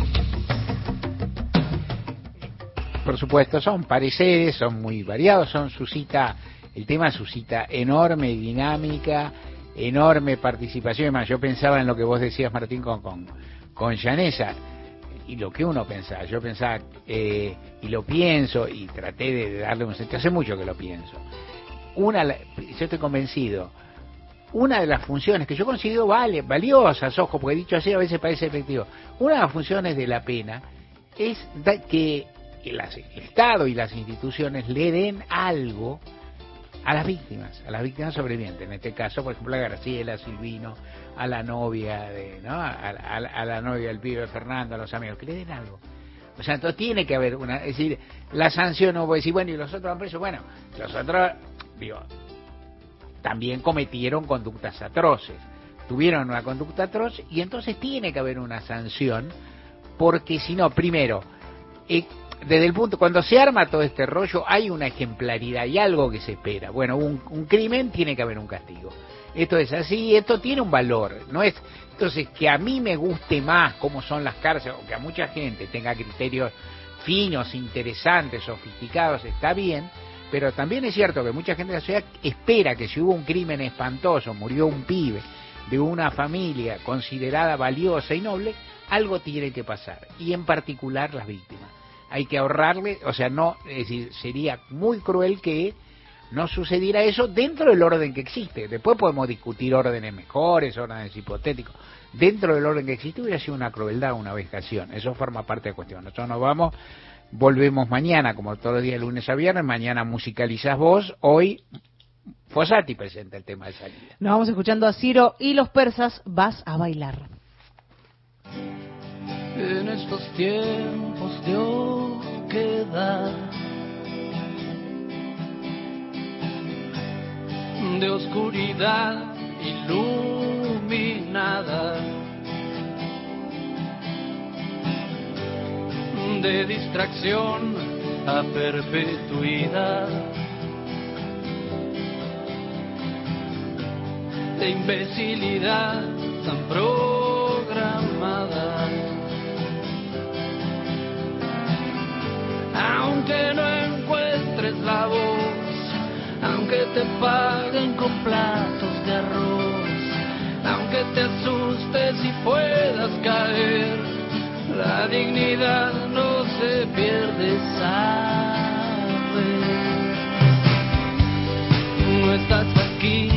Speaker 3: Por supuesto, son pareceres, son muy variados, son suscita, el tema suscita enorme dinámica, enorme participación. Además, yo pensaba en lo que vos decías, Martín, con con, con Llanesa, y lo que uno pensaba, yo pensaba, eh, y lo pienso, y traté de darle un sentido, hace mucho que lo pienso. Una, yo estoy convencido, una de las funciones que yo considero vale, valiosas, ojo, porque dicho así a veces parece efectivo, una de las funciones de la pena es da, que el, el Estado y las instituciones le den algo a las víctimas, a las víctimas sobrevivientes, en este caso, por ejemplo, a Graciela, a Silvino, a la novia de, ¿no? A, a, a la novia del pibe Fernando, a los amigos, que le den algo. O sea, entonces tiene que haber una, es decir, la sanción no puede decir, bueno, y los otros han preso, bueno, los otros, digo, también cometieron conductas atroces, tuvieron una conducta atroz, y entonces tiene que haber una sanción, porque si no, primero, eh, desde el punto, cuando se arma todo este rollo, hay una ejemplaridad, hay algo que se espera. Bueno, un, un crimen, tiene que haber un castigo. Esto es así, esto tiene un valor, no es, entonces, que a mí me guste más cómo son las cárceles, o que a mucha gente tenga criterios finos, interesantes, sofisticados, está bien, pero también es cierto que mucha gente de la sociedad espera que si hubo un crimen espantoso, murió un pibe de una familia considerada valiosa y noble, algo tiene que pasar, y en particular las víctimas. Hay que ahorrarle, o sea, no, es decir, sería muy cruel que no sucediera eso dentro del orden que existe. Después podemos discutir órdenes mejores, órdenes hipotéticos. Dentro del orden que existe hubiera sido una crueldad, una vejación. Eso forma parte de la cuestión. Nosotros nos vamos, volvemos mañana, como todos los días, lunes a viernes. Mañana musicalizás vos. Hoy Fossati presenta el tema de salida.
Speaker 4: Nos vamos escuchando a Ciro y los persas, Vas a bailar.
Speaker 11: En estos tiempos de oquedad, de oscuridad iluminada, de distracción a perpetuidad, de imbecilidad tan programada. Aunque no encuentres la voz, aunque te paguen con platos de arroz, aunque te asustes y puedas caer, la dignidad no se pierde, ¿sabes? No estás aquí